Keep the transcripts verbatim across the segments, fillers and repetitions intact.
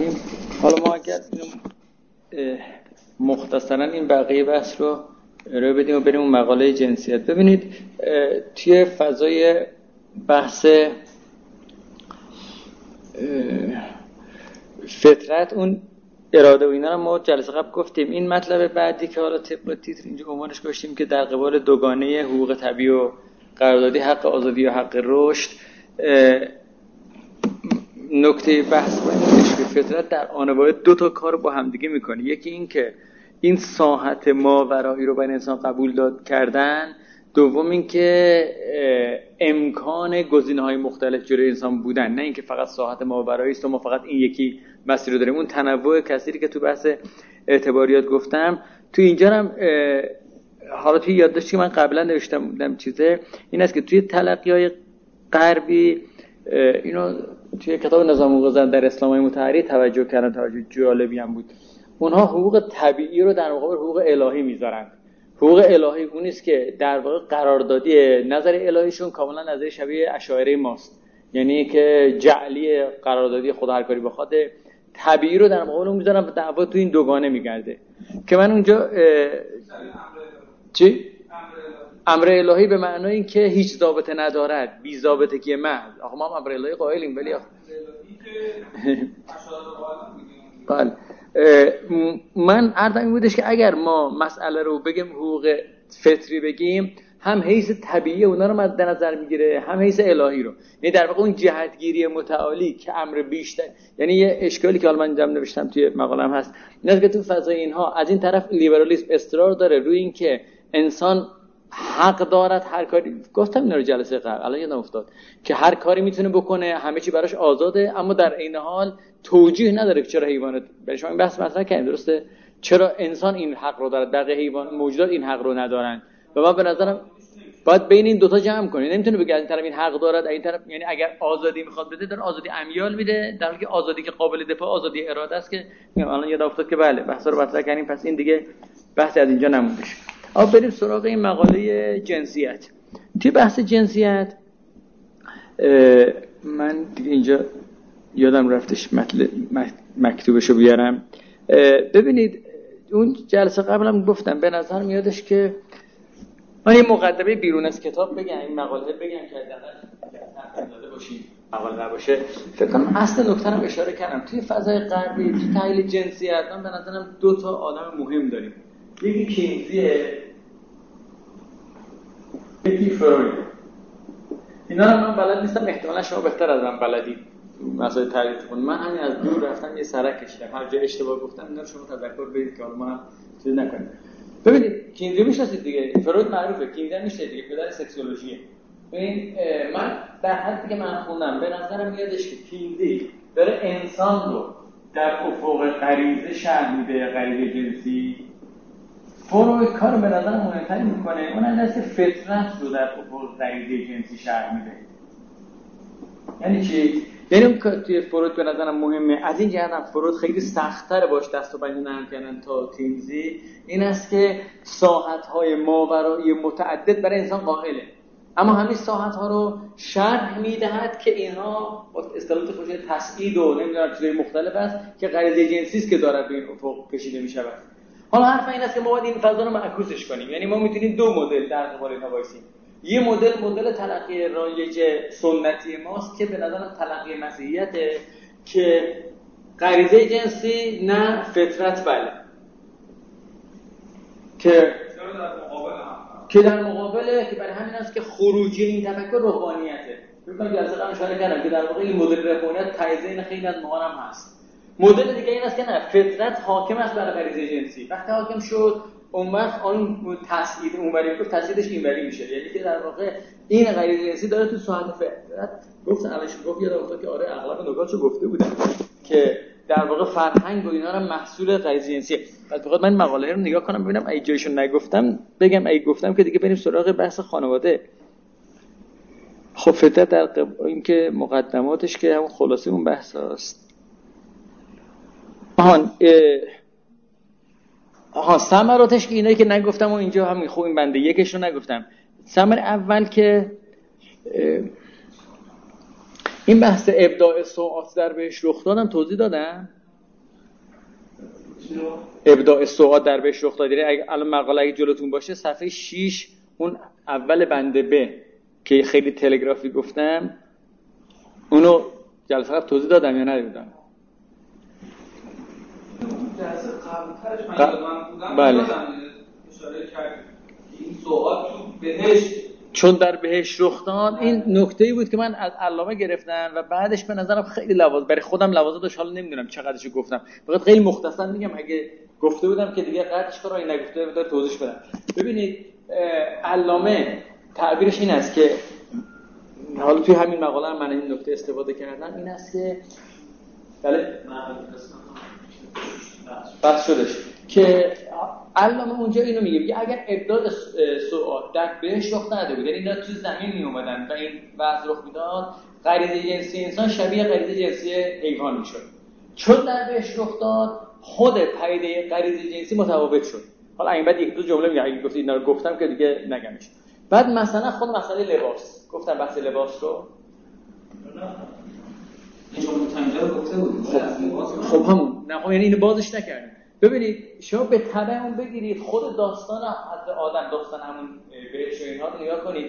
الرحیم. حالا ما اگر مختصرا این بقیه بحث رو ارائه بدیم و بریم اون مقاله جنسیت. ببینید توی فضای بحث فطرت اون اراده و اینا رو ما جلسه قبل گفتیم. این مطلب بعدی که حالا طبق تیتر اینجا عنوانش گذاشتیم که در قبال دوگانه حقوق طبیعی و قراردادی حق آزادی و حق رشد، نکته بحث باید که فطرت در آن واحد دو تا کار با همدیگه میکنه. یکی این که این ساحت ماورایی رو برای انسان قبول داد کردن، دوم این که امکان گزینه‌های مختلف جلوی انسان بودن، نه اینکه فقط ساحت ماورایی است و ما فقط این یکی مسیر رو داریم. اون تنوع کثیری که تو بحث اعتباریات گفتم تو اینجا هم حالا توی یادداشتی که من قبلا نوشتم بودم چیزه این است که توی تلقی‌های غربی اینو توی کتاب نظام حقوق در اسلام متحری توجه کردن، توجه جالبی هم بود. اونها حقوق طبیعی رو در مقابل حقوق الهی میذارن. حقوق الهی اون است که در واقع قراردادی نظر الهیشون کاملا نظر شبیه اشاعره ماست، یعنی که جعلی قراردادی خدا هر کاری بخواد. طبیعی رو در مقابل اون میذارن و دعوا تو این دوگانه میگرده که من اونجا چی؟ امر الهی به معنای این که هیچ ضابطه ندارد، بی ضابطگی محض. آخه ما امر الهی قائلیم ولی بله. من عرضم این بودش که اگر ما مسئله رو بگیم حقوق فطری بگیم، هم حیث طبیعی اونا رو مد نظر میگیره، هم حیث الهی رو. یعنی در واقع اون جهتگیری متعالی که امر بیشتر، یعنی یه اشکالی که حالا من جمع نوشتم توی مقاله‌ام هست، اینه که تو فضای اینها از این طرف لیبرالیسم اصرار داره روی این که انسان حق دارد هر کاری، گفتم اینا رو جلسه قبل الان یادم افتاد، که هر کاری میتونه بکنه، همه چی براش آزاده، اما در عین حال توجیه نداره که چرا حیوانات. برای شما این بحث مطرح کردیم درسته، چرا انسان این حق رو داره، بقیه حیوان موجودات این حق رو ندارن. و من به نظرم باید بین این دوتا جمع کنی. نمیتونه بگه این طرف این حق دارد این طرف، یعنی اگر آزادی میخواد بده داره آزادی امیال میده، در حالی که آزادی که قابل دفاع آزادی اراده است که الان یاد افتاد که بله بحثا رو مطرح کردیم، پس این دیگه بحث از اینجا نموندش. آب بریم سراغ این مقاله جنسیت. توی بحث جنسیت من دیگه اینجا یادم رفتش مطلب مکتوبشو بیارم. ببینید اون جلسه قبلم گفتم به نظر میادش که من یه مقدمه بیرون از کتاب بگم، این مقاله بگم که حداقل داده باشیم مقاله نباشه. فکر کنم اصل نکته رو اشاره کردم. توی فضای غربی توی تحلیل جنسیت من به نظرم دو تا آدم مهم داریم. یکی کینزیه، یکی فروید. اینا رو من بلد نیستم، احتمالا شما بهتر از من بلدید مسائل تعریف کنید. من همین از دور رفتم یه سرک کشیدم، هر جا اشتباه گفتم اینا رو شما تذکر بدید که حالا ما هم چیز نکنیم. ببینید کینزی میشناسید دیگه، فروید معروفه، کینزی میشه دیگه، پدر سکسولوژیه. ببین من در حدی که من خوندم به نظرم میادش که کینزی داره انسان رو در افق غریزه شرح میده، غریزه جنسی. فروید کار به نظر مهمتری میکنه، اون اندازه که فطرت رو در افق غریزه جنسی شرح میده. یعنی چی؟ یعنی اون که توی فروید به نظرم مهمه، از این جهت هم فروید خیلی سخت‌تر باش دست و پنجه نرم کردن تا کینزی، این است که ساحت‌های ماورایی متعدد برای انسان قائله، اما همین ساحت‌ها رو شرح میدهد که اینها اصطلاحات خودش تسعید و نمیدونم چیزای مختلف است که غریزه جنسی است که دارد به این افق کشیده میشود. حالا حرف این است که ما باید این فضا رو معکوسش کنیم، یعنی ما میتونیم دو مدل در قبال اینها وایسیم. یه مدل مدل تلقی رایج سنتی ماست که به نظرم تلقی مسیحیته که غریزه جنسی نه فطرت بله، که که در مقابله که برای همین است که خروجی این تفکر روحانیته. ببینید جلسه قبل اشاره کردم که در واقع این مدل روحانیت تایزین خیلی از ما هم هست. مدل دیگه این است که نه فطرت حاکم است بر غریزه جنسی، وقتی حاکم شد اون وقت اون تسعید اونوری که تسعیدش اینوری میشه، یعنی که در واقع این غریزه جنسی داره تو ساحت فطرت. گفت علش گفت یادم افتاد که آره اغلب نکاتشو گفته بودم که در واقع فرهنگ و اینا رو محصول غریزه جنسیه. بعد فقط من مقاله رو نگاه کنم ببینم ای جایشو نگفتم بگم، ای گفتم که دیگه بریم سراغ بحث خانواده. خب فطرت در قب... این که مقدماتش که همون خلاصه اون بحث هست. آهان اه... آها ثمراتش که اینایی که نگفتم و اینجا همین خوب این بنده یکش رو نگفتم. ثمر اول که این بحث ابداع سوءات در بهش رخ دادم توضیح دادم. ابداع سوءات در بهش رخ داد. الان مقاله اگه جلوتون باشه صفحه شش اون اول بنده ب که خیلی تلگرافی گفتم اونو جلسه قبل توضیح دادم یا ندادم؟ جلسه قبل‌ترش من یادم بودم بله. اشاره کرد این سوءات تو بهشت چون در بهش رخ داد. این نکته‌ای بود که من از علامه گرفتم و بعدش به نظرم خیلی لواز برای خودم لوازم داشت. حالا نمیدونم چقدرشو گفتم، فقط خیلی مختصر میگم، اگه گفته بودم که دیگه قطعش کارا این نگفته بودم توضیح بدم. ببینید علامه تعبیرش این است که حالا توی همین مقاله هم من این نکته استفاده کردم، این است که بله بحث شدش که علامه اونجا اینو میگه که اگر ابداع سوءات در بهش رخ نده بود، یعنی اینا تو زمین می اومدن و این وضع رخ میداد، غریزه جنسی انسان شبیه غریزه جنسی حیوان میشد. چون در بهش رخ داد خود پدیده غریزه جنسی متفاوت شد. حالا این بعد یک دو جمله میگم، اگه گفتی اینا رو گفتم که دیگه نگمش. بعد مثلا خود مسئله لباس گفتم، بحث لباس رو این جمله تنجا گفته بود. خب همون نه، یعنی اینو بازش نکردیم. ببینید شما به تبع اون بگیرید خود داستان از آدم، داستان همون بهش و اینها رو نگاه کنید.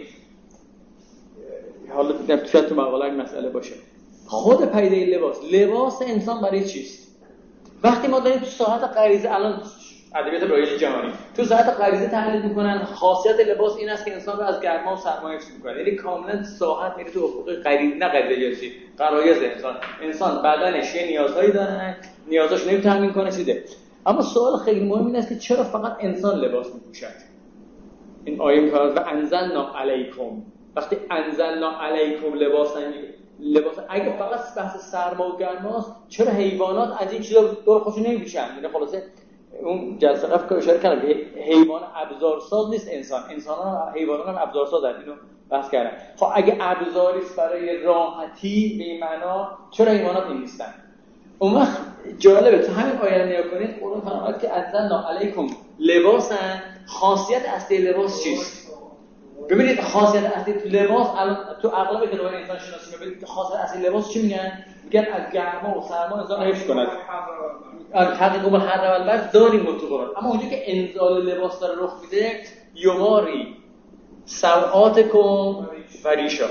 حالا دیدم تو تو مقاله این مسئله باشه. خود پدیده لباس، لباس انسان برای چیست؟ وقتی ما داریم تو ساحت غریزه، الان ادبیات رایج جهانی تو ساحت غریزه تحلیل میکنن، خاصیت لباس این است که انسان رو از گرما و سرما حفظ میکنه. یعنی کاملا ساحت میره تو افق غریزه، نه غریزه جنسی، غرایز انسان. انسان بدنش یه نیازهایی داره، نیازاش نمیتونه تامین کنه چیزه. اما سوال خیلی مهم این است که چرا فقط انسان لباس میپوشد؟ این آیه میگه و انزلنا علیکم، وقتی انزلنا علیکم لباسا، لباس اگه فقط بحث سرما و گرماست، چرا حیوانات از این چیزا دور خودشون نمیپوشن؟ یعنی خلاصه اون جلسه قبل که اشاره کردم که حیوان ابزارساز نیست انسان، انسان‌ها و حیوانات هم ابزارسازن، اینو بحث کردم. خب اگه ابزاری است برای راحتی به این معنا، چرا حیوانات این نیستن؟ اون وقت جالبه تو همین آیه نگاه کنید، قرآن فرمود که انزلنا علیکم لباسا، خاصیت اصلی لباس چیست؟ ببینید خاصیت اصلی تو لباس، الان تو اغلب کتاب‌های انسان شناسی می‌بینید خاصیت اصلی لباس چی میگن؟ میگن از گرما و سرما انسان حفظ کند. تحقیق به هر رول بر داریم تو قرآن، اما اونجا که انزال لباس داره رخ میده، یواری سوآتکم و ریشا،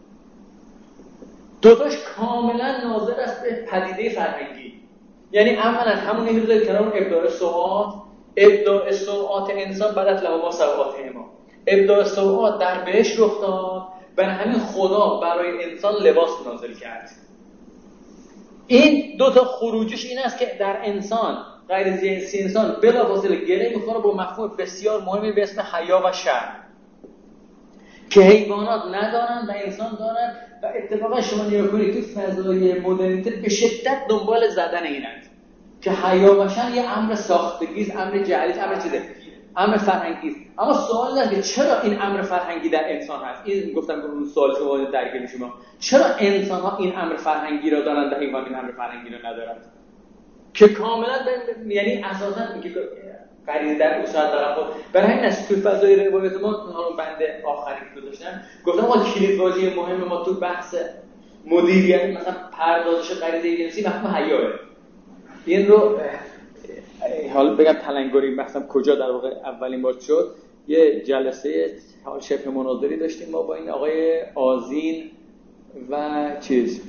دوتاش کاملا ناظر است به پدیده فرهنگی. یعنی اولا همون این رو دارید کنار ابداع سوآت، ابداع سوآت انسان بدت لهما سوآتهما، ابداع سوآت در بهش رخ داد، برای همین خدا برای انسان لباس نازل کرد. این دو تا خروجش این است که در انسان، غریزه جنسی انسان بلافاصله گره میخوره با مفهوم بسیار مهمی به اسم حیا و شرم که حیوانات ندارن و انسان دارن. و اتفاقا شما نگاه کنید تو فضای مدرنیته به شدت دنبال زدن اینند که حیا و شرم یه امر ساختگیست، امر جعلی، امر چیزه، امر فرهنگی است. اما سوال اینه که چرا این امر فرهنگی در انسان هست؟ این گفتم که اون سوال شما درگیر شما، چرا انسان ها این امر فرهنگی را دارند و حیوان این امر فرهنگی را ندارند؟ که کاملا ب... یعنی اساسا میگه غریزه در اصول طرف بود. برای همین است تو فضای روایت ما اون بنده آخری که گذاشتم گفتم ما کلید واژه مهم ما تو بحث مدیریت مثلا پردازش غریزه جنسی مفهوم حیاه. این رو حالا بگم تلنگری مثلا کجا در واقع اولین بار شد، یه جلسه حال شبه مناظری داشتیم ما با این آقای آذین و چیز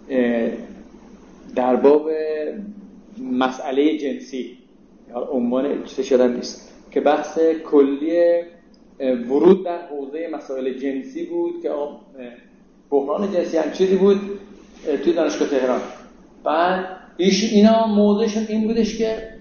در باب مسئله جنسی، عنوان چیز شدن نیست که بحث کلی ورود در حوزه مسائل جنسی بود که بحران جنسی هم چیزی بود توی دانشگاه تهران. بعد ایش اینا موضوعشون این بودش که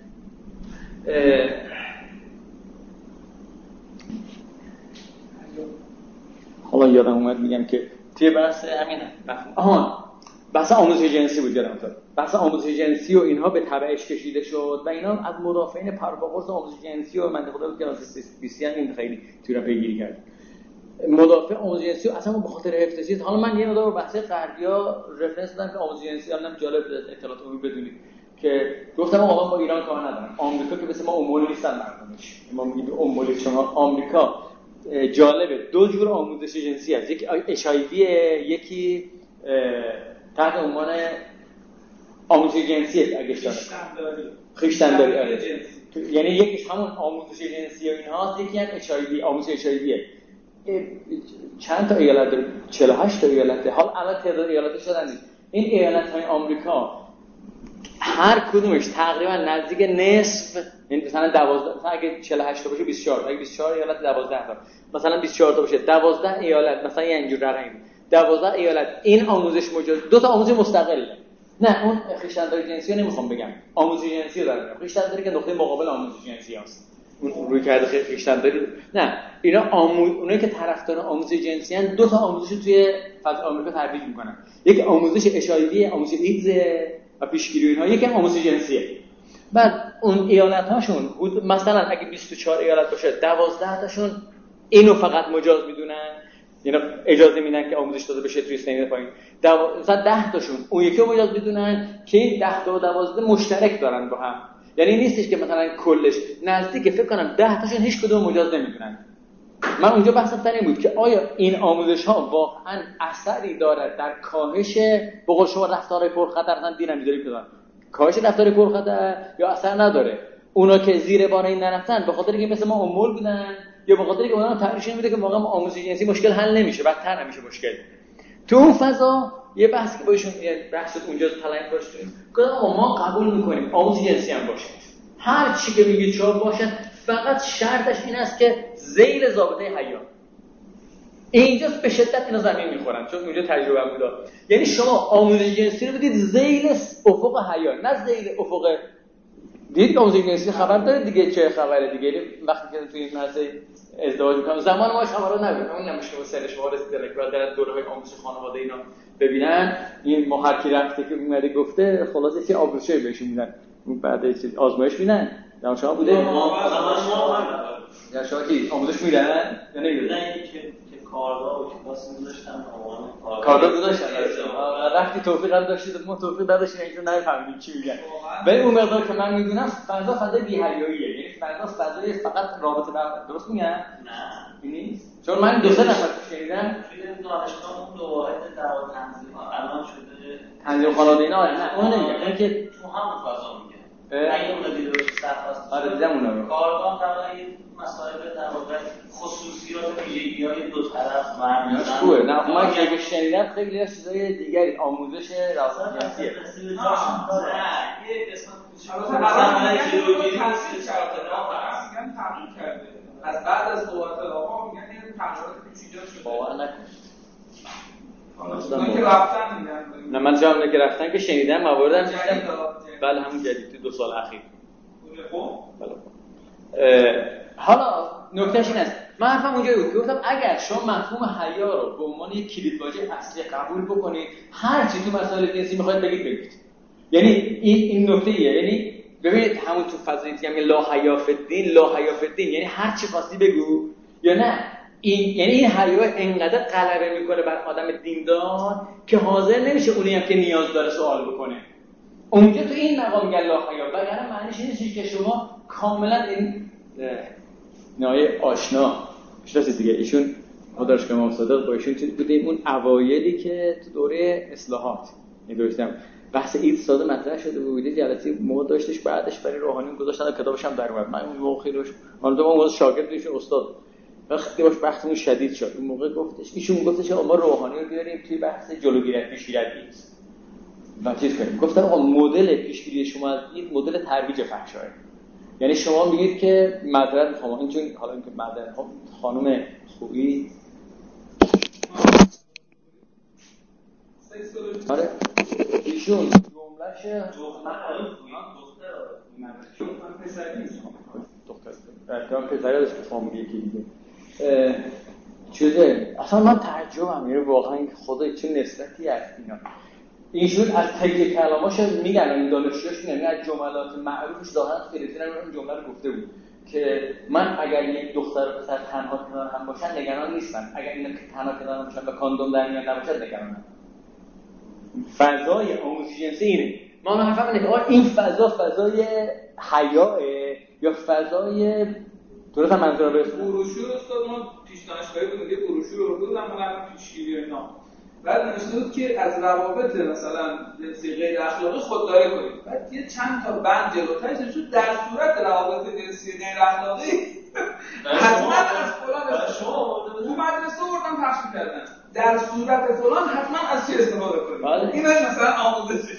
حالا یادم اومد میگم که توی بحث همین آها بحث آموزش جنسی بود، یادم افتاد بحث آموزش جنسی و اینها به تبعش کشیده شد و اینا از مدافعین پرواقرص آموزش جنسی و منطقه خدا کلاس بیست هم این خیلی توی را پیگیری کرد. مدافع آموزش جنسی و اصلا به خاطر حفظ چیز. حالا من یه مقدار بحث غربیا رفرنس دادم که آموزش جنسی الان جالب اطلاعات عمومی بدونید که گفتم آقا با ایران کار ندارم، آمریکا که مثل ما امولی نیستن مردمش، ما میگیم امولی. شما آمریکا جالبه دو جور آموزش جنسی هست، یکی اچ آی وی، یکی تحت عنوان آموزش جنسی اگه اشتباه نکنم خویشتن‌داری آره. یعنی یکیش همون آموزش جنسی و اینهاست، یکی هم اچ آی وی آموزش اچ آی ویه. چند تا ایالت داره؟ چهل و هشت تا ایالته. حال الان تعداد ایالت‌ها شدن این ایالت‌های آمریکا هر کدومش تقریبا نزدیک نصف، یعنی مثلا دوازده، مثلا اگه چهل و هشت تا باشه بیست و چهار، اگه بیست و چهار ایالت دوازده تا، مثلا بیست و چهار تا باشه دوازده ایالت، مثلا یه اینجور رقمی دوازده ایالت این آموزش مجاز، دو تا آموزش مستقله. نه اون خویشتن‌داری جنسی رو نمیخوام بگم، آموزش جنسی رو دارم میگم. خویشتن‌داری که نقطه مقابل آموزش جنسی هست، اون روی کرده خویشتن‌داری. نه اینا آموز اونایی که طرفدار آموزش جنسی ان دو تا آموزش توی فضای آمریکا ترویج میکنن. یک آموزش اچ آی وی، آموزش ایدز و پیشگیری اینها، یکی آموزش جنسیه. بعد اون ایالت هاشون مثلا اگه بیست و چهار ایالت باشه دوازده تاشون اینو فقط مجاز میدونن، یعنی اجازه میدن که آموزش داده بشه توی سنین پایین. مثلا ده تاشون اون یکی رو مجاز میدونن که این ده تا و دوازده مشترک دارن با هم. یعنی نیستش که مثلا کلش نزدیک فکر کنم ده تاشون هیچ کدوم مجاز نمیدونن. من اونجا بحثم تر این بود که آیا این آموزش ها واقعا اثری داره در کاهش به قول شما رفتارهای پرخطر، مثلا دینم میذاریم که کاهش رفتار پرخطر، یا اثر نداره. اونا که زیر بار این نرفتن به خاطر اینکه مثل ما امول بودن، یا به خاطر اینکه اونا تعریف میده که واقعا آموزش جنسی مشکل حل نمیشه، بدتر نمیشه مشکل. تو اون فضا یه بحثی که باشون یه بحث اونجا تلاش داشتیم که ما قبول میکنیم آموزش جنسی هم باشه، هر چی که میگید شما باشه، فقط شرطش این است که زیر ضابطه حیا. اینجا به شدت اینا زمین میخورن چون اونجا تجربه هم بوده. یعنی شما آموزش جنسی رو بدید زیر افق حیا، نه زیر افق دید. آموزش جنسی خبر داره دیگه، چه خبره دیگه. وقتی که توی این مرحله ازدواج میکنم زمان ما خبرا نبود، اون نمیشه که سرش وارد رسیده که در دوره‌های آموزش خانواده اینا ببینن این ما هر کی رفته که اومده گفته خلاصه چه آبروشی بهشون میدن، بعد چه آزمایش میدن. در شما بوده یا شما کی آموزش میدن یا نمیدن؟ کاردا و کلاس می‌ذاشتن آوان کاردا گذاشتن. وقتی توفیق هم داشتید ما توفیق نداشتیم اینجا نفهمیدیم چی میگن. ولی اون مقدار که من میدونم فضا فضای بی‌حیاییه، یعنی فضا فضای فقط رابطه با درست میگن؟ نه این نیست. چون من دو سه نفر شنیدم توی دانشگاه اون دو واحد دعوا تنظیم الان شده تنظیم خانواده اینا. نه اون نمیگم، اون که تو همون فضا میگه. اگه اون دیده باشی صفحه است. آره دیدم اونو. کارگاه برای مسائل در واقع خصوصیات ویژگی‌های دو طرف معنیش خوبه. نه من که شنیدم خیلی از چیزای دیگری آموزش روابط جنسیه. نه یه قسمت کوچیک مثلا جلوگیری از چهار تا میگن تغییر کرده. از بعد از صحبت آقا میگن این تغییرات کوچیک شده. باور نکن. اون که رفتن میگن. نه من جامعه که رفتن که شنیدم مواردم دیدم. بله همون جدید دو سال اخیر. خب بله. حالا نکتهش این است، من حرفم اونجایی بود که گفتم اگر شما مفهوم حیا رو به عنوان یک کلیدواژه اصلی قبول بکنید، هر چی تو مسائل جنسی میخواید بگید بگید. یعنی این این نکته ایه. یعنی ببینید همون تو فضای دیگه میگه لا حیا فی الدین، لا حیا فی الدین، یعنی هر چی خواستی بگو یا نه. این یعنی این حیا انقدر غلبه میکنه بر آدم دیندار که حاضر نمیشه اونی هم که نیاز داره سوال بکنه. اونجا تو این مقام میگه لا حیا، وگرنه معنیش اینه که شما کاملا این نایه آشنا شناسید دیگه. ایشون ما دانشگاه امام صادق با ایشون بودیم اون اوایلی که تو دوره اصلاحات می‌داشتم بحث اید ساده مطرح شده بود، جلسه موقع داشتش، بعدش برای روحانی گذاشتن کتابش هم در اومد. من اون موقع خیلی روش اون دو موقع شاگردش استاد وقتی باش بحثمون شدید شد. اون موقع گفتش ایشون گفتش ما روحانی رو بیاریم توی بحث جلوگیری از پیشگیری و چیز کنیم. گفتم آقا مدل پیشگیری شما از این مدل ترویج فحشاه، یعنی شما میگید که معذرت میخوام این چون حالا اینکه معذرت میخوام خانم خوبی آره ایشون جمله‌ش دختر من پسری نیست. دختر دختر پسری داشت که فامیلی یکی دیگه چیزه. اصلا من تعجبم میره واقعا خدا چه نسبتی هست اینا. ایشون از تکیه کلاماش میگن این دانشجوش میگن از جملات معروفش ظاهرا فریدون اون جمله رو گفته بود که من اگر یک دختر و پسر تنها کنار هم باشن نگران نیستم، اگر اینا که تنها کنار هم باشن و کاندوم در میان نباشن نگرانم. فضای آموزش جنسی اینه. ما اون حرفم اینه که این فضا فضای حیاه یا فضای درست هم منظور برسونه. بروشور استاد ما پیش دانشگاهی بودیم، یه بروشور رو بودم ما پیشگیری اینا بعد نوشته بود که از روابط مثلا جنسی غیر اخلاقی خودداری کنید. بعد یه چند تا بند جلوترش نوشته در صورت روابط جنسی غیر اخلاقی حتما از فلان شما تو مدرسه بردم پخش می‌کردن. در صورت فلان حتما از چه استفاده کنید. اینا مثلا آموزشی.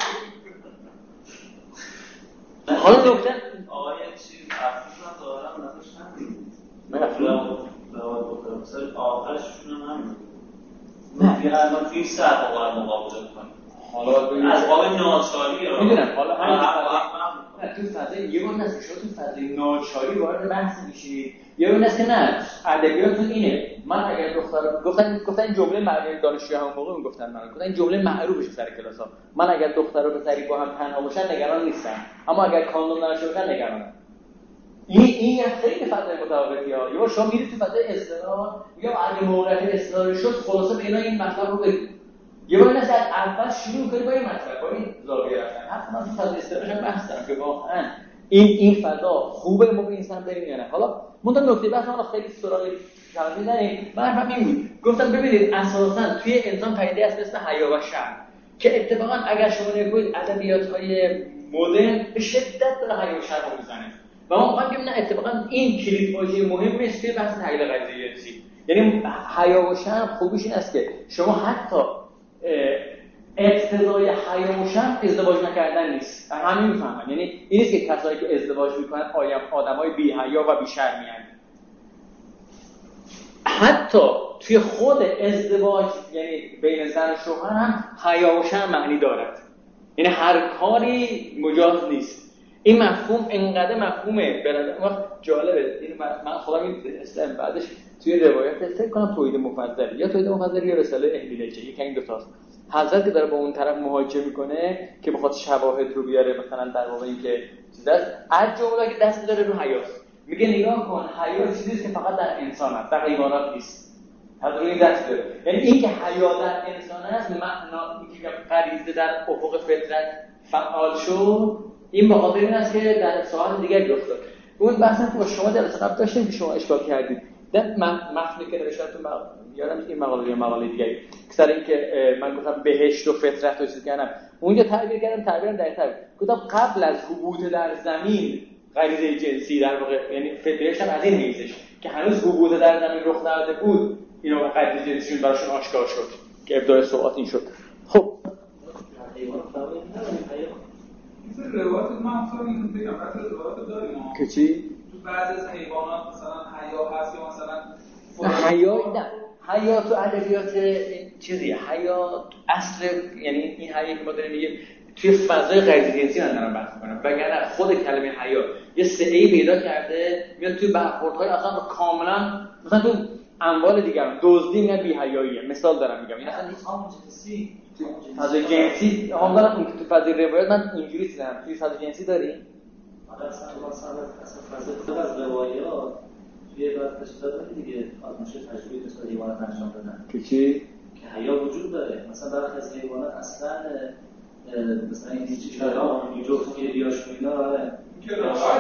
حالا نکته آقای چیز حرفش هم دارم نداشتن. من افلام روابط مثلا آخرشون هم نه یه الان توی ساعت با هم مقابله کنیم. حالا ببینید از باب ناچاری رو میدونم حالا نه تو فضای یه بار نست شما تو فضای ناچاری وارد بحث میشید یه بار نست که نه ادبیاتون اینه. من اگر دختر گفتن گفتن این جمله معروف دانشجوها هم موقع میگفتن من گفتن این جمله معروفه سر کلاس ها من اگر دختر و پسری با هم تنها باشن نگران نیستم اما اگر کاندوم نداشته باشن نگرانم. این این خیلی فضای متفاوتیه ها. یه بار شما میرید تو فضای اصطلاح یا اگه موقعیت اصطلاحی شد خلاصه به اینا این مطلب رو بگید. یه بار نه از اول شروع کنید با این مطلب با این زاویه رفتن. حتی من تو فضای اصطلاحش هم بحث دارم که واقعا این این فضا خوبه ما به این سمت بریم یا نه. حالا من تا نکته بحث من خیلی سراغ کلمه نریم. من حرفم این بود گفتم ببینید اساسا توی انسان پدیده است مثل حیا و شرم که اتفاقا اگر شما نگید ادبیات‌های مدرن به شدت داره حیا و شرم میزنه و ما می‌خوایم ببینیم نه اتفاقا این کلید واژه مهمی است توی بحث تحلیل قضیه جنسی. یعنی حیا و شرم خوبیش این است که شما حتی اقتضای حیا و شرم ازدواج نکردن نیست. همین میفهمن. یعنی این نیست که کسایی که ازدواج میکنن آدمای بی حیا و بی شرمی هستند. حتی توی خود ازدواج یعنی بین زن و شوهر هم حیا و شرم معنی دارد. یعنی هر کاری مجاز نیست. این مفهوم انقدر مفهومه برادر وقت جالبه. این من خودم این اسلام بعدش توی روایت فکر کنم توحید مفضل یا توحید مفضل یا رساله اهلیلچه یکی این دو تاست. حضرت که داره با اون طرف محاجه میکنه که بخواد شواهد رو بیاره مثلا در واقع اینکه چیز است از جمله که دست داره رو حیاست میگه نگاه کن حیا چیزیه که فقط در انسان است در حیوانات نیست. حضرت این دست داره یعنی این که حیا در انسان است معنا اینکه غریزه در افق فطرت فعال شد این به خاطر این است که در سوال دیگه افتاد. اون بحثی که با شما جلسه قبل داشتیم که شما اشکال کردید در متنی که نوشتم تو یادم این مقاله یا مقاله دیگه سر این که من گفتم بهشت و فطرت و چیز کردم اونجا تعبیر کردم تعبیرم در تعبیر گفتم قبل از هبوط در زمین غریزه جنسی در واقع یعنی بهشت هم از این میزش که هنوز هبوط در زمین رخ نداده بود اینا غریزه جنسیشون براشون آشکار شد که ابداع سوءات این شد. خب این روایت من اصلا اینو بگم بعد روایت داریم که چی تو بعضی از حیوانات مثلا حیا هست یا مثلا حیا نه حیا تو ادبیات چیزی حیا اصل یعنی این حیا که ما داریم میگیم توی فضای غیر جنسی من دارم بحث می‌کنم وگرنه خود کلمه حیا یه سعی پیدا کرده میاد توی برخوردهای اصلا کاملا مثلا تو اموال دیگه دزدی میاد بی حیاییه. مثال دارم میگم این اصلا هم جنسی فضای جنسی هم دارم تو فضای روایت من اینجوری دیدم توی فضای جنسی داریم حالا اصلا مثلا اصلا فضای از روایات یه وقت دادن دیگه آزمایش تجربی مثل حیوانات انجام دادن که چی که حیا وجود داره. مثلا برخی از حیوانات اصلا مثلا این چیزا رو جفت گریاش مینا آره که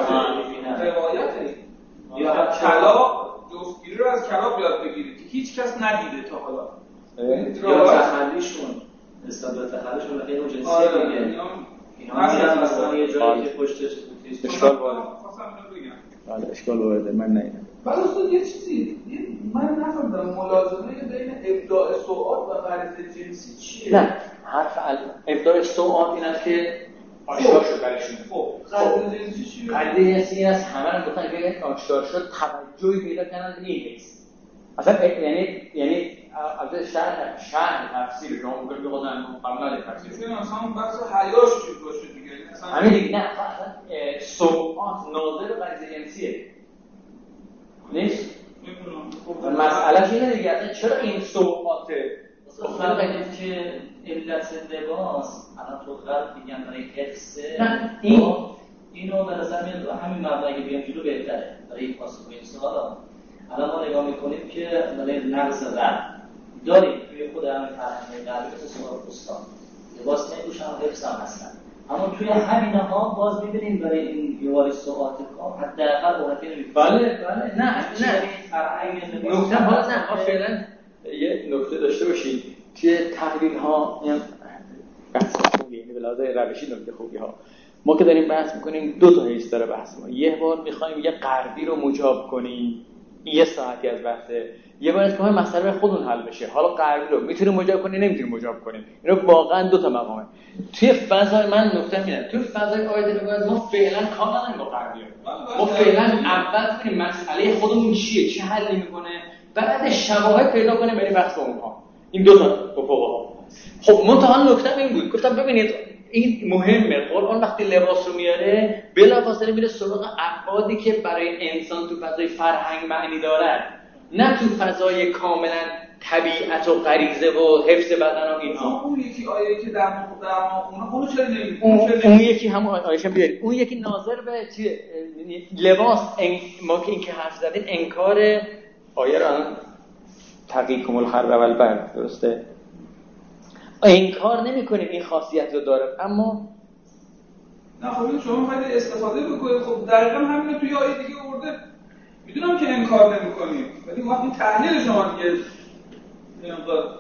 روایته یا کلاغ جفتگیری رو از کلاغ یاد بگیرید که هیچ کس ندیده تا حالا یا تحلیشون نسبت به تحلیشون خیلی جنسی دیگه اینا میرن مثلا یه جایی که پشتش اشکال وارد بله اشکال وارده من نیدم. بعد اصلا یه چیزی من نفهمیدم ملازمه بین ابداع سوءات و غریزه جنسی چیه؟ نه حرف ابداع سوءات این است که آشکار شد برایشون. خب غریزه جنسی چیه؟ غریزه جنسی این است همه رو گفتن که آشکار شد توجهی پیدا کردن به این نیست. اصلا یعنی یعنی البته شرح شرح تفسیر شما ممکن بگید قبلا تفسیر چون اصلا بحث حیاش چیز باشه دیگه همین دیگه نه اصلا سوءات ناظر غریزه جنسیه نیست؟ مسئله اینه دیگه اصلا چرا این سوءاته؟ اصلا بگید که علت لباس الان تو غرب میگن برای حفظه این اینو به نظر میاد همین مبنایی که بیام جلو بهتره برای پاسخ به این سوالا. الان ما نگاه میکنیم که برای نقض رد داریم توی خود همین فرهنگ غربی مثل سوار پوستان لباس نمی‌پوشن و حفظ هم هستن اما توی همین‌ها باز می‌بینیم برای این بیوار سوءات کام حداقل اونها نمی‌پوشن. بله بله نه نه فرهنگ نکته حالا نه فعلا یه نکته داشته باشید توی تحلیل ها این بحث خوبیه، یعنی به لحاظ روشی نکته خوبی ها. ما که داریم بحث میکنیم دو تا حیث داره بحث ما. یه بار میخوایم یه غربی رو مجاب کنیم، یه ساعتی از بحثه. یه بار اسمه مسئله خودمون حل بشه. حالا غربی رو میتونیم مجاب کنیم، نمیتونیم مجاب کنیم. اینو واقعا دو تا مقامه. توی فضای من نکته اینه، توی فضای آیده بگوید ما فعلا کاملا با غربی ما فعلا اول ببینیم مسئله خودمون چیه، چه حلی میکنه، بعد شواهد پیدا کنیم بریم بحث اونها. این دو تا افق‌ها. خب منتها نکته این بود، گفتم ببینید این مهمه. قرآن وقتی لباس رو میاره بلافاصله میره سراغ ابعادی که برای انسان تو فضای فرهنگ معنی دارد، نه تو فضای کاملا طبیعت و غریزه و حفظ بدن و اینها. اون یکی آیه که در در اون اونو چرا نمیگی؟ اون, اون یکی هم آیه‌ش بیارید. اون یکی ناظر به چی لباس ان... ما که این که حرف زدیم انکار آیه رو الان تقیکم الحر والبرد، درسته؟ انکار نمی‌کنیم این خاصیت رو داره، اما نه خب شما می‌خواید استفاده بکنید. خب دقیقاً همین توی آیه دیگه آورده. میدونم که انکار نمی‌کنید، ولی وقتی تحلیل شما دیگه اینقدر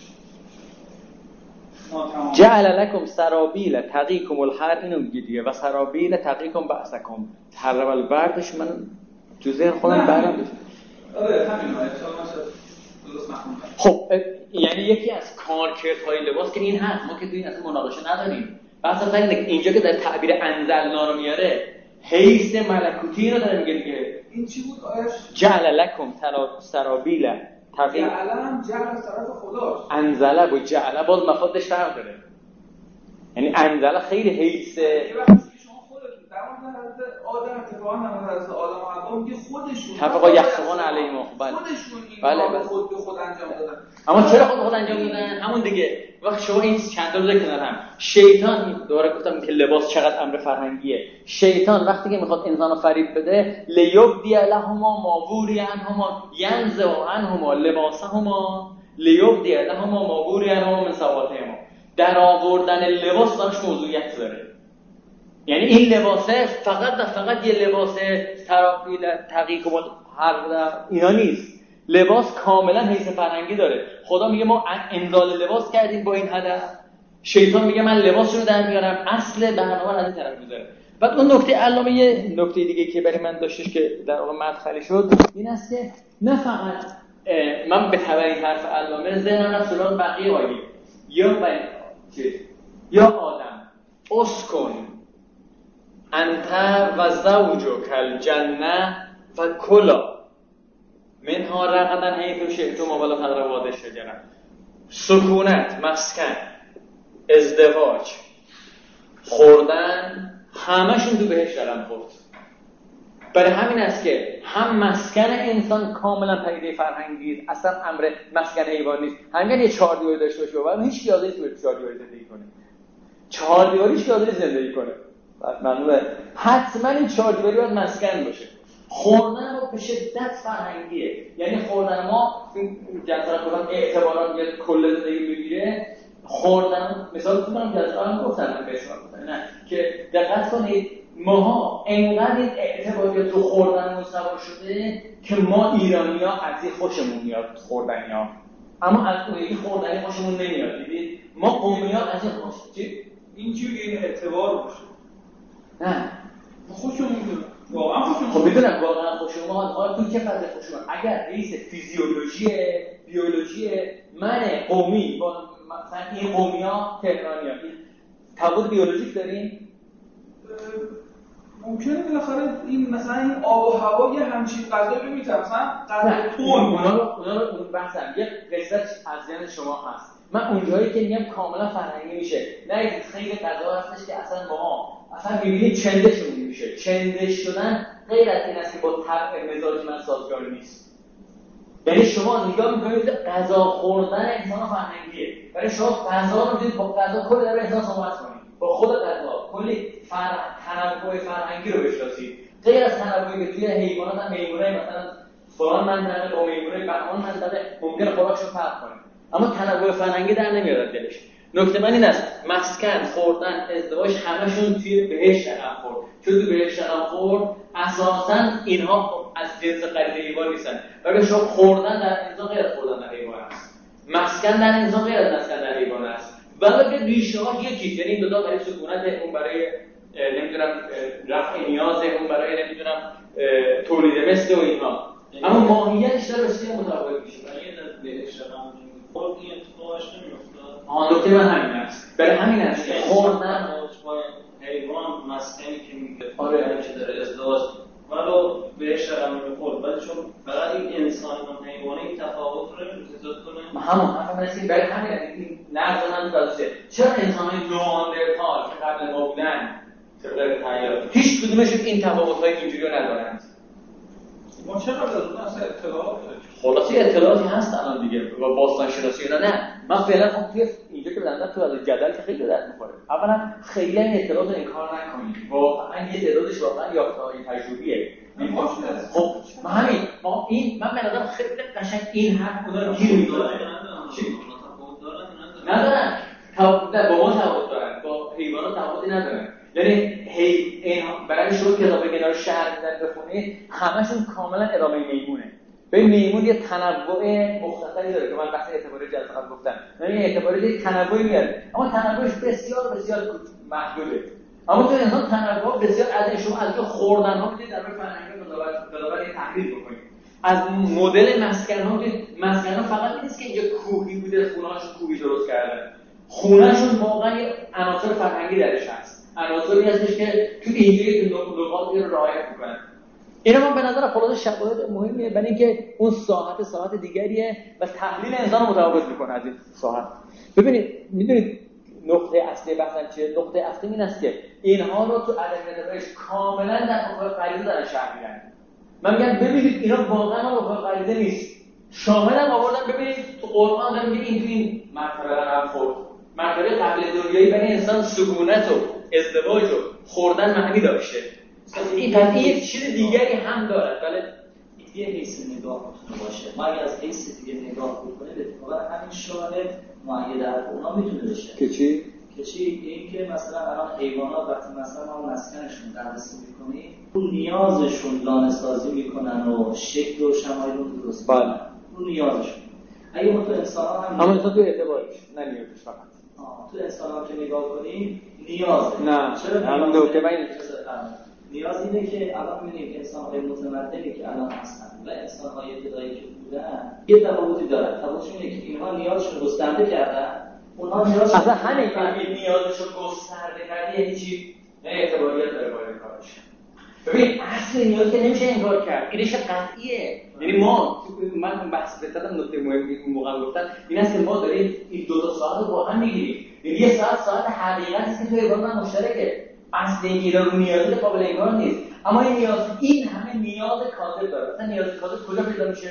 جعل لکم سرابیل تقیکم الحر، اینو میگه دیگه، و سرابیل تقیکم بأسکم. حر و البردش من تو ذهن خودم برام میاد. آره همین آیه درست مفهوم. خب یعنی یکی از کارکردهای لباس که این هست، ما که تو این اصلا مناقشه نداریم. بحث اصلا اینجا که در تعبیر انزلنا رو میاره حیث ملکوتی رو داره میگه دیگه. این چی بود آیش؟ جعل لکم سرابیل تقیکم. جعل هم جعل از طرف خداست. انزله و جعل باز مفادش فرق داره. یعنی انزله خیلی حیثه. یه وقتی شما خودتون در مورد حضرت آدم اتفاقا در مورد حضرت آدم و حوا میگه خودشون طبقا یخسقون علیهم بله خودشون این بله کار بله. خود به خود انجام دادن. اما چرا خود به خود انجام دادن؟ همون دیگه. وقتی شما این چند تا روزه کنار هم شیطان، دوباره گفتم که لباس چقدر امر فرهنگیه. شیطان وقتی که میخواد انسانو فریب بده لیبدی لهما ما وری عنهما ینزع عنهما لباسهما لیبدی لهما ما وری عنهما من سواتهما. در آوردن لباس دارش موضوعیت داره. یعنی این لباسه فقط و فقط یه لباس سرابیل تقیکم الحر اینا نیست. لباس کاملا حیث فرهنگی داره. خدا میگه ما انزال لباس کردیم با این هدف. شیطان میگه من لباس رو در میارم. اصل برنامه از این طرف میذاره. بعد اون نکته علامه، یه نکته دیگه که برای من داشتش که در واقع مدخلی شد این است که نه فقط من به تبع این حرف علامه ذهنم رفت سراغ بقیه آیه. یا بین چیز یا آدم اسکن انت و زوجک الجنه و کلا منها رغدا حیث شئتما ولا تقربوا هذه الشجره. سکونت، مسکن، ازدواج، خوردن، همشون تو بهشت دارن خورد. برای همین است که هم مسکن انسان کاملا پدیده فرهنگی، اصلا امر مسکن حیوان نیست. همین یه چهار دیواری داشته باشه و هیچ یادی تو چهار دیواری زندگی کنه. چهار دیواری هیچ یادی زندگی کنه. معلومه حتما این چهار دیواری باید مسکن باشه. خوردن ما به شدت فرهنگیه. یعنی خوردن ما جزران کردن اعتبارات یا کل زندگی بگیره. خوردن مثال می‌زنم جزران گفتن به شما نه که دقت کنید ماها انقدر این اعتباریات رو خوردن سوار شده که ما ایرانی‌ها از این خوشمون میاد خوردنی‌ها، اما از اون یکی خوردنی خوشمون نمیاد. دیدید ما قومی‌ها از این خوش چی اینجوری این اعتبار باشه. نه خوشمون میاد. واقعا خوشمون. خب میدونم واقعا خوشمون حالا تو چه فضای خوشمون؟ اگر رئیس فیزیولوژی بیولوژی من قومی با مثلا این قومی‌ها تهرانی‌ها تفاوت بیولوژیک داریم؟ ممکنه بالاخره این مثلا این آب و هوا یه همچین غذایی رو میتونه مثلا غذای تون اونا رو اونا رو اون بحثم یه قصه از ذهن شما هست. من اونجایی که میگم کاملا فرهنگی میشه، نه خیلی غذا هستش که اصلا ما اصلا میبینید چندشون میشه. چندش شدن غیر از این است که با طبع مزاج من سازگار نیست. یعنی شما نگاه میکنید غذا خوردن انسان فرهنگیه، برای شما غذا رو میدید با غذا کلی در انسان صحبت کنید، با خود غذا کلی فر... تنوع فرهنگی رو بشناسید. غیر از تنوعی که توی حیوانات هم میمونه، مثلا فلان منطقه با میمونه بهمان منطقه ممکنه خوراکشون فرق کنه، اما تنوع فرهنگی در نمیاد دلش. نکته من این است مسکن، خوردن، ازدواج همشون توی بهشت هم خورد. چون توی بهشت هم خورد اساساً اینها از جنس غریزه حیوان نیستن. ولی شما خوردن در انسان غیر از خوردن در حیوان هست. مسکن در انسان غیر از مسکن در حیوان است. ولی که ریشه ها یکیه، یعنی دو تا برای سکونت، اون برای نمیدونم رفع نیاز، اون برای نمیدونم تولید مثل و اینها، اما ماهیتش داره بسیار متفاوت میشه. یه دست بهش رقم خود این اتفاقش نمیفته. آن نکته من همین است. برای همین است که خوردن حیوان مسکنی که میگه آره که داره ازدواج ولو بهش رقم میخورد، ولی چون فقط این انسان و حیوانه این تفاوت رو نمیتونه ایجاد کنه. همون حرفم اینه که برای همین این نقد من داشته چرا انسان‌های نوآندرتال که قبل ما بودن طبق تحلیل هیچ کدومشون این تفاوت‌های اینجوری رو ندارند. ما چقدر از اون اصلا اطلاعات داریم؟ خلاصه اطلاعاتی هست الان دیگه و باستان شناسی اینا نه. من فعلا خب توی اینجا که بدن تو از جدل که خیلی درد می‌خوره. اولا خیلی این اطلاعات رو انکار نکنید. واقعا یه تعدادش واقعا یافته‌های تجربیه. خب ما همین ما این من به نظرم خیلی قشنگ این حرف اونا رو گیر می‌کنه. ندارن. تفاوت با ما تفاوت دارن. با حیوانات تفاوتی ندارن. یعنی هی این برای شما کتاب کنار شهر در بخونید همشون کاملا ادامه میمونه. به میمون یه تنوع مختصری داره که من بحث اعتباری جلسه قبل گفتم. یعنی اعتباری تنوعی میاره. اما تنوعش بسیار بسیار محدوده. اما تو انسان تنوع بسیار از شما از خوردن ها میتونید در فرهنگ مداوم تحلیل بکنید. از مدل مسکن ها میتونید مسکن ها فقط نیست که اینجا کوهی بوده خونه‌هاش کوهی درست کردن. خونه‌شون واقعا عناصر فرهنگی درش هست. عناصری هستش که تو اینجوری نقاط رو رعایت میکنن. اینا من به نظر خلاصه شواهد مهمیه برای اینکه اون ساحت ساحت دیگریه و تحلیل انسان متفاوت میکنه از این ساحت. ببینید میدونید نقطه اصلی بحثم چیه؟ نقطه اصلی این است که اینها رو تو ادبیات نگارش کاملا در حقوق غریزه دارن شرح میدن. من میگم ببینید اینا واقعا حقوق غریزه نیست. شامل هم آوردن ببینید تو قرآن داره میگه این تو این مرتبه رقم خورد. مرتبه قبل دنیایی برای انسان سکونت و ازدواج و خوردن معنی داشته. این پس یک چیز دیگری هم دارد. بله یه حیث نگاه میتونه باشه. ما اگه از حیث دیگه نگاه بکنیم اتفاقا همین شاهد معید در اونا میتونه بشه. که چی؟ که چی؟ این که مثلا الان حیوانات وقتی مثلا ما مسکنشون بررسی میکنیم اون نیازشون لانه سازی میکنن و شکل و شمایل رو درست بله. میکنن. اون نیازشون. اگه ما تو انسان ها هم اما انسان تو اعتبارش نه نیازش فقط. آه تو انسان ها که نگاه کنیم نیازه. نه. چرا؟ الان دو که من نیاز اینه که الان می‌بینیم انسان‌های متمدنی که الان هستن و انسان‌های ابتدایی که بودن یه تفاوتی دارن. تفاوتشون اینه که اینها نیازشون رو گسترده کردن، اونها نیازشون اصلا همین که نیازشون گسترده کردی یعنی چی؟ نه اعتباریت داره باید کارش. ببین اصل نیاز که نمیشه انکار کرد. اینش قطعیه. یعنی ما من بحث بزدم نکته مهمی اون موقع گفتن این است که ما داریم این دو تا ساعت رو با هم می‌گیریم. یعنی یه ساعت ساعت حقیقتی است که توی ایران مشترکه. اصل اینگیرا رو نیازی قابل انکار نیست. اما این نیاز این همه نیاز کاذب داره. مثلا نیاز کاذب کجا پیدا میشه؟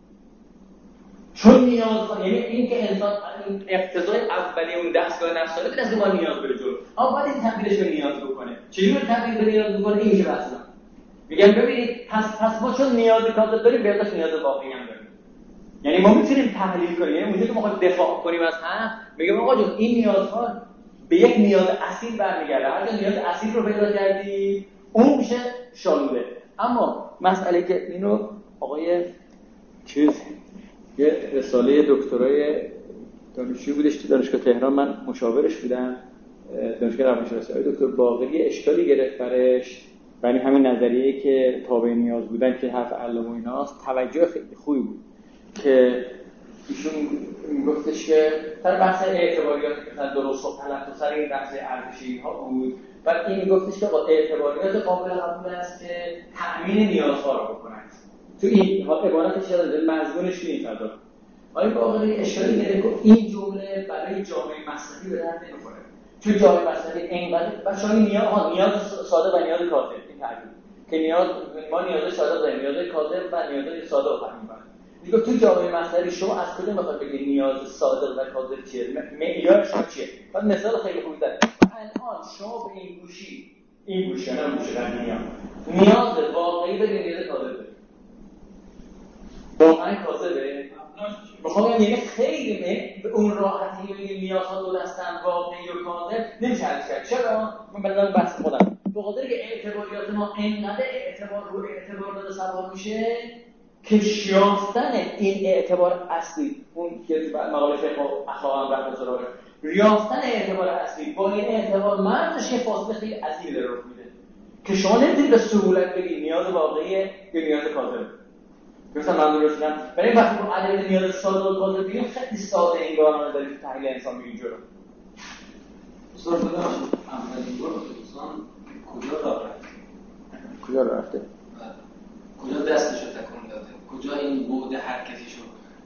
چون نیاز یعنی این که انسان این اقتضای اولیه اون دستگاه نفسانی به دست ما نیاز بره جلو. اما باید این تبدیلش به نیاز بکنه. چجوری تبدیل به نیاز بکنه؟ این میشه اصلا. میگم ببینید پس پس ما چون نیاز کاذب داریم به ازاش نیاز واقعی هم داریم. یعنی ما میتونیم تحلیل کنیم. یعنی اونجا که ما خواهیم دفاع کنیم از هم میگم آقا جون این نیازها به یک نیاز اصیل برمیگرده. هر جا نیاز اصیل رو پیدا کردی اون میشه شالوده. اما مسئله که اینو آقای چیز یه رساله دکترای دانشجویی بودش تو دانشگاه تهران من مشاورش بودم دانشگاه روانشناسی آقای دکتر باقری اشکالی گرفت برش یعنی همین نظریه‌ای که تابع نیاز بودن که حرف علامه ایناست توجه خیلی خوبی بود که ایشون میگفتش که سر بحث اعتباریات مثلا درست و غلط و سر این بحث ارزشی ها بود بعد این میگفتش که با اعتباریات قابل قبول است که تأمین نیازها رو بکنند تو این عبارتش داره مضمونش این فضا آقای باقری اشاره می‌کنه که این جمله برای جامعه مصرفی به درد نمی‌خوره چون جامعه مصرفی اینقدر بچه‌ها نیاز ها نیاز ساده و نیاز کاذب این تعریف که نیاز ما نیاز ساده داریم نیاز کاذب و نیاز ساده رو فهمیم دیگه تو جامعه مصرفی شما از کجا میخواد بگید نیاز صادق و کاذب چیه؟ معیار شما چیه؟ بعد مثال خیلی خوبی زدم. الان شما به این گوشی این گوشی نه گوشی در دنیا نیاز واقعی به نیاز کاذب دارید. واقعا کاذبه؟ بخوام یعنی خیلی به اون راحتی میگه نیازها دو دستن واقعی و کاذب نمیشه حل کرد. چرا؟ من بدونم بحث خودم. به خاطر که اعتباریات ما اینقدر اعتبار رو اعتبار داده سوار میشه که شیافتن این اعتبار اصلی، اون که مقاله فقه اخلاق هم رفت سراغ ریافتن اعتبار اصلی با این اعتبار مرزش یه فاصله خیلی عظیمی داره رخ میده که شما نمیتونید به سهولت بگید نیاز واقعیه یا نیاز کاذبه. مثلا منظورش اینه برای وقتی ما عدد نیاز ساده و کاذب بگیم خیلی ساده این گاهانه داریم تو تحلیل انسان میگیم جلو. بسیار بده اولین بار انسان کجا راه رفته؟ کجا راه رفته؟ کجا دستشو تکون داده؟ کجا این بعد حرکتیشو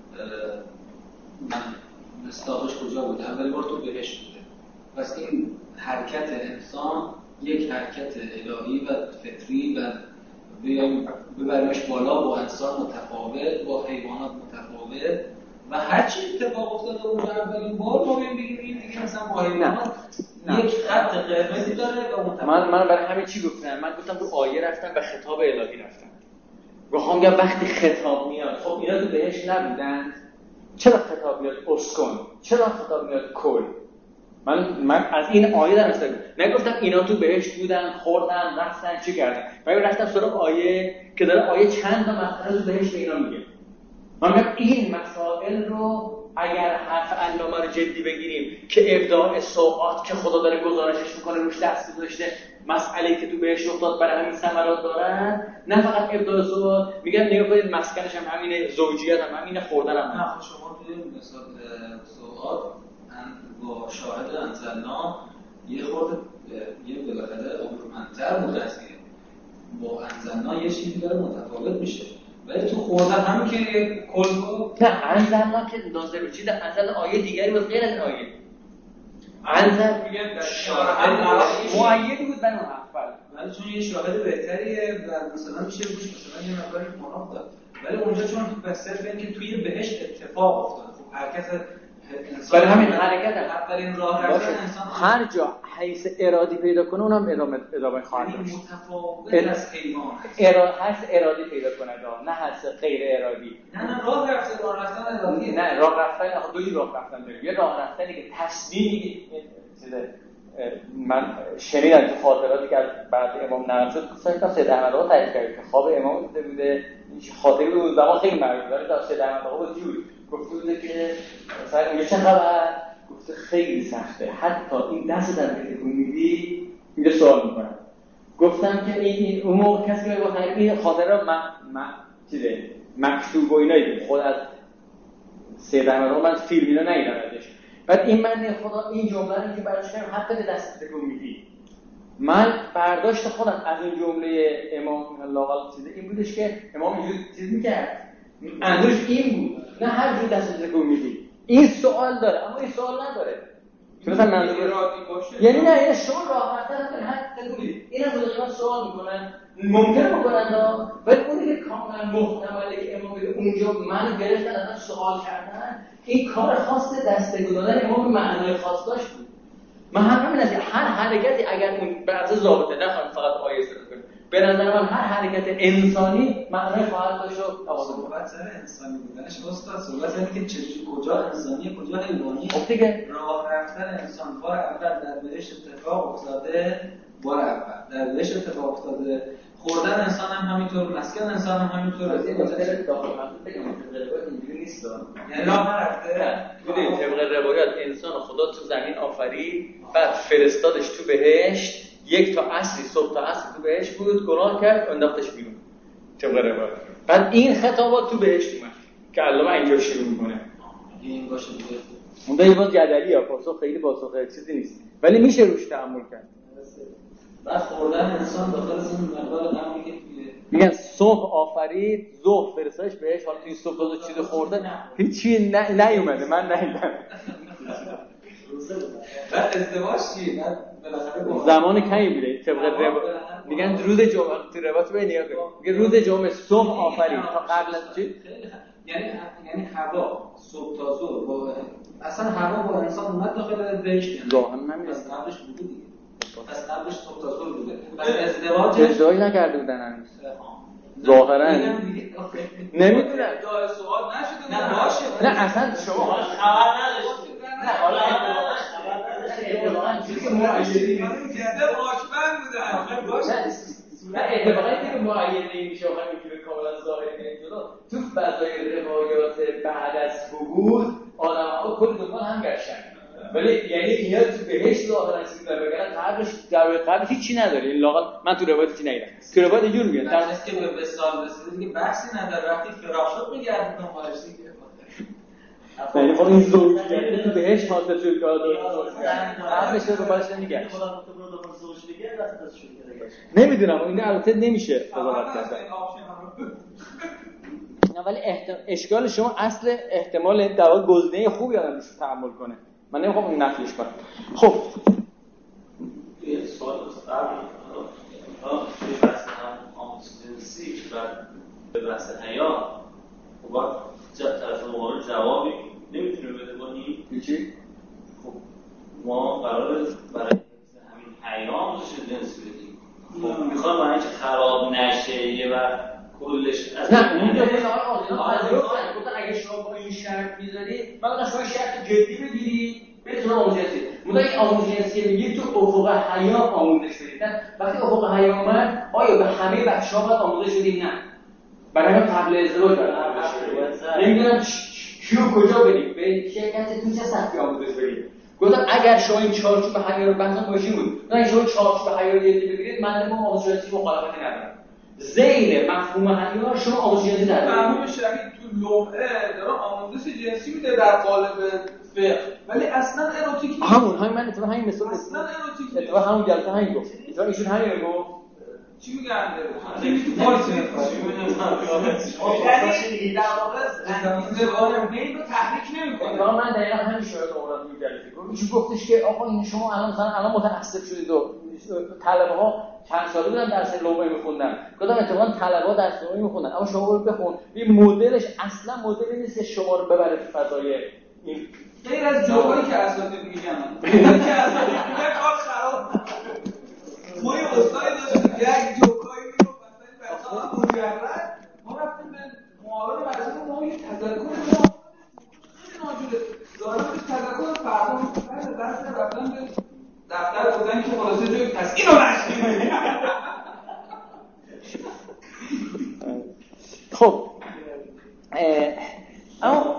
من مستاقش کجا بوده؟ اولین بار تو بهشت بوده. پس این حرکت انسان یک حرکت الهی و فطری و بیایم ببریمش بالا، با انسان متفاوت، با حیوانات متفاوت و هر چی اتفاق افتاده اونجا اولین بار ما بگیم این دیگه مثلا با حیوانات یک خط قرمزی داره و متفاوت. من من برای همین چی گفتم؟ من گفتم رو آیه رفتم و خطاب الهی رفتم. گفتم میگم وقتی خطاب میاد، خب اینا تو بهش نبودن، چرا خطاب میاد اسکن؟ چرا خطاب میاد کل؟ من من از این آیه در نظر نگفتم اینا تو بهشت بودن، خوردن، رفتن، چی کردن. من رفتم سراغ آیه که داره آیه چند تا مسئله تو بهشت به اینا میگه. من میگم این مسائل رو اگر حرف علامه رو جدی بگیریم که ابداع سوءات که خدا داره گزارشش میکنه روش دست گذاشته، مسئله‌ای که تو بهشت افتاد برای همین ثمرات دارن، نه فقط ابداع سوءات. میگن نگاه کنید مسکنش هم همینه، زوجیت هم همینه، خوردن هم همینه. نه شما توی مثال سوءات با شاهد انزلنا یه خورده یه بالاخره آبرومندتر بوده است که با انزلنا یه چیزی داره متفاوت میشه، ولی تو خوردن همین که کلگو نه انزلنا که نازل چیز انزلنا آیه دیگری بود غیر از این آیه. انزل میگن شاهد معیدی بود برای اون اول، ولی چون یه شاهد بهتریه و مثلا میشه بگوش مثلا یه مقداری مناف داد، ولی اونجا چون به صرف اینکه توی بهشت اتفاق افتاد، خب حرکت برای همین حرکت اولین راه رفتن انسان هر جا حیث ارادی پیدا کنه اونم ادامه ادامه خواهد داشت. متفاوت از حیوان اراد حیث ارادی پیدا کنه نه حیث غیر ارادی. نه نه راه رفتن راه رفتن ارادی نه راه رفتن دو جور راه رفتن داره. یه راه رفتنی که تصدیق چیزه من شنیدم تو خاطراتی که از بعد امام نقل شد، گفتم سید احمد آقا تعریف کرد که خواب امام دیده بوده، خاطری بود زمان خیلی معروفه داره تا سید احمد آقا بود جور گفته بوده که مثلا میگه چه خبر؟ گفته خیلی سخته، حتی این دست در که تو میدی اینجا سوال میکنم. گفتم که این این اون موقع کسی میگه گفتن این خاطره رو من من چیزه مکتوب و اینایی که خود از سید احمد آقا من فیلم اینا ندیدم ازش. بعد این من خدا این جمله رو که براش کردم حتی به دست تکون میدی، من برداشت خودم از این جمله امام لاغال چیزه این بودش که امام اینجور چیز میکرد اندرش این بود، نه هر جور دست تکون میدی. این سوال داره اما این سوال نداره. چون مثلا منظور یعنی نه یعنی شما راه رفتن هر تکون میدی این هم بودن سوال میکنن ممکنه بکنن ولی اونی که کاملا محتمله که امام میگه اونجا من گرفتن ازش سوال کردن، این کار خاص دستگیر دادن امام معنای خاص داشت بود. من همین از هر حرکتی اگر اون به عرض ضابطه نخواهیم فقط آیه استفاده کنیم، به نظر من هر حرکت انسانی معنای خواهد داشت و تواضع صحبت سر انسانی بودنش استاد صحبت اینه که چجوری کجا انسانی کجا حیوانی. خب دیگه راه رفتن انسان بار اول در بهشت اتفاق افتاده، بار اول در بهشت اتفاق افتاده، خوردن انسان هم همینطور، مسکن انسان هم همینطور. از این مسئله داخل منطقه بگم روایت اینجوری نیست یعنی راه نرفته. ببین طبق روایات انسان خدا تو زمین آفرید بعد فرستادش تو بهشت، یک تا عصری صبح تا عصر تو بهشت بود، گناه کرد انداختش بیرون طبق روایات. بعد این خطابات تو بهشت اومد که علامه اینجا شروع میکنه. این باشه دیگه اونجا یه باز جدلیه پاسخ خیلی پاسخ چیزی نیست ولی میشه روش تأمل کرد. بعد خوردن انسان داخل این مقدار قبلی که میگن صبح آفرید ظهر فرستادش بهش، حالا تو این صبح دو چیز خورده هیچی نه نیومده من ندیدم. بعد ازدواج چی؟ بعد بالاخره زمان کمی بوده طبق روایت میگن روز جمعه تو روایت به نگاه کن میگه روز جمعه صبح آفرید تا قبل از چی یعنی یعنی هوا صبح تا ظهر با اصلا هوا با انسان اومد داخل بهشت ظاهر نمیشه از قبلش بوده دیگه، از قبلش صبح تا ظهر بوده. پس ازدواج ازدواج نکرده بودن هنوز ظاهرا نمیدونم جای سوال نشده. نه باشه نه اصلا شما خبر نداشتید. نه حالا دیده واچمن بودن باشه. نه اتفاقی که معاینه میشه و همینجوری کاملا ظاهری جلو تو فضای روایات بعد از حبوط آدم‌ها کل دنبال هم گشتن، ولی یعنی اینا تو بهشت ظاهرا چیزی در بگن قبلش در قبل هیچی نداره. این لاقل من تو روایت چیزی ندیدم. تو روایت اینجوری میگن در حالی که به وصال رسیده دیگه بحثی نداره، وقتی فراق شد میگردن دنبالش دیگه. یعنی خب این زوجیت تو بهشت حاصل شد که آدم قبلش رو بالش نمیگن. نمیدونم اینو البته نمیشه قضاوت کرد. نه ولی احتمال اشکال شما اصل احتمال در واقع گزینه خوبی آدم روش تحمل کنه. من نمیخوام این نفیش کنم. خب یه سوال قبل ها توی بحث آموزشی و به بحث حیا خب طرف مقابل جوابی نمیتونه بده با این چی؟ خب ما قراره برای همین حیا آموزش جنسی بدیم. خب میخوام برای اینکه خراب نشه یه وقت کلش از نه اون که مثلا آقا اینا گفتن اگه شما با این شرط میذاری مثلا شما شرط جدی بگیری بتونه آموزش جنسی مدام این آموزش جنسی میگی تو افق حیا آموزش بدید. وقتی افق حیا اومد آیا به همه بچه‌ها باید آموزش بدیم؟ نه. برای همین قبل ازدواج باید نمیدونم کیو کجا بدیم به شرکت تو چه سطحی آموزش بدیم. گفتم اگر شما این چارچوب حیا رو بحث باشین بود، نه شما چارچوب حیا رو جدی بگیرید من با آموزش جنسی مخالفتی ندارم. زیر مفهوم حیا شما آموزش جنسی در مفهوم شهید تو لوحه داره آموزش جنسی میده در قالب فقه، ولی اصلا اروتیک نیست. همون همین من اتفاقا همین مثال اصلا اروتیک نیست. اتفاقا همون جلسه همین گفت. اتفاقا ایشون همین گفت چی میگن داره؟ تو پالیسی یعنی در واقع انگیزه میل رو تحریک نمی‌کنه. واقعا من دقیقاً همین شاید اوراد می‌گردید. ایشون گفتش که آقا این شما الان مثلا الان متعصب شدید و طلبه‌ها چند ساله بودن درس لومه می‌خوندن. گفتم اتفاقا طلبه‌ها درس لومه می‌خوندن اما شما برو بخون. این مدلش اصلا مدلی نیست که شما رو ببره تو فضای این غیر از جوهایی که اساتید میگن. که اساتید میگن کار خراب. ما یه استادی داشتیم که یک جوکایی میگفت مثلا بچه‌ها مجرد ما رفتیم به معاون مدرسه ما یه تذکر ما خیلی ناجوره ظاهرا بهش تذکر فردا بعد درس رفتن به دفتر بودن که خلاصه جوی پس اینو نشید. خب اما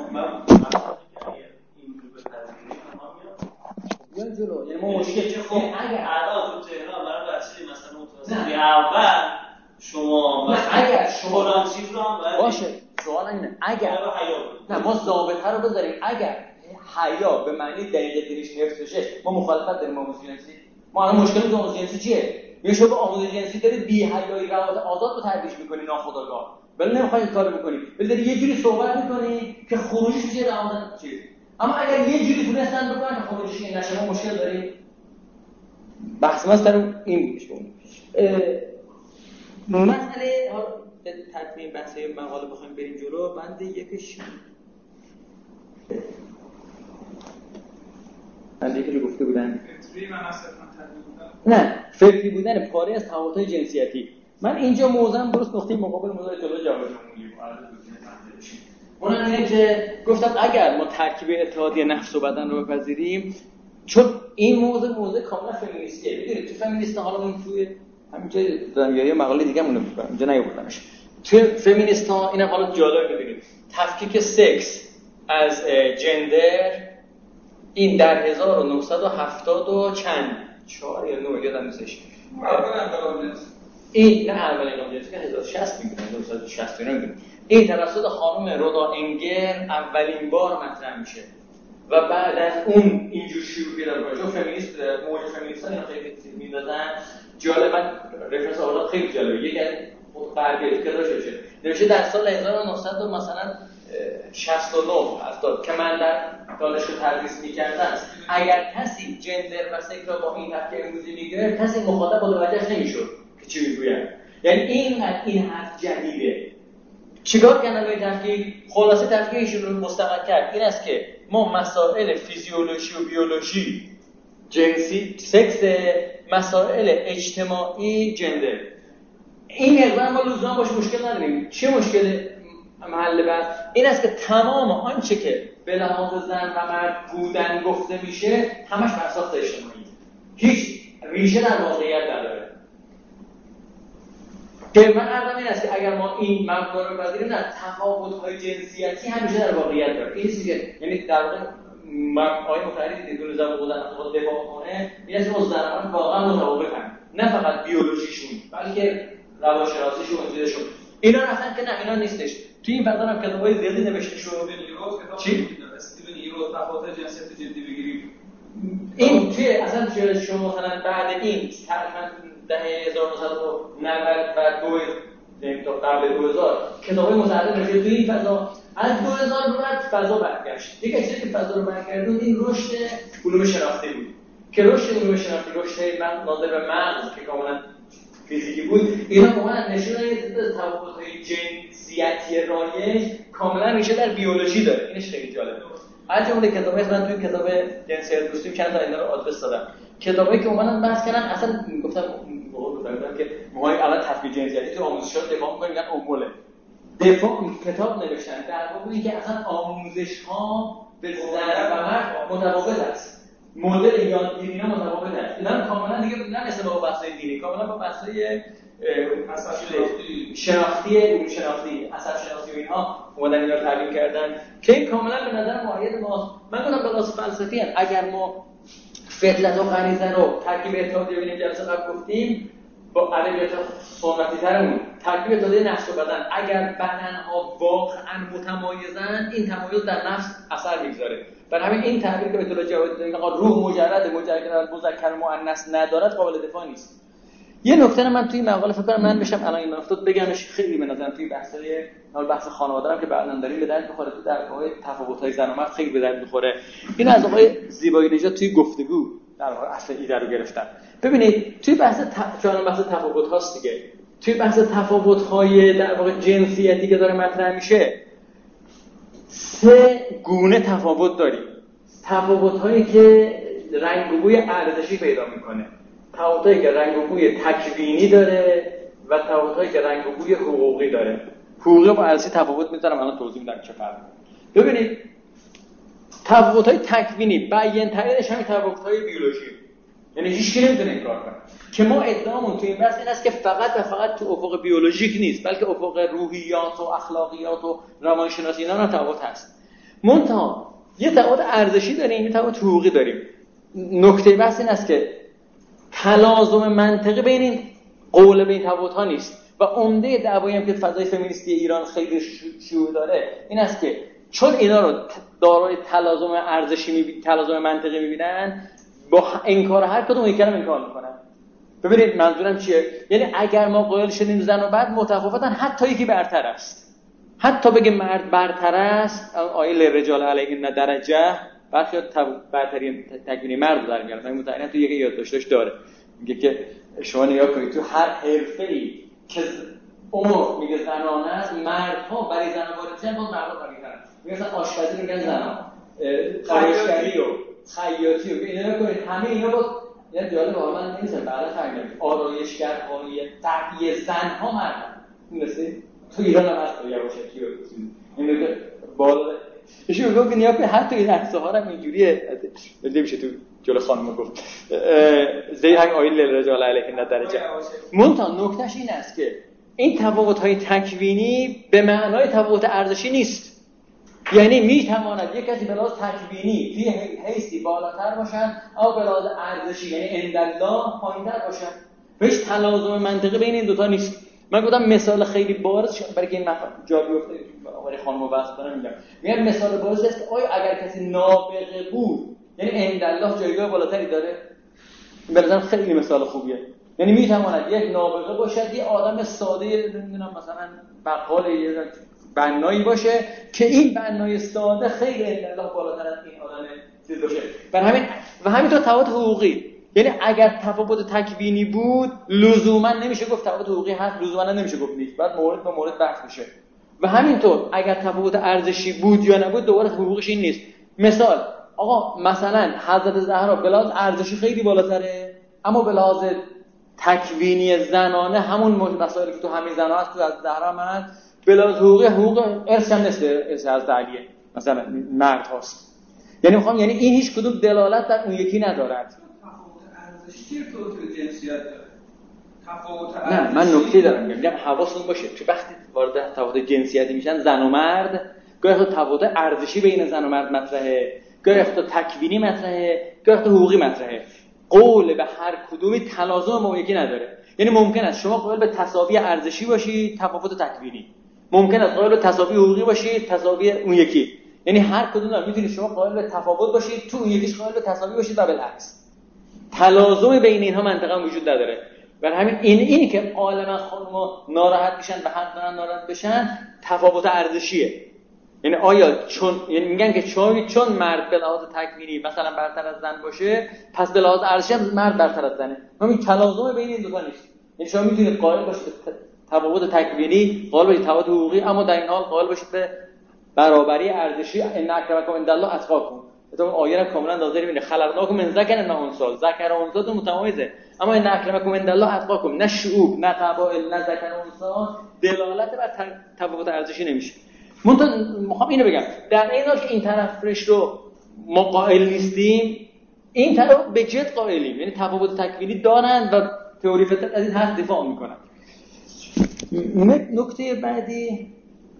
یا جلو یعنی ما مشکل که خب اگه الان تو تهران برای بچه‌ای مثلا متوسطی اول شما نه اگر شما فلان چیز رو هم باید باشه سوال اینه اگر نه ما ضابطه رو بذاریم اگر حیا به معنی دقیق دلیش حفظ بشه ما مخالفت داریم آموزش جنسی. ما الان مشکل تو آموزش جنسی چیه؟ یه شما آموزش جنسی داری بی حیایی روابط آزاد رو ترویج می‌کنی ناخودآگاه ولی نمی‌خوای این کارو بکنی ولی داری یه جوری صحبت می‌کنی که خروجش میشه روابط چیز. اما اگر یه جوری تونستن بکنن که خروجش این نشه ما مشکل داریم. بحث ما سر این میشه. مسئله ها به تکمیل بحث مقاله بخوایم بریم جلو بند یکش بند یکی رو گفته بودن فطری و نصفاً نه فطری بودن پاره از تفاوت‌های جنسیتی. من اینجا موضوعم درست نقطه مقابل موضوع جلو جواب می‌گیم. اونم اینه که گفتم اگر ما ترکیب اتحادیه نفس و بدن رو بپذیریم چون این موضوع موضوع کاملا فمینیستیه. می‌دونید تو فمینیست حالا اون توی همینجا دارم یه مقاله دیگه مونم می‌کنم اینجا نیاوردمش. توی فمینیست‌ها اینم حالا جالب ببینید تفکیک سکس از جندر این در هزار و نهصد و هفتاد و چند چهار یا نه یادم نیستش این نه اولین انقلاب جنسی که هزار و شصت میگن هزار و شصت اینا میگن این توسط خانم رودا انگر اولین بار مطرح میشه و بعد از اون اینجور شروع پیدا می‌کنه. چون فمینیست موج فمینیست‌ها اینا خیلی می‌دادن جالب من رفرنس اولاد خیلی جالبه یک از غربی که داشته نوشته در سال هزار و نهصد و مثلا شصت و نه هفتاد که من در دانشگاه تدریس می‌کردم اگر کسی جندر و سکس را با این تفکیک امروزی می‌گرفت کسی مخاطب متوجهش نمی‌شد که چی می‌گوید. یعنی اینقدر این حرف جدیده. چیکار کردن به تفکیک؟ خلاصه تفکیکشون رو مستقل کرد این است که ما مسائل فیزیولوژی و بیولوژی جنسی سکس مسائل اجتماعی جندر این اقدام ما لزوما باش مشکل نداریم. چه مشکل محل بحث این است که تمام آنچه که به لحاظ زن و مرد بودن گفته میشه همش بر اساس اجتماعی هیچ ریشه در واقعیت نداره. که من عرضم این است که اگر ما این مبدا رو بذاریم نه تفاوت‌های جنسیتی همیشه در واقعیت داره. این چیزی که یعنی در واقع آقای متحری دیدون زبان بودن خود دفاع کنه این است که زنان واقعا متفاوتن، نه فقط بیولوژیشون بلکه روانشناسیشون و چیزشون. اینا اصلا که نه اینا نیستش. توی این فضا هم کتابای زیادی نوشته شده. چی؟ استیون ایرو تفاوت جنسیت جدی بگیریم. این توی اصلا توی شما مثلا بعد این تقریبا دهه هزار و نهصد و نود و دو یعنی تا قبل دو هزار کتابای متعدد نوشته توی این فضا. از دو هزار به بعد فضا برگشت. یک چیزی که فضا رو برگردون این رشد علوم شناختی بود. که رشد علوم شناختی رشد من ناظر به مغز که کاملا فیزیکی بود، اینا واقعا نشون میده تفاوت‌های جنسیتی رایج کاملا میشه در بیولوژی داره. اینش خیلی جالبه. از جمله کتابی من توی کتاب جنسیت دوستی چند تا اینا رو آدرس دادم. کتابایی که اومدن بحث کردن اصلا گفتم گفتم که موهای الان تفکیک جنسیتی تو آموزشات دفاع می‌کنن میگن اموله. دفاع کتاب نوشتن در واقع اینکه اصلا آموزش‌ها به زن و مرد متفاوت است. مدل یادگیری اینا متفاوت است. اینا کاملا دیگه نه مثل با بحث‌های دینی، کاملا با بحث‌های شناختی، علوم شناختی، عصب شناسی و اینها اومدن اینا رو تعریف کردن که این کاملا به نظر معید ما. من گفتم به لحاظ فلسفی ان اگر ما فطرت و غریزه رو ترکیب اتحادیه ببینیم جلسه قبل گفتیم با ادبیات سنتی ترمون ترکیب اتحادیه نفس و بدن، اگر بدن‌ها واقعا متمایزن این تمایز در نفس اثر می‌گذاره. برای همین این تعبیر که به طور جواب دادن آقا روح مجرد مجرد مذکر مؤنث ندارد قابل دفاع نیست. یه نکته من توی مقاله فکر کنم من بشم الان این افتاد بگمش خیلی به نظرم توی بحث‌های حال بحث خانواده هم که بعداً داریم به درد می‌خوره تو درگاه‌های تفاوت‌های زن و مرد خیلی به درد می‌خوره. این از آقای زیبایی نژاد توی گفتگو در واقع اصل ایده رو گرفتن. ببینید توی بحث چون بحث تفاوت‌هاست دیگه. توی بحث تفاوت‌های در واقع جنسیتی که داره مطرح میشه سه گونه تفاوت داریم. تفاوت‌هایی که رنگ و بوی ارزشی پیدا می‌کنه. تفاوتایی که رنگ و بوی تکوینی داره و تفاوتایی که رنگ و بوی حقوقی داره. حقوقی با ارزشی تفاوت می‌ذارم الان توضیح میدم چه فرقی. ببینید تفاوت‌های تکوینی بیان ترینش همین تفاوت‌های بیولوژی. یعنی هیچ کی نمی‌تونه این کار کنه. که ما ادعامون تو این بحث این است که فقط و فقط تو افق بیولوژیک نیست بلکه افق روحیات و اخلاقیات و روانشناسی اینا هم تفاوت هست. منتها یه تفاوت ارزشی داریم، یه تفاوت حقوقی داریم. نکته بحث این است که تلازم منطقی بین این قول بین تفاوت‌ها نیست و عمده دعوایی هم که فضای فمینیستی ایران خیلی شیوع داره این است که چون اینا رو دارای تلازم ارزشی می‌بینن، تلازم منطقی می‌بینن، با انکار هر کدوم یک کلمه انکار می‌کنن. ببینید منظورم چیه؟ یعنی اگر ما قائل شدیم زن و مرد متفاوتن حتی یکی برتر است، حتی بگه مرد برتر است، آیه لرجال علیهن درجه برخی برتری تکوینی مرد در میارن. این متعین تو یکی یادداشتش داره میگه که شما نگاه کنید تو هر حرفه‌ای که عمر میگه زنانه است مردها برای زنان واردن باز مردها قوی‌ترن. میگه مثلا آشپزی میگن زنان، خیاطی و خیاطی و اینا کنید همه اینا با یه جالب واقعا نمیشه بعدا فهمیدم آرایشگرهای طبیعی زنها مردن. مثلا تو ایران هم هست یواشکی و این میگه بالا ایشون میگه که نیا حتی این عکس‌ها هم اینجوریه نمیشه تو جلو خانم گفت زی همین آیه للرجال علیهن درجه. منتها نکتهش این است که این تفاوت‌های تکوینی به معنای تفاوت ارزشی نیست. یعنی میتواند یک کسی به لحاظ تکوینی توی حیثی بالاتر باشد اما به لحاظ ارزشی یعنی عندالله پایین‌تر باشد. هیچ تلازم منطقی بین این دوتا نیست. من گفتم مثال خیلی بارز برای که این مفهوم جا بیفته برای خانمو بحث کنم میگم. میگم مثال بارز است که آیا اگر کسی نابغه بود یعنی عندالله جایگاه بالاتری داره؟ به نظرم خیلی مثال خوبیه. یعنی میتواند یک نابغه باشد یه آدم ساده نمیدونم مثلا بقال یه بنایی باشه که این بنای ساده خیلی عندالله بالاتر از این آدم چیز باشه. برای همین و همینطور تفاوت حقوقی، یعنی اگر تفاوت تکوینی بود لزوما نمیشه گفت تفاوت حقوقی هست، لزوما نمیشه گفت نیست، بعد مورد به مورد بحث میشه. و همینطور اگر تفاوت ارزشی بود یا نبود دوباره حقوقش این نیست. مثال آقا مثلا حضرت زهرا به لحاظ ارزشی خیلی بالاتره اما به لحاظ تکوینی زنانه همون مسائلی که تو همین زنا هست تو از زهرا من به لحاظ حقوقی حقوق ارث هم نیست، ارث از علیه مثلا مرد هاست. یعنی میخوام یعنی این هیچ کدوم دلالت در اون یکی ندارد. چیه تو تو جنسیت داره؟ تفاوت نه من نکته دارم میگم حواستون باشه که وقتی وارد تفاوت جنسیتی میشن زن و مرد، گاهی وقتا تفاوت ارزشی بین زن و مرد مطرحه، گاهی وقتا تکوینی مطرحه، گاهی وقتا حقوقی مطرحه. قول به هر کدومی تلازم ما یکی نداره. یعنی ممکن است شما قائل به تساوی ارزشی باشید، تفاوت تکوینی. ممکن است قائل به تساوی حقوقی باشید، تساوی اون یکی. یعنی هر کدوم داره میتونید شما قائل به تفاوت باشید، تو اون یکیش قائل به تساوی باشید و بالعکس. تلازم بین اینها منطقا وجود نداره. برای همین این اینی که عالما خانم‌ها ناراحت میشن و حق دارن ناراحت بشن، تفاوت ارزشیه. یعنی آیا چون یعنی میگن که چون چون مرد به لحاظ تکوینی مثلا برتر از زن باشه، پس به لحاظ ارزشی مرد برتر از زنه. همین تلازم بین این دو تا نیست. یعنی شما میتونید قائل باشید به تفاوت تکوینی، قائل باشید تفاوت حقوقی، اما در این حال قائل باشید به برابری ارزشی. ان اکرمکم عند الله اتقاکم. تو آیه را کاملا واضح می‌بینه. خلقناکم من ذکر و انثى. ذکر و انثى تو متمایزه. اما ان اکرمکم عند الله اتقاکم، نه شعوب نه قبایل نه ذکر و انثى دلالت بر تفاوت ارزشی نمیشه. من تو میخوام اینو بگم در این حال که این طرفش رو ما قائل نیستیم، این طرف به جد قائلیم. یعنی تفاوت تکوینی دارن و تئوری فطرت از این حرف دفاع میکنن. نکته بعدی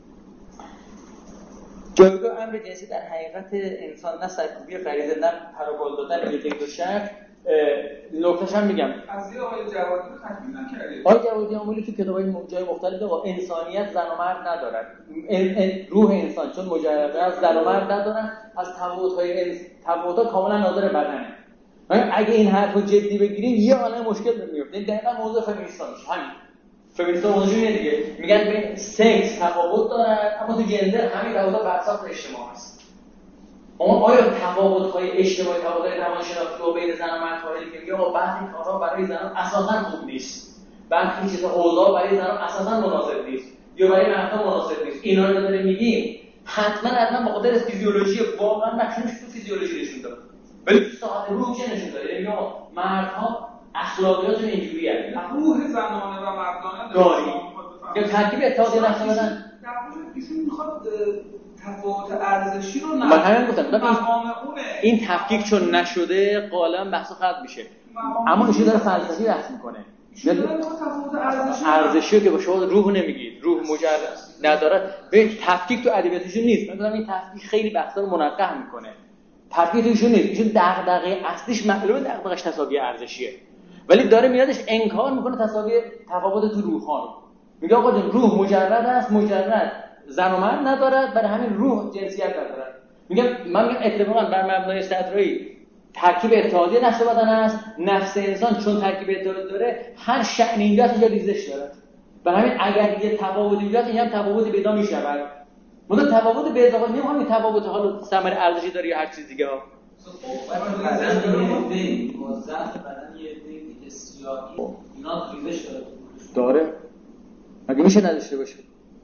جایگاه امر جنسی در حقیقت انسان، نه سرکوبی غریزه نه پروبال دادن به دو شک. نکتهش هم میگم از یه آقای جوادی رو تکمیل نکردید. آقای جوادی عاملی تو کتابای جای مختلف با انسانیت زن و مرد ندارد. روح انسان چون مجرد از زن و مرد ندارن، از تفاوت‌های تفاوت‌ها کاملا ناظر بدنه. اگه این حرفو جدی بگیریم یه عالمه مشکل میفته. این دقیقاً موضوع فمینیستا میشه. همین فمینیستا موضوعیه دیگه. میگن بین سکس تفاوت دارد، اما تو جندر همین تفاوت‌ها بر اساس اجتماع است. اما آیا تفاوت‌های اجتماعی، تفاوت‌های روانشناختی و بین زن و مرد قائل که یا بعضی کارها برای زنان اساساً خوب نیست، بعضی چیزا اوضاع برای زنان اساساً مناسب نیست یا برای مردها مناسب نیست، اینا رو داریم میگیم، حتما حتما به خاطر فیزیولوژی واقعا نقشش تو فیزیولوژی نشون داد، ولی تو ساعت روح چه نشون داد؟ یعنی مردها اخلاقیاتشون اینجوریه، روح زنانه و مردانه داری یا ترکیب اتحادیه نقشه بدن. ایشون میخواد تفاوت ارزشی رو نه. من همین گفتم مقام اونه. این تفکیک چون نشده غالبا بحث ختم میشه. اما ایشون داره فلسفی بحث میکنه. ایشون داره تفاوت ارزشی ارزشی که با شما روح نمیگید، روح مجرد نداره. به تفکیک تو ادبیاتشون نیست. مثلا این تفکیک خیلی بحثا رو منقح میکنه. تفکیک ایشون نیست. ایشون دغدغه اصلیش معلومه دغدغش تساوی ارزشیه. ولی داره میادش انکار میکنه تساوی تفاوت تو روح‌ها رو. میگه آقا روح مجرد است، مجرد زن و مرد ندارد، برای همین روح جنسیت ندارد. میگم من میگم اتفاقا بر مبنای صدرایی ترکیب اتحادیه نفس بدن است. نفس انسان چون ترکیب اتحادیه داره، هر شأن اینجا اینجا ریزش داره. برای همین اگر یه تفاوتی بیاد، این هم تفاوت پیدا میشود. مدام تفاوت به اضافه نمیخوام این تفاوت حالا ثمر ارزشی داره یا هر چیز دیگه ها. بدن یه دی موظف بدن یه دی دیگه سیاهی اینا ریزش داره. داره. مگه میشه نداشته باشه؟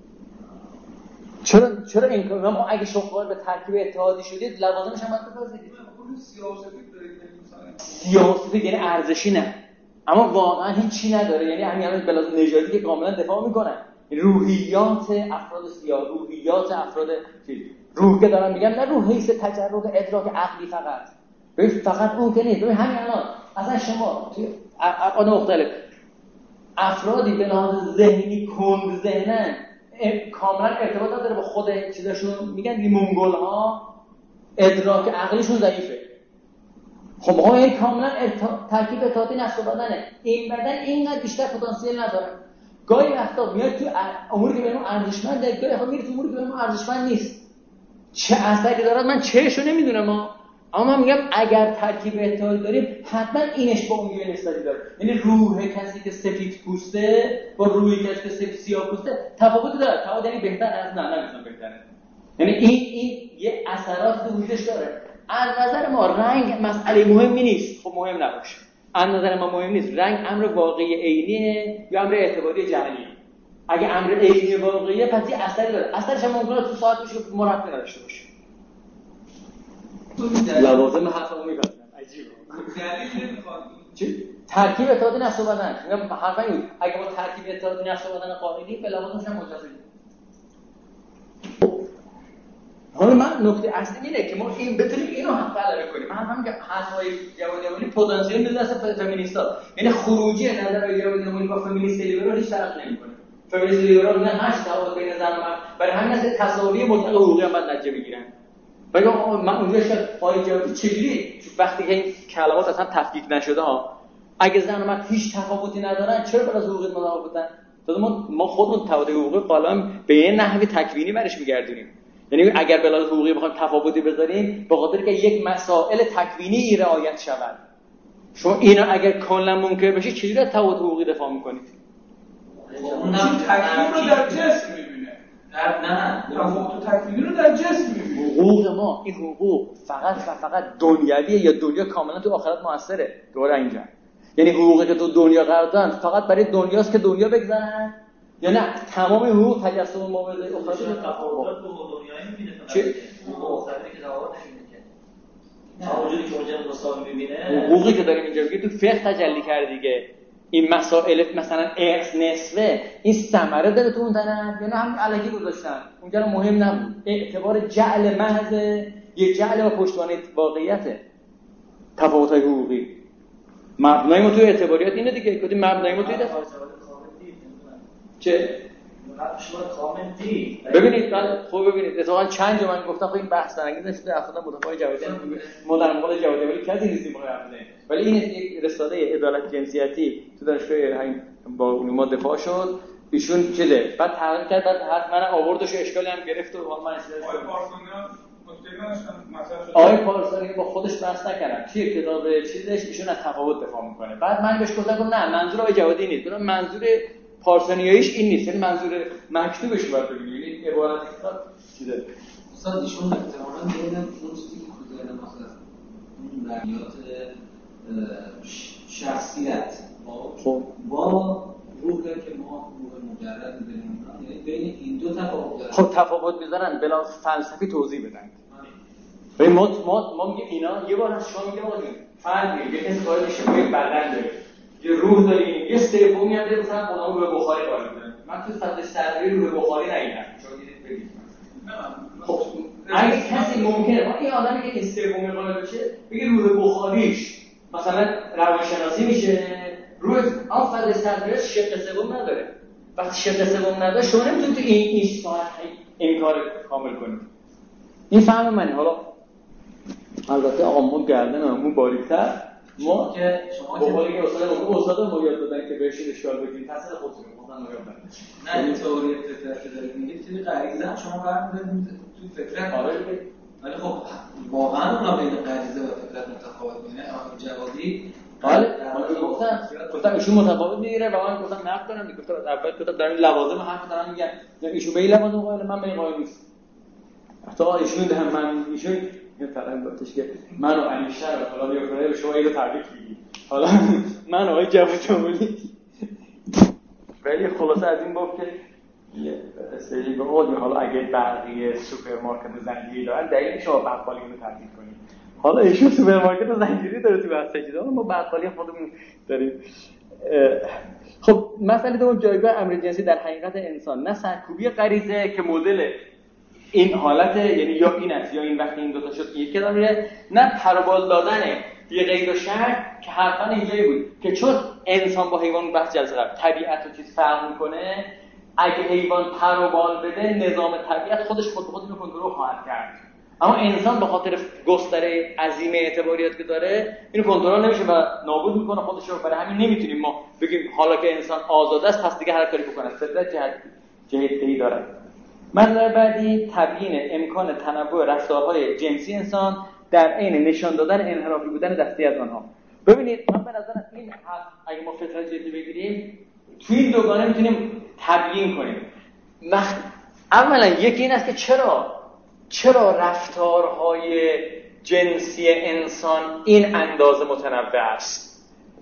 چرا چرا این کار ما اگه شما به ترکیب اتحادی شدید لوازمش هم باید بپذیرید. سیاه‌وسفید دارید مثلا سیاه‌وسفید یعنی ارزشی نه، اما واقعا هیچی نداره. یعنی همین الان بلاز نژادی که کاملا دفاع میکنن روحیات افراد سیاه، روحیات افراد روح که دارن میگن نه روح حیث تجرد ادراک عقلی فقط، ببین فقط اون که نیست. ببین همین الان اصلا شما توی ابعاد مختلف افرادی به لحاظ ذهنی کند ذهنن کاملا ارتباط نداره با خود چیزاشون. میگن این منگول‌ها ادراک عقلیشون ضعیفه. خب ما این کاملا ارتا... ترکیب اتحادی نسل بدنه. این بدن اینقدر بیشتر پتانسیل نداره. گاهی وقتا میاد تو اموری که بهمون ارزشمنده، گاهی وقتا میره تو اموری که بهمون ارزشمند نیست. چه اثری داره من چهشو نمیدونم، اما من میگم اگر ترکیب اتحادی داریم حتما اینش با اون یه نسبتی داره. یعنی روح کسی که سفید پوسته با روحی کسی که سفید سیاه پوسته تفاوتی داره. تفاوت یعنی بهتر از نه نمیتونم بهتره. یعنی این این یه اثرات تو وجودش داره. از نظر ما رنگ مسئله مهمی نیست. خب مهم نباشه. از نظر ما مهم نیست. رنگ امر واقعی عینیه یا امر اعتباری جعلیه. اگه امر عینی واقعیه پس یه اثری داره. اثرش هم ممکنه تو ساعت بشه مرتب نداشته باشه. لوازم حرفمو میگم عجیبه. دلیل نمیخواد. چی؟ ترکیب اتحادی نسل بدن. میگم حرفا این اگه ما ترکیب اتحادی نسل بدن قائلیم به لوازمش هم مجازیم. حالا من نکته اصلی اینه که ما این بتونیم اینو هم غلبه کنیم. من هم میگم حرفای جواد امامی پتانسیل میده دست فمینیستا، یعنی خروجی نظر جواد امامی با فمینیست لیبرال هیچ فرق نمیکنه. فمینیست لیبرال نه هشت تفاوت بین زن و مرد، برای همین است تساوی مطلق حقوقی هم باید نتیجه بگیرن. بگم من اونجا شاید آقای جوادی چجوری وقتی که این کلمات اصلا تفکیک نشده ها، اگه زن و مرد هیچ تفاوتی ندارن چرا باید از حقوق متفاوتن؟ ما ما خودمون تفاوت حقوقی قائم به یه نحوی تکوینی برش میگردونیم. یعنی اگر به لحاظ حقوقی بخوایم تفاوتی بذاریم به خاطر که یک مسائل تکوینی رعایت شود. شما اینا اگر کاملا منکر بشید چجوری از تفاوت حقوقی دفاع میکنید؟ اون تکوین رو در جسم میبینه. نه تفاوت تکوینی رو در جسم میبینه. حقوق ما این حقوق فقط و فقط دنیویه یا دنیا کاملا تو آخرت موثره؟ دوره اینجا. یعنی حقوقی که تو دنیا قرار دادن فقط برای دنیاست که دنیا بگذرن یا نه تمام حقوق تجسم مبارزه اخراج تفاوت تو دنیایی میبینه چه حقوق آخرتی که دعوا نشونه که تا وجودی که اونجا مساوی میبینه حقوقی که داریم اینجا بگید تو فقه تجلی کرده دیگه. این مسائل مثلا ارث نصفه این ثمره داره تو اون طرف یا نه هم الکی گذاشتن اونجا مهم نبود. اعتبار جعل محض یه جعل با پشتوانه واقعیته. تفاوت‌های حقوقی مبنای ما توی اعتباریات اینه دیگه. کدی مبنای ما توی دفاع چه شما کامنتی ببینید خوب ببینید اتفاقا چند جا من گفتم خب این بحث انگیز نشده اصلا مدافع جوادی ما در مقابل جوادی ولی کسی نیستیم ما حرف بزنیم. ولی این یک رساله عدالت جنسیتی تو دانشگاه همین با علوم دفاع شد ایشون چیزه بعد تحقیق کرد بعد حرف من آوردش اشکالی هم گرفت و حالا من اشتباه کردم. آقای پارسانی با خودش بحث نکردم چیه کتاب چیزش ایشون از تفاوت دفاع میکنه. بعد من بهش گفتم نه منظور آقای جوادی نیست، گفتم منظور پارسانیاییش این نیست، یعنی منظور مکتوبش رو باید ببینید. یعنی عبارت کتاب چیزه استاد ایشون احتمالاً بین اون چیزی که خود داره مثلا اون درمیات شخصیت خب با روحی که ما روح مجرد می‌بینیم یعنی بین این دو تفاوت داره. خب تفاوت می‌ذارن بلا فلسفی توضیح بدن. ببین ما ما ما میگه اینا یه بار از شما میگه آقا فرض میگه کسی قائل میشه یک بدن داره یه روح داریم یه سومی هم داره مثلا خودمون روح بخاری قائل داریم. من تو فضای سرری روح بخاری ندیدم شما دیدید بگید. خب اگه کسی ممکنه این آدمی که این سومی قائل بشه بگه روح بخاریش مثلا روانشناسی میشه روح اون فضای سرری شق سوم نداره. وقتی شق سوم نداره شما نمیتونید تو این این ساعت این کار کامل کنید. این فهم منه. حالا البته آقا ما گردن همون باریک‌تر ما که شما که بخاری که استاد اون استاد ما یاد دادن که بهش اشکال بگیرید تاثیر خودتون گفتن یاد بدن. نه این تئوری فطرت که دارید میگید توی غریزه شما برمی‌دارید توی فطرت. آره ولی خب واقعا اونا بین غریزه و فطرت متفاوت می‌بینه. آقای جوادی بله من گفتم گفتم ایشون متفاوت میگیره و من گفتم نقد دارم گفتم اول گفتم در این لوازم حرف دارن میگن ایشون به این لوازم قائل من به این قائل نیست. حتی ایشون هم من ایشون یه طرف گفتش که من و علیشر و فلان یا فلان شما اینو تبریک میگی. حالا من آقای جواد جمالی ولی خلاصه از این گفت که یه سری به قول حالا اگه بقیه سوپرمارکت زنجیری دارن دلیل شما بقالی رو تبدیل کنید. حالا ایشون سوپرمارکت زنجیری داره تو بحث چیزا ما بقالی خودمون داریم. خب مسئله دوم جایگاه امر جنسی در حقیقت انسان نه سرکوبی غریزه که مدل این حالت یعنی یا این است یا این وقتی این دو تا شد یک کلام میره نه پروبال دادن یه قید و شرط که حرفا اینجایی بود که چون انسان با حیوان بحث جلسه قبل طبیعت و چیز فرق میکنه اگه حیوان پروبال بده نظام طبیعت خودش خود به خود اینو کنترل خواهد کرد اما انسان به خاطر گستره عظیم اعتباریات که داره اینو کنترل نمیشه و نابود میکنه خودش رو. برای همین نمیتونیم ما بگیم حالا که انسان آزاد است پس دیگه هر کاری بکنه. فطرت جهت جهتی داره. مسئله بعدی تبیین امکان تنوع رفتارهای جنسی انسان در عین نشان دادن انحرافی بودن دستی از آنها. ببینید من به نظرم این اگه ما فطرت جدی بگیریم توی این دوگانه میتونیم تبیین کنیم. مخ... اولا یکی این است که چرا چرا رفتارهای جنسی انسان این اندازه متنوع است.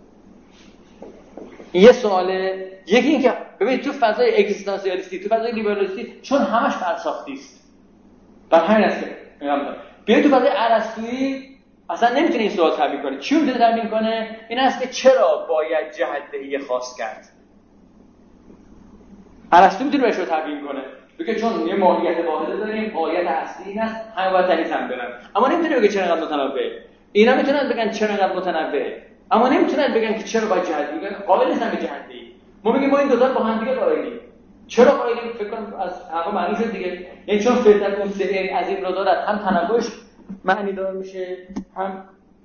یه سواله. یکی این که ببینید تو فضای اگزیستانسیالیستی تو فضای لیبرالیستی چون همش فرساختی است بر همین است که بیاید تو فضای ارسطویی اصلا نمیتونه این سوال تبیین کنه. چی میتونه تبیین کنه؟ این است که چرا باید جهت دهی خاص کرد. ارسطو میتونه بهش رو تبیین کنه بگه چون یه ماهیت واحده داریم، ماهیت اصلی این است، همه باید تنیس هم برن. اما نمیتونه بگه چرا انقدر متنوع. اینا میتونن بگن چرا انقدر متنوع، اما نمیتونن بگن که چرا باید جهت بگن قائل نیستن به جهتی. ما میگیم ما این دو تا با هم دیگه قائلیم. چرا قائلیم؟ فکر کنم از همه معنی شد دیگه. یعنی چون فطرت اون سه از این رو دارد، هم تنوعش معنی دار میشه، هم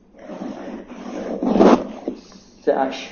سهش.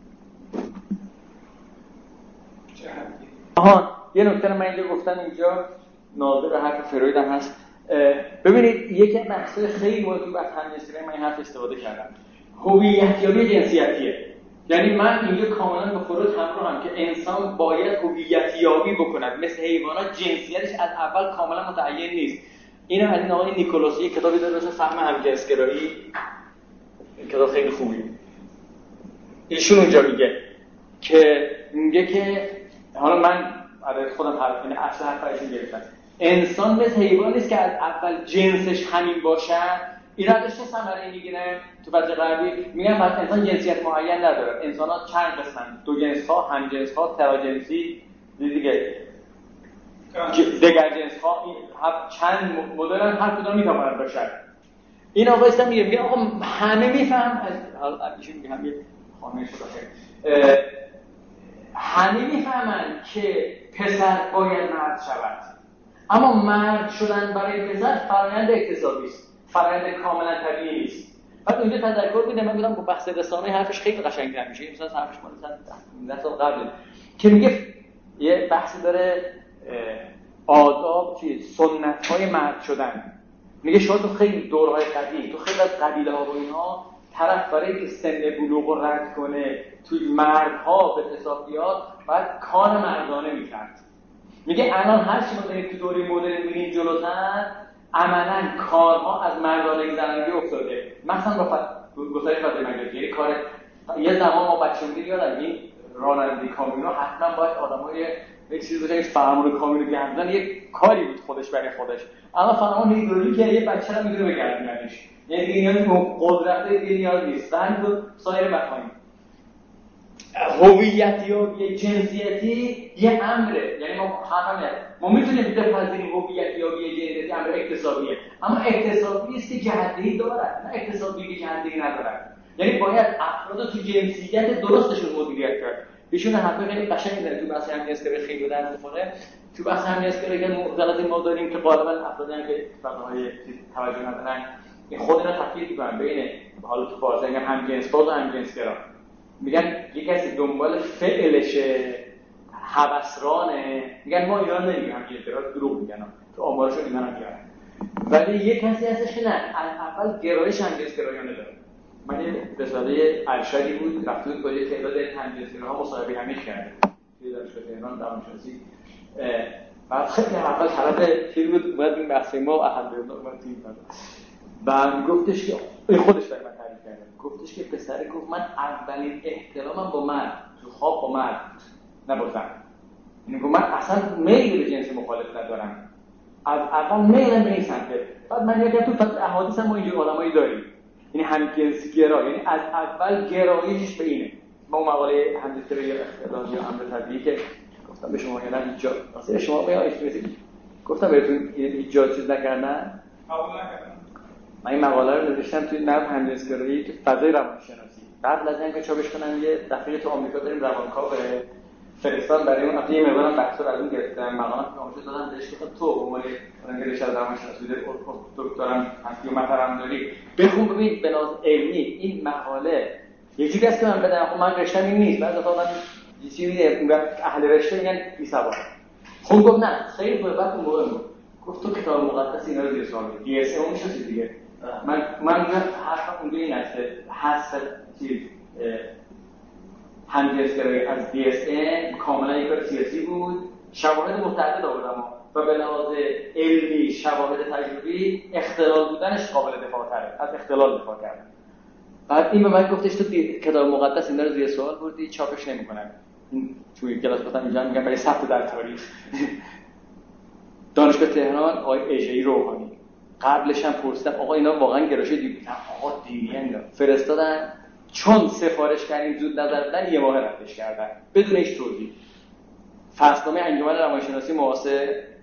آها یه نکته رو من اینجا گفتم، اینجا ناظر حرف فروید هم هست. ببینید یکی از بحث‌های خیلی مهم تو بحث همجنسگرایی من این حرف استفاده کردم، هویتیابی جنسیتیه. یعنی من اینجا کاملا با فروید همراهم که انسان باید هویتیابی بکند، مثل حیوانات جنسیتش از اول کاملا متعین نیست. اینو از این آقای نیکولاس یک کتابی داره به فهم همجنسگرایی، کتاب خیلی خوبی. ایشون اونجا میگه که میگه که حالا من برای خودم حرف کنم، اصلا حرف ایشون گرفتم، انسان مثل حیوان نیست که از اول جنسش همین باشه. این ازش چه ثمره‌ای میگیره؟ تو فضای غربی میگن پس انسان جنسیت معین نداره، انسان‌ها چند قسمن، دو جنس‌ها، هم جنس‌ها، تراجنسی، دیگه دیگر جنس‌ها، این چند مدلن، هر کدوم میتواند باشن. این آقا است میگه میگه آقا همه میفهم از حالا ایشون میگه همین خانه شده همه میفهمن که پسر باید مرد شود، اما مرد شدن برای پسر فرآیند اکتسابی است، فرآیند کاملا طبیعی نیست. بعد اونجا تذکر میده، من میگم با بحث رسانه حرفش خیلی قشنگ‌تر میشه. مثلا حرفش مال ده سال قبل که میگه یه بحثی داره آداب چیز سنت‌های مرد شدن. میگه شما تو خیلی دورهای قدیم، تو خیلی از قبیله‌ها و اینها طرف برای که سن بلوغ رو رد کنه توی مردها به حساب بیاد بعد کار مردانه میکرد. میگه الان هر چی ما داریم تو دوره مدرن می‌بینیم جلوتر، عملاً کارها از مردانگی زنانگی افتاده. مثلا گفتاری فضای مجازی، یعنی کار یه زمان ما بچه‌مون یادم این رانندگی کامیون حتما باید آدمای یک چیزی داشتن، فرمان کامیون گردن یک کاری بود خودش برای خودش. اما فرمان هیدرولیک یه بچه رو می‌دونه بگردونش، یعنی دیگه نیاز قدرت دیگه نیاز نیست، زنگ و سایر مفاهیم. هویتیابی جنسیتی یه امره، یعنی ما همه ما میتونیم بپذیریم هویتیابی جنسیتی امر اکتسابیه، اما اکتسابی است که جهت‌دهی دارد، نه اکتسابی که جهت‌دهی ندارد. یعنی باید افراد تو جنسیت درستشون مدیریت کرد. ایشون حرف خیلی قشنگی داره تو بحث همجنسگرایی خیلی درد می‌خوره. تو بحث همجنسگرایی که معضلاتی ما داریم که غالبا افرادی که فضاهای توجه ندارن این خود اینا تفکیک می‌کنن بین حالا تو بازه میگن همجنس‌باز و همجنسگرا. میگن یه کسی دنبال فعلشه، هوسرانه، میگن ما ایران نمیگیم همجنسگرا، دروغ میگن، تو آمارشون اینا نمیگن. ولی یه کسی هستش که نه، اول گرایش همجنسگرایانه داره. من یه رساله ارشدی بود، رفته بود با یه تعداد همجنسگراها مصاحبه همیش کرده توی دانشگاه تهران روانشناسی. بعد خیلی اول طرف چیز بود، باید این بحث ما الحمدلله اومد توی این بعد گفتش که این خودش برای من تعریف کرده، گفتش که پسر گفت من اولین احترامم با مرد تو خواب با مرد نه با زن. یعنی گفت من اصلا میل به جنس مخالف ندارم، از اول میلم به این سمته. بعد من یادم تو فضل احادیث هم ما اینجور آدمایی داریم، یعنی همجنسگرا، یعنی از اول گرایشش به اینه. ما اون مقاله همجنسگرایی اختلالی یا امر طبیعی که گفتم به شما یادم اینجا واسه شما میاد گفتم بهتون اینجا چیز نکردن قبول نکردم. من این مقاله رو نوشتم توی نرم همجنسگرایی تو فضای روانشناسی. قبل از اینکه چاپش کنم یه دفعه تو آمریکا داریم روانکاو فرستاد برای اون اصلا یه مقدارم بحثا از اون گرفتم، مقاله رو آموزش دادم بهش گفتم تو به عنوان رنگش از روانشناسی دکترم هستی و مطالعه داری بخون ببین به لحاظ علمی این مقاله یه جوری است که من بدم خب من رشته‌م این نیست، بعد مثلا یه چیزی اهل رشته میگن بی سواد. خب گفت نه خیلی خوبه، بعد اون موقع گفت تو کتاب مقدس اینا رو زیر سوال می‌بری، دی اس ام میشه دیگه. من من حرفم اونجوری نیست، حس چیز همجنسگرایی از دی اس ام کاملا یک کار سیاسی بود، شواهد متعدد آوردم و به لحاظ علمی شواهد تجربی اختلال بودنش قابل دفاع تره، از اختلال دفاع کردن. بعد این به من گفتش تو کتاب مقدس اینا رو زیر سوال بردی، چاپش نمی‌کنن. این توی کلاس گفتم اینجا میگن برای ثبت در تاریخ. دانشگاه تهران آقای اژه‌ای روحانی قبلش هم پرسیدم آقا اینا واقعا گرایش دینی آقا دینی اینا فرستادن، چون سفارش کردیم زود نظر بدن یه ماه ردش کردن بدون هیچ توضیح. فصلنامه انجمن روانشناسی معاصر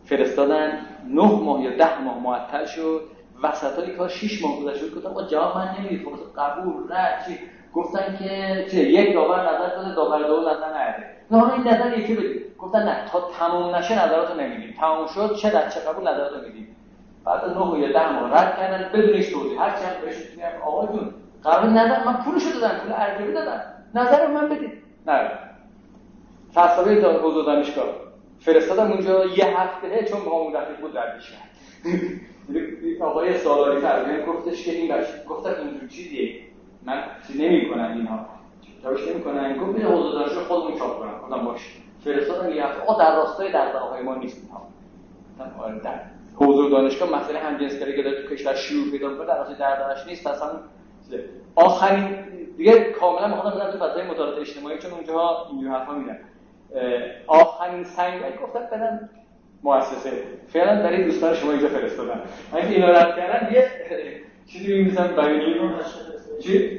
فرستادن، نه ماه یا ده ماه معطل شد، وسطای کار شش ماه گذشته شد. گفتم آقا جواب من نمیدید، خب قبول رد چی؟ گفتن که چه یک داور نظر داده، داور دو نظر نده. نه این نظر یکی بدید. گفتن نه تا تموم نشه نظراتو نمیدیم. تموم شد چه رد چه قبول نظراتو میدیم. بعد از نه یا ده ماه رد کردن بدون هیچ توضیح. هر چند بهش میگم آقا جون قرار نظر من پولشو دادم، پول ارزیابی دادم، نظر من بدید. نه تصاویر داد حضور دانشگاه فرستادم اونجا یه هفته چون با اون رفیق بود ردش کرد. آقای سالاری فرمیان گفتش که این بچه گفتم اینجور چیزیه من نمی‌کنم اینها جاش نمی‌کنن. گفت این حضور دانشگاه خودمون چاپ کنم. گفتم باشه. فرستادم یه هفته آقا در راستای دغدغه‌های ما نیست اینها. گفتم آره در حضور دانشگاه مسئله همجنسگری که داره تو کشور شیوع پیدا می‌کنه در راستای دغدغه‌اش نیست. اصلا آخرین دیگه کاملا می‌خوام برم تو فضای مطالعات اجتماعی چون اونجاها اینجور حرفا میدن. آخرین سنگایی گفتم بدن مؤسسه فعلا در این دوستان شما اینجا فرستادن. من که اینا رد کردن یه چیزی می‌نویسم بیانیه رو چی؟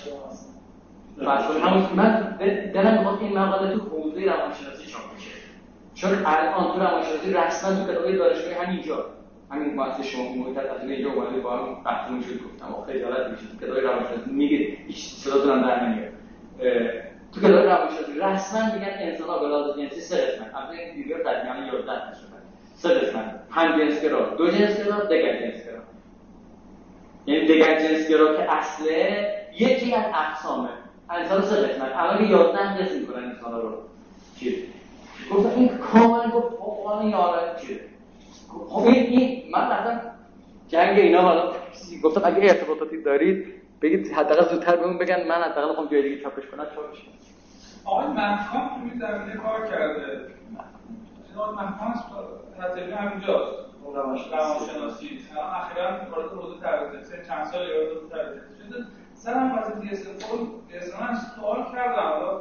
مثلا من دلم می‌خواد این مقاله تو حوزه روانشناسی چاپ بشه. چون الان تو روانشناسی رسما تو کتابای دانشگاهی همینجا همین مؤسسه شما محیط از اینجا اومده با هم بحثمون شد. گفتم آخه خجالت میشه تو کتابای روانشناسی میگه هیچ صداتون هم در نمیاد. تو کتاب روانشناسی رسما میگن انسان‌ها به لحاظ جنسی سه قسمت. البته این دیگر ترجمه یازده نشده. سه قسمت. هم جنسگرا، دو جنسگرا، دگر جنسگرا. یعنی دگر جنسگرا که اصله یکی از اقسامه. انسان سه قسمت. الان که یازده قسم می‌کنن انسان‌ها رو. چی؟ گفتم این کاملا گفت واقعا این حالت چیه؟ خب این این من مثلا جنگ اینا حالا گفتم اگه ارتباطاتی دارید بگید حداقل زودتر بهمون بگن من حداقل می‌خوام جای دیگه چاپش کنم چاپش کنم. آقای مفهوم تو این زمینه کار کرده. آقای مفهوم حتی همینجاست. روانشناسی. اخیراً وارد حوزه تربیت چند سال وارد حوزه تربیت شده. سرم واسه دی اس ام دی اس ام سوال کردم حالا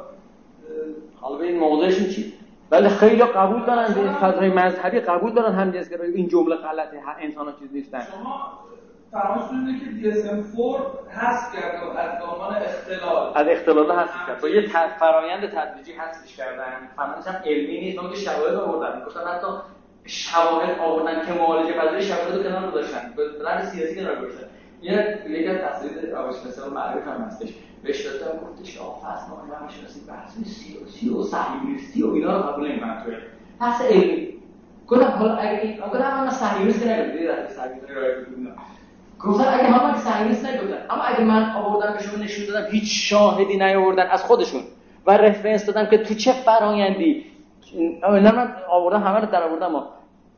حالا به این موضوعشون چی؟ ولی خیلی قبول دارن به فضای مذهبی قبول دارن همجنسگرایی این جمله غلطه انسان‌ها چیز نیستن. شما فراموش کنید که دی اس ام فور حذف کرده از عنوان اختلال. از اختلال حذف کرد. با یه فرآیند تدریجی حذفش کردن. فرآیندش هم علمی نیست. اون که شواهد آوردن. گفتن حتی شواهد آوردن که معالجه پذیر شواهد رو کنار گذاشتن. به طرح سیاسی کنار گذاشتن. یه یکی از تفسیرات روانشناسی معروف هم هستش. بهش دادم گفتش آقا اصلا روانشناسی بحث سیاسی و صهیونیستی و اینا رو قبول نمی‌کنم توی بحث علمی. گفتم حالا اگه این گفتم من صهیونیست نگفتم در صهیونیستی راه بدونم. گفتم اگه من من صهیونیست نگفتم اما اگه من آوردم به شما نشون دادم هیچ شاهدی نیاوردن از خودشون و رفرنس دادم که تو چه فرآیندی اینا من آوردم همه رو در آوردم ما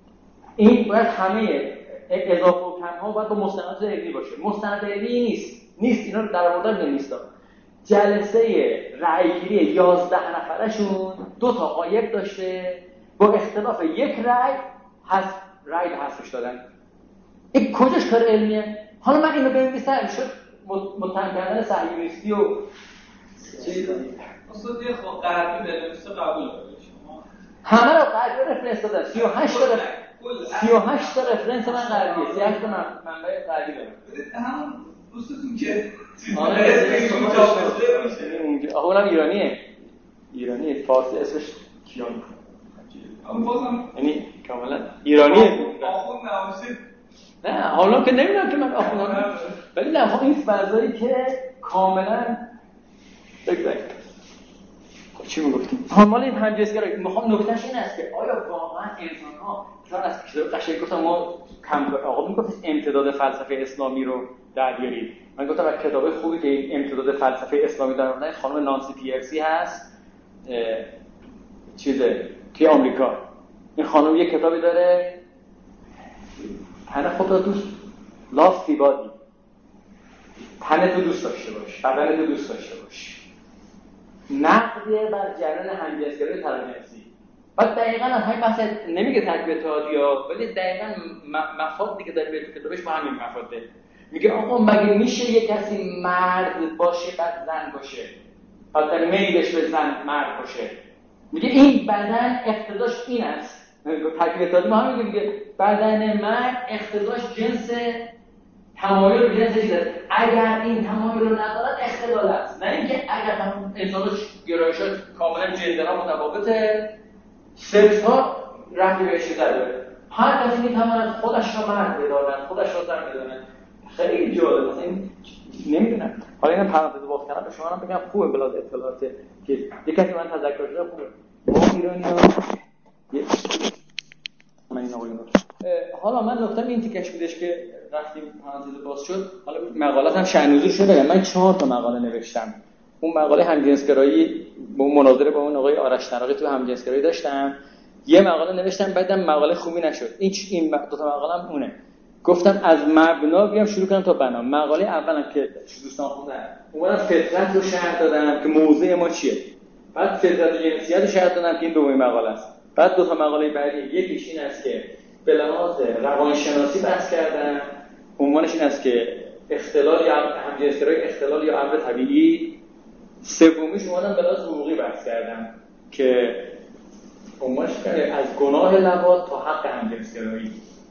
این باید همه اضافه و کم‌ها باید با مستند علمی باشه. مستند علمی نیست. نیست اینا رو در آوردن نیست. جلسه رأیگیری یازده نفرشون دو تا غایب داشته با اختلاف یک رأی حذف رأی به حذفش دادن. این کجاش کار علمیه؟ حالا من اینو بنویسم شد متهم کردن صهیونیستی و چیز استاد یه خب غربی بنویسه قبول داره شما همه رو غربی رفرنس دادن. سی و هشت تا سی و هشت تا رفرنس من غربیه. سی و هشت تا منبع غربی دارم. ببینید همون دوستتون که آره اونم ایرانیه. ایرانیه فارسی اسمش کیان. اما بازم یعنی کاملا ایرانیه. آخوند نباشید. نه حالا که نمیدونم که من آخوندم ولی نه خب این فضایی که کاملا بگذاریم. خب چی میگفتیم؟ حالا این همجنسگرایی میخوام نکتهش این است که آیا واقعا انسان‌ها چون از کتاب قشنگ گفتم ما کم آقا میگفت امتداد فلسفه اسلامی رو در بیارید. من گفتم از کتابای خوبی که این امتداد فلسفه اسلامی دارن خانم نانسی پیرسی هست چیزه توی آمریکا. این خانم یه کتابی داره تن خود را دوست لاف دیبادی تن تو دوست داشته باش بدن تو دوست داشته باش نقدیه بر جریان همجنسگرایی تراجنسی. بعد دقیقاً از همین بحث نمیگه تربیت اتحادیا ولی دقیقاً مفادی که داره به تو کتابش با همین مفاده میگه آقا مگه میشه یک کسی مرد باشه بعد زن باشه بعد میلش به زن مرد باشه. میگه این بدن اقتضاش این است. ترکیب اتحادی ما هم میگه بدن مرد اقتضاش جنس تمایل به جنس چیزه. اگر این تمایل رو ندارد اختلال است. نه اینکه اگر انسانش گرایشات کاملا جندرها متفاوته سکس ها رفتی به اشتغال داره. هر کسی میتواند خودش را مرد بداند، خودش را زن بداند. خیلی جالب. مثلا این نمیدونم. حالا اینم پرانتز باز کردم به شما هم بگم خوبه بلاد اطلاعات که یک کسی من تذکر شده خوبه. ما ایرانی‌ها من این آقایون حالا من نکته این تیکش بودش که وقتی پرانتز باز شد، حالا مقالات هم شأن شده بگم من چهار تا مقاله نوشتم. اون مقاله همجنسگرایی با اون مناظره با اون آقای آرش نراقی تو همجنسگرایی داشتم. یه مقاله نوشتم بعدم مقاله خوبی نشد. این این دو تا مقاله هم اونه. گفتم از مبنا بیام شروع کنم تا بنا. مقاله اولم که دوستان خوندن اومدم فطرت رو شرح دادم که موضوع ما چیه. بعد فطرت و جنسیت رو شرح دادم که این دومین مقاله است. بعد دو تا مقاله بعدی یکیش این است که به لحاظ روانشناسی بحث کردم. عنوانش این است که اختلال یا همجنسگرایی اختلال یا امر طبیعی. سومیش اومدم به لحاظ حقوقی بحث کردم که عنوانش از گناه لواط تا حق همجنسگرایی.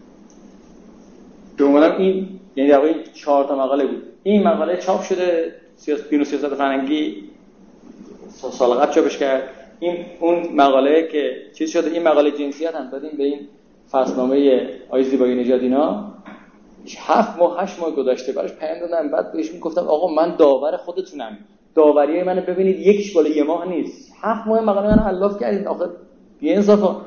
که اومدم این یعنی در واقع چهار تا مقاله بود. این مقاله چاپ شده سیاست دین و سیاست فرهنگی سال قبل چاپش کرد. این اون مقاله که چیز شده این مقاله جنسیت هم دادیم به این فصلنامه آقای زیبایی نژاد اینا. هفت ماه هشت ماه گذشته براش پیام دادم. بعد بهش میگفتم آقا من داور خودتونم، داوری منو ببینید یکیش بالا یه ماه نیست، هفت ماه مقاله منو الاف کردید. آخه بی انصافا.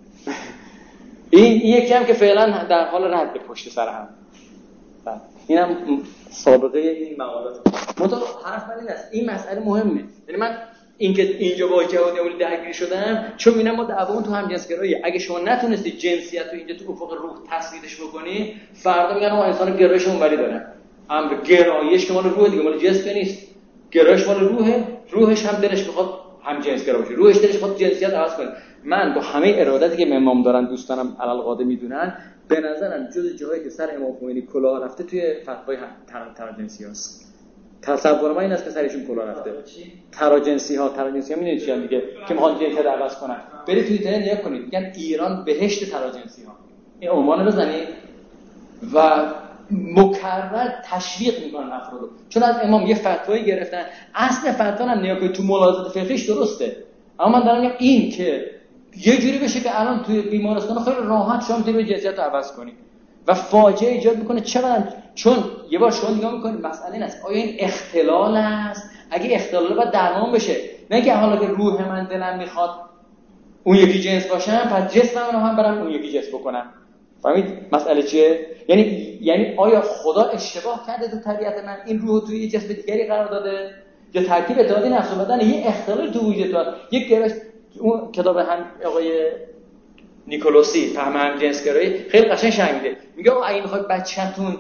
این یکی هم که فعلا در حال رد به پشت سر هم. اینم سابقه این مقالات. منتها حرف من این است این مسئله مهمه. یعنی من اینکه اینجا با جهاد اولی درگیر شدم چون میبینم ما دعوامون تو همجنسگرایی. اگه شما نتونستی جنسیت رو اینجا تو افق روح تسلیدش بکنی، فردا میگن ما انسان گرایش اونوری دارن. امر گرایش که مال روح دیگه، مال جسم نیست. گرایش مال روحه، روحش هم دلش میخواد همجنسگرا باشه، روحش دلش میخواد جنسیت عوض کنه. من با همه ارادتی که امام دارن دوستانم علل قاعده میدونن، به نظرم جز جایی که سر امام خمینی کلاه رفته توی فتوای تراجنسیاست. تصور ما این است که سرشون کلاه رفته. تراجنسی ها تراجنسی ها میدونید چی ان دیگه که میخوان جنسیت عوض کنن. برید توی اینترنت نگاه کنید میگن ایران بهشت تراجنسی ها. این عنوان بزنید و مکرر تشویق میکنن افرادو. چون از امام یه فتوایی گرفتن، اصل فتوا هم نگاه کنید تو ملاحظات فقهیش درسته، اما من دارم میگم این که یه جوری بشه که الان توی بیمارستان خیلی راحت شما میتونید جنسیت رو عوض کنید و فاجعه ایجاد میکنه. چرا؟ چون یه بار شما نگاه میکنید مسئله این است آیا این اختلال است؟ اگه اختلال باید درمان بشه، نه که حالا که روح من دلم میخواد اون یکی جنس باشم پس جسمم رو هم برم اون یکی جنس بکنم. فهمید مسئله چیه؟ یعنی یعنی آیا خدا اشتباه کرده تو طبیعت من این روح توی یه جسم دیگری قرار داده یا ترکیب اتحادی نفس و بدن یه اختلال تو وجود داره؟ یک گرایش اون کتاب هم آقای نیکولوسی فهم همجنسگرایی خیلی قشنگ شرح میده. میگه آقا اگه میخواید بچه‌تون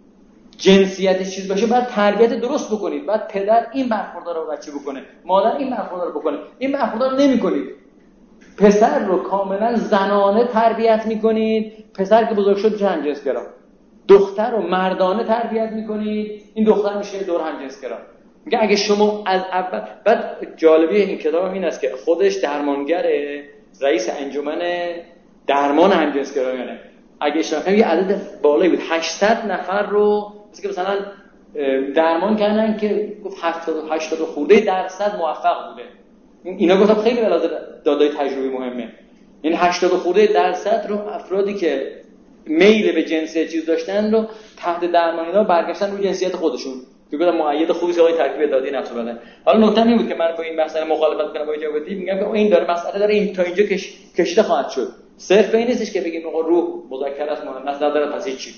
جنسیتش چیز باشه باید تربیت درست بکنید. بعد پدر این برخوردار رو بچه بکنه، مادر این برخوردار رو بکنه. این برخوردار نمی‌کنید. پسر رو کاملا زنانه تربیت میکنید، پسر که بزرگ شد میشه همجنسگرا. دختر رو مردانه تربیت میکنید، این دختر میشه دور همجنسگرا. میگه اگه شما از اول بعد جالبی این کتاب این است که خودش درمانگره، رئیس انجمن درمان همجنسگرایانه. اگه اشتباه کنم یه عدد بالایی بود هشتصد نفر رو مثلا که مثلا درمان کردن که گفت هفتاد و هشت خورده درصد موفق بوده. اینا گفتم خیلی به لحاظ دادای تجربی مهمه. یعنی هشتاد خورده درصد رو افرادی که میل به جنسیت چیز داشتن رو تحت درمان اینا برگشتن رو جنسیت خودشون. که گفتم مؤید خوبی سوای ترکیب دادی نفس بدن. حالا نکته این بود که من با این مسئله مخالفت کنم با جوابی میگم که این داره مسئله داره این تا اینجا کش کشته خواهد شد. صرف این نیستش که بگیم آقا روح مذکر است مؤنث نداره پس هیچ چی.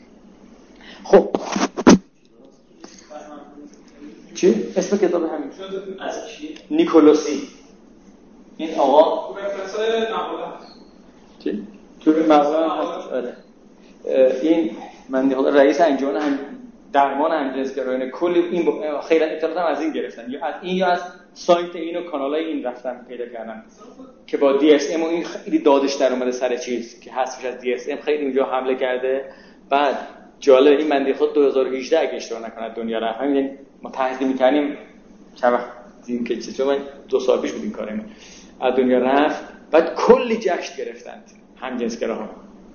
خب چی؟ اسم کتاب همین از کی؟ نیکولوسی. این آقا رفرنس‌های مقاله چی؟ تو مقاله هست. آره. این من حالا رئیس انجمن هم درمان همجنسگرایانه کلی این خیلی اطلاعات هم از این گرفتن یا از این یا از سایت این و کانالای این رفتن پیدا کردن که با دی اس ام و این خیلی دادش در اومده سر چیز که حذفش از دی اس ام خیلی اونجا حمله کرده. بعد جالب این بنده خود دو هزار و هجده اگه اشتباه نکنم دنیا رفت. همین ما تحقیق می‌کنیم چند وقت این که چه من دو سال پیش بود این کارم از دنیا رفت. بعد کلی جشن گرفتند همجنسگراها.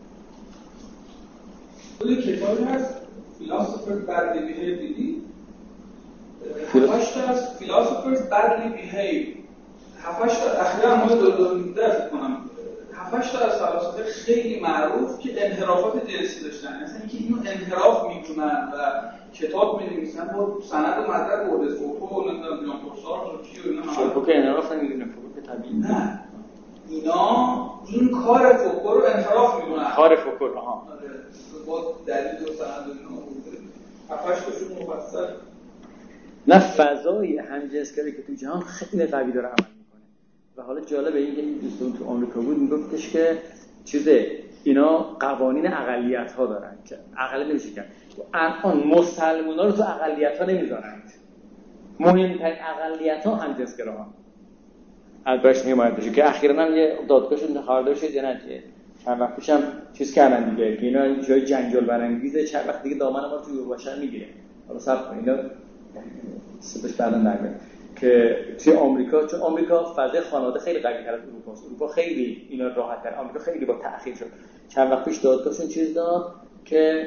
یه کتابی هست Philosophers Badly Behave دیدی؟ هفتش تا از Philosophers Badly Behave هفتش تا اخیرا مال دو هزار و هفده فکر کنم هفتش تا از فلاسفه خیلی معروف که انحرافات جنسی داشتن، مثلا اینکه اینو انحراف میکنن و کتاب می‌نویسن با سند و مدرک بوده فوکو و نمیدونم جان پورسار و کی و اینا فوکو که انحراف نمیدونه، فوکو طبیعی نه اینا این کار فوکو رو انحراف میکنن. کار فوکو ها با دلیل و سند و اینا بوده هفتش تاشون مفصل. نه فضای همجنسگرایی که تو جهان خیلی قوی داره عمل میکنه و حالا جالبه این که این دوستان تو آمریکا بود میگفتش که چیزه اینا قوانین اقلیت ها دارن که اقل نمیشه کرد. الان مسلمونا رو تو اقلیت ها نمیذارن، مهمترین اقلیت ها همجنسگراها البته حمایت بشه که اخیراً هم یه دادگاهشون خبردار شد یا نه چند وقت پیشم چیز کردن دیگه که اینا جای جنجال برانگیزه چند وقت دیگه دامن ما توی باشن میگیره. حالا صبر کن اینا سبش بعدا نگم که توی آمریکا، چون آمریکا فضای خانواده خیلی قوی تر از اروپا است، اروپا خیلی اینا راحت تر، آمریکا خیلی با تأخیر شد. چند وقت پیش دادگاهشون چیز داد که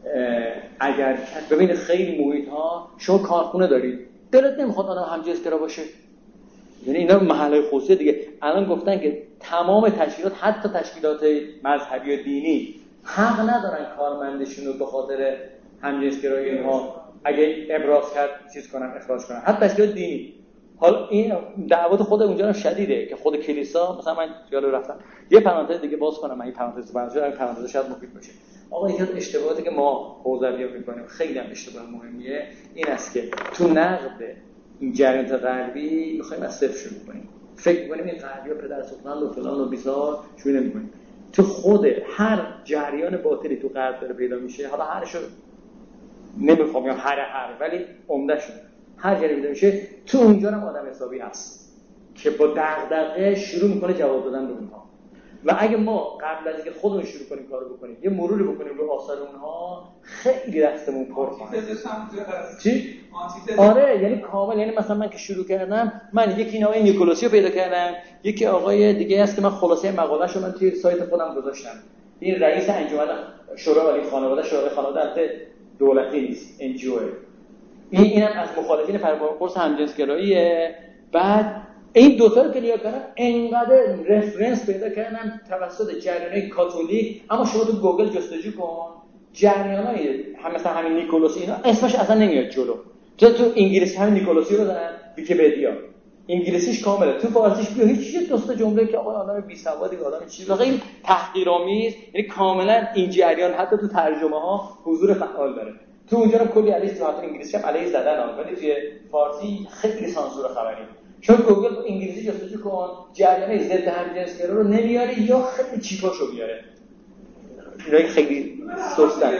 اگر ببینید خیلی محیط ها شما کارخونه دارید دلت نمیخواد آدم همجنسگرا باشه، یعنی اینا محلهای خصوصی دیگه الان گفتن که تمام تشکیلات حتی تشکیلات مذهبی و دینی حق ندارن کارمندشون رو به خاطر همجنسگرایی اینها اگه ابراز کرد چیز کنن اخراج کنن، حتی تشکیلات دینی. حالا این دعوت خود اونجا هم شدیده که خود کلیسا مثلا من جالب رفتم یه پرانتز دیگه باز کنم، من این پرانتز باز کنم، پرانتز شاید مفید باشه. آقا یکی از اشتباهاتی که ما حوزوی‌ها می‌کنیم خیلی هم اشتباه مهمیه این است که تو نقد این جریانات غربی می‌خوایم از صفر شروع کنیم، فکر می‌کنیم این غربی‌ها پدر سوختن و فلان و بیسار شروع نمی‌کنیم. تو خود هر جریان باطلی تو غرب داره پیدا میشه، حالا هرشو نمیخوام یا هر هر ولی عمدهشون هر جایی پیدا میشه تو اونجا هم آدم حسابی هست که با دغدغه شروع میکنه جواب دادن به اونها و اگه ما قبل از اینکه خودمون شروع کنیم کارو بکنیم یه مروری بکنیم رو آثار اونها خیلی دستمون پر خواهد. چی؟ آره یعنی کامل، یعنی مثلا من که شروع کردم من یکی این آقای نیکولوسی رو پیدا کردم، یکی آقای دیگه هست که من خلاصه مقاله‌اش رو من توی سایت خودم گذاشتم. این رئیس انجمن شورای عالی خانواده، شورای خانواده البته دولتی نیست، ان جی او. این اینم از مخالفین فرمانبرس همجنسگراییه. بعد این دو تا رو که نگاه کردم انقدر رفرنس پیدا کردم توسط جریان‌های کاتولیک، اما شما تو گوگل جستجو کن جریان‌های هم مثلا همین نیکولوسی اینا اسمش اصلا نمیاد جلو. تو تو انگلیسی همین نیکولوسی رو دارن ویکی‌پدیا، انگلیسیش کامله، تو فارسیش بیا هیچ دوست جمله که آقا آدم بی‌سوادی آدم چیز واقعا این تحقیرآمیز، یعنی کاملا این جریان حتی تو ترجمه‌ها حضور فعال داره. تو اونجا هم کلی علیه تو حتی انگلیسی هم علیه زدن آن، ولی توی فارسی خیلی سانسور خبری. چون گوگل با انگلیسی جستجو کن جریان ضد همجنسگرا رو نمیاره یا خیلی چیپاشو میاره. اینا خیلی سستن.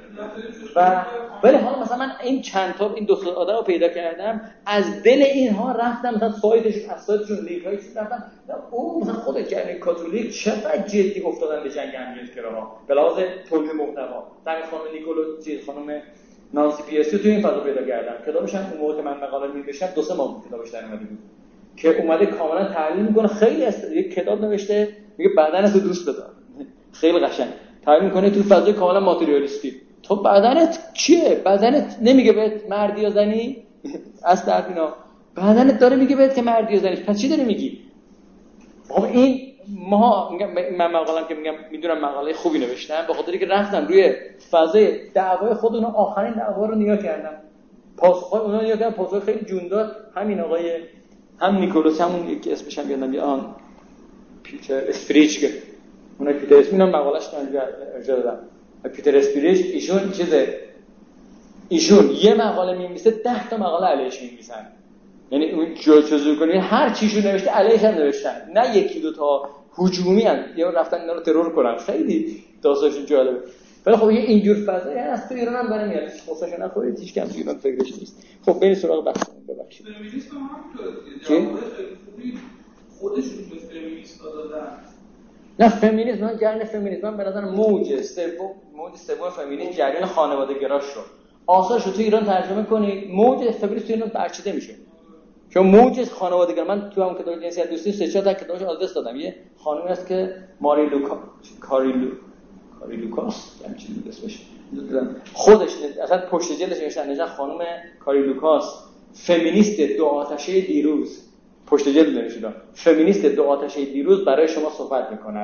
و ولی حالا مثلا من این چند تا این دو تا آدم رو پیدا کردم از دل اینها رفتم مثلا سایتشون از سایتشون لینک‌های چیز رفتم او مثلا خود جریان کاتولیک چقدر جدی افتادن به جنگ همجنسگراها به لحاظ تولید محتوا. همین خانم نیکولو چیز خانم نانسی پیرسی تو این فضا پیدا کردم. کتابش هم اون موقع که من مقاله می‌نوشتم دو سه ماه کتابش در اومده بود که اومده کاملا تحلیل میکنه. خیلی است یک کتاب نوشته میگه بدنت رو دوست بدار، خیلی قشنگ تحلیل میکنه تو فضای کاملا ماتریالیستی. تو بدنت چیه؟ بدنت نمیگه بهت مردی یا زنی؟ از در اینا بدنت داره میگه بهت که مردی یا زنی، پس چی داری میگی؟ خب این ما من مقاله‌ام که میگم میدونم مقاله خوبی نوشتم به خاطری که رفتم روی فضای دعوای خودمون آخرین دعوا رو نگاه کردم، پاسخ‌های اونها نگاه کردم، پاسخ خیلی جوندار. همین آقای هم نیکولوس همون یکی اسمش هم یادم میاد آن پیتر اسپریچ که اون پیتر اسم اینا مقاله‌اش ارجاع دادم. پیتر اسپریچ ایشون چیزه ایشون یه مقاله می‌نویسه ده تا مقاله علیهش می‌نویسن، یعنی اون جزء کنی هر چیشو نوشته علیهش هم نوشتن، نه یکی دو تا هجومی ان یا رفتن اینا رو ترور کنن. خیلی داستانشون جالبه. ولی خب یه اینجور فضایی هست تو ایران هم برای میاد خصوصا نخورید هیچ کم ایران فکرش نیست. خب بریم سراغ بحثمون. ببخشید فمینیسم هم همینطوره دیگه خودشون به فمینیسم دادن. نه فمینیسم من جریان فمینیسم به نظر موج سوم موج سوم فمینیسم جریان خانواده‌گرا شد. آثارش رو تو ایران ترجمه کنید موج فمینیسم تو ایران برچیده میشه. چون موج خانواده‌گرا من تو هم کتاب جنسیت دوستی سه چهار تا کتابش آدرس دادم. یه خانمی هست که ماری لوکا کاریلو کاری لوکاس همچین بود اسمش خودش اصلا پشت جلدش نوشتن نوشتن خانم کاری لوکاس فمینیست دو آتشه دیروز، پشت جلد نوشتن فمینیست دو آتشه دیروز برای شما صحبت میکند.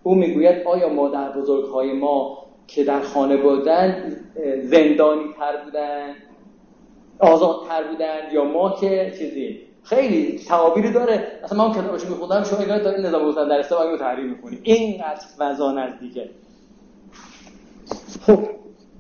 او میگوید آیا مادر بزرگهای ما که در خانه بودن زندانی تر بودن، آزادتر بودن، یا ما که چیزی؟ خیلی تعابیری داره. مثلا من کتابشو میخوندم، شما اگه دارید نظام حسین در استوا رو تحریم میکنید، اینقدر فضا نزدیکه. خب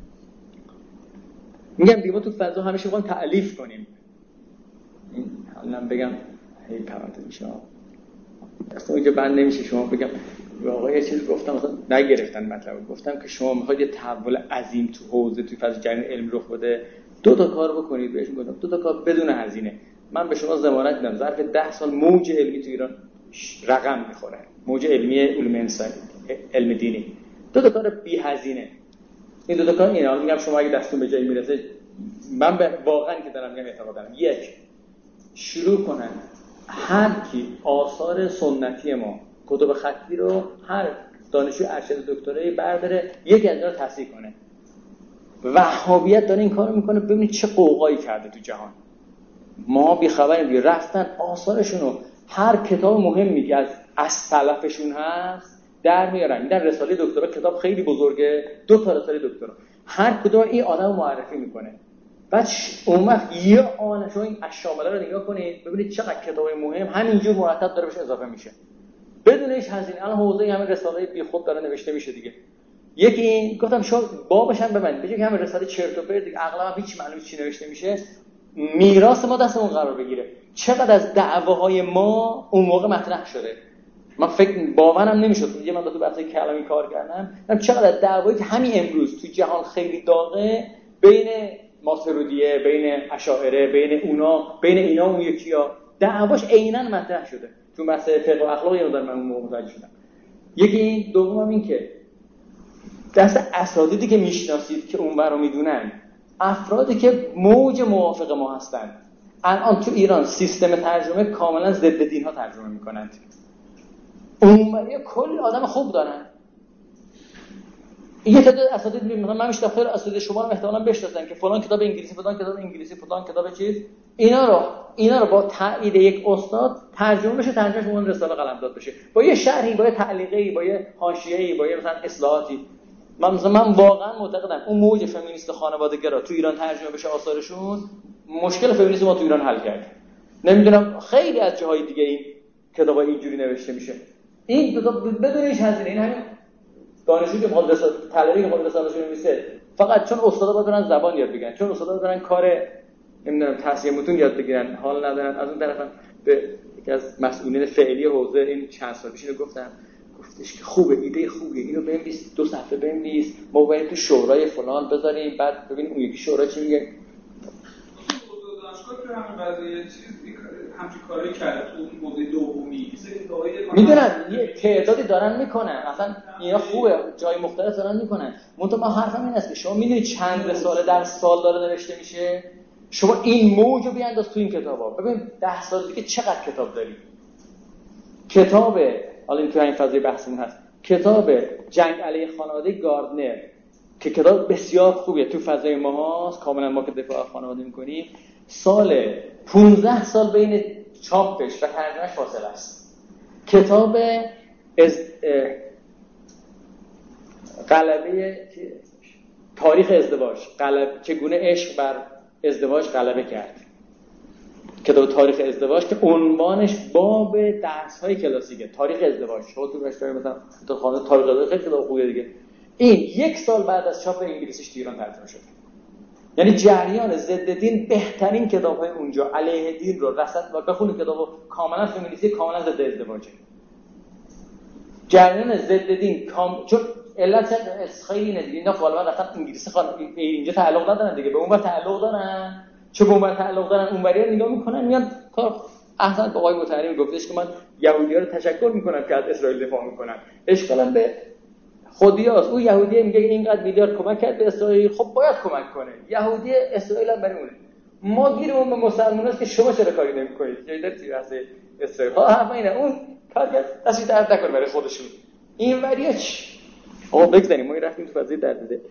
میگم دیگه ما تو فضا همیشه میخوایم تألیف کنیم. این حالا بگم هی پرانتز میشه، اصلا اینجا بند نمیشه شما بگم واقعا یه چیزی گفتم مثلا نگرفتن مطلب، گفتم که شما میخواید یه تحول عظیم تو حوزه توی فضا جریان علم رخ بده، دو تا کار بکنید. بهشون گفتم دو تا کار بدون هزینه. من به شما ضمانت میدم ظرف ده سال موج علمی تو ایران رقم میخوره، موج علمی علوم انسانی، علم دینی. دو تا کار بی هزینه. این دو تا کار اینا، میگم شما اگه دستتون به جایی میرسه، من به واقعا که دارم میگم اعتقاد دارم، یک، شروع کنن هر کی آثار سنتی ما، کتب خطی رو هر دانشجو ارشد دکترایی برداره یکی از اینا رو تصحیح کنه. وهابیت داره این کارو میکنه، ببینید چه قوقایی کرده تو جهان. ما بی خبریم، بی رفتن آثارشون رو، هر کتاب مهمی که از از سلفشون هست در میارن، میدن رساله دکترا، کتاب خیلی بزرگه، دو تا رساله دکترا، هر کدوم این آدمو معرفی میکنه. بعد اون وقت یه آن شما این الشامله رو نگاه کنید ببینید چقدر کتابای مهم همینجور مرتب داره بهش اضافه میشه بدون هیچ هزینه. الان حوزه همین رساله بی خود داره نوشته میشه دیگه. یکی این گفتم شما بابش هم ببندید، بجای که همین رساله چرت و پرت دیگه اغلب هیچ معلومه چی نوشته میشه، میراث ما دستمون قرار بگیره. چقدر از دعواهای ما اون موقع مطرح شده، من فکر باورم نمیشد. یه من دو تا بحث کلامی کار کردم، چقدر از دعوایی که همین امروز تو جهان خیلی داغه بین ماتریدیه، بین اشاعره، بین اونا، بین اینا اون یکی‌ها، دعواش عیناً مطرح شده. چون بحث فقه و اخلاق اینو دارم من اون موقع متوجه شدم. یکی این، دومم این که دست اساتیدی که میشناسید که اونور رو میدونن، افرادی که موج موافق ما هستن، الان تو ایران سیستم ترجمه کاملا ضد دین ها ترجمه میکنند. اونوری کلی آدم خوب دارن. یه تعداد اساتید میگن من میشتم خیلی اساتید شما رو احتمالاً بشناسن که فلان کتاب انگلیسی، فلان کتاب انگلیسی، فلان کتاب چیز، اینا رو اینا رو با تایید یک استاد ترجمه بشه، ترجمهش اون رساله قلمداد بشه، با یه شرحی، با یه تعلیقی، با یه حاشیه‌ای، با یه مثلا اصلاحاتی. من مثلا من واقعا معتقدم اون موج فمینیست خانواده‌گرا تو ایران ترجمه بشه آثارشون، مشکل فمینیسم ما تو ایران حل کرد. نمیدونم خیلی از جاهای دیگه این کتابا اینجوری نوشته میشه. این دو تا بدون هیچ هزینه، این همین دانشجویی که مدرسه طلبی که مدرسه‌شون میشه فقط چون استادا باید برن زبان یاد بگیرن، چون استادا دارن کار نمیدونم تصحیح متون یاد بگیرن، حال ندارن. از اون طرف به یکی از مسئولین فعلی حوزه این چند سال پیش اینو گفتم، گفتش که خوبه، ایده خوبیه، اینو بنویس، دو صفحه بنویس، ما باید تو شورای فلان بذاریم، بعد ببینیم اون یکی شورا چی میگه. دانشگاه که همین قضیه چیز همچین کاری کرده تو موضوع دومی میدونن یه تعدادی دارن میکنن، اصلا اینا خوبه، جای مختلف دارن میکنن. منتها ما حرفم این است که شما میدونید چند رساله در سال داره نوشته میشه، شما این موجو بیانداز تو این کتابا، ببین ده سال دیگه چقدر کتاب داری. کتاب حالا این تو این فضای بحثمون هست، کتاب جنگ علیه خانواده گاردنر که کتاب بسیار خوبیه تو فضای ما هست، کاملا ما که دفاع خانواده میکنیم، سال پانزده سال بین چاپش و ترجمهش فاصله است. کتاب از غلبه تاریخ ازدواج، غلبه چگونه عشق بر ازدواج غلبه کرد، کتاب تاریخ ازدواج که عنوانش باب درس‌های کلاسیکه، تاریخ ازدواج. شما تو رشته مثلا تو خانه تاریخ ازدواج خیلی کتاب خوبیه دیگه. این یک سال بعد از چاپ انگلیسیش تو ایران ترجمه شد. یعنی جریان ضد دین بهترین کتاب‌های اونجا علیه دین رو رصد و بخونید، کتابو کاملا فمینیستی، کاملا ضد ازدواجه. جریان ضد دین کام چون علت خیلی نه دیگه، اینا غالبا رفتن انگلیسی خان اینجا تعلق ندارن دیگه، به اون ور تعلق دارن، چه به اون ور تعلق دارن، اونوری رو نگاه میکنن میان کار. احسن آقای متحری گفتش که من یهودی‌ها رو تشکر میکنم که از اسرائیل دفاع میکنن، اشکالا به خودیاست. اون یهودی میگه اینقدر میلیارد کمک کرد به اسرائیل، خب باید کمک کنه. یهودی اسرائیل هم برای اونه. ما گیرمون به مسلماناست که شما چرا کاری نمی‌کنید؟ جای در تیر از اسرائیل ها هم اینه، اون کار کرد دستی درد نکنه برای خودشون. این وریه چی؟ آقا بگذاریم ما رفتیم تو فضای درد ده.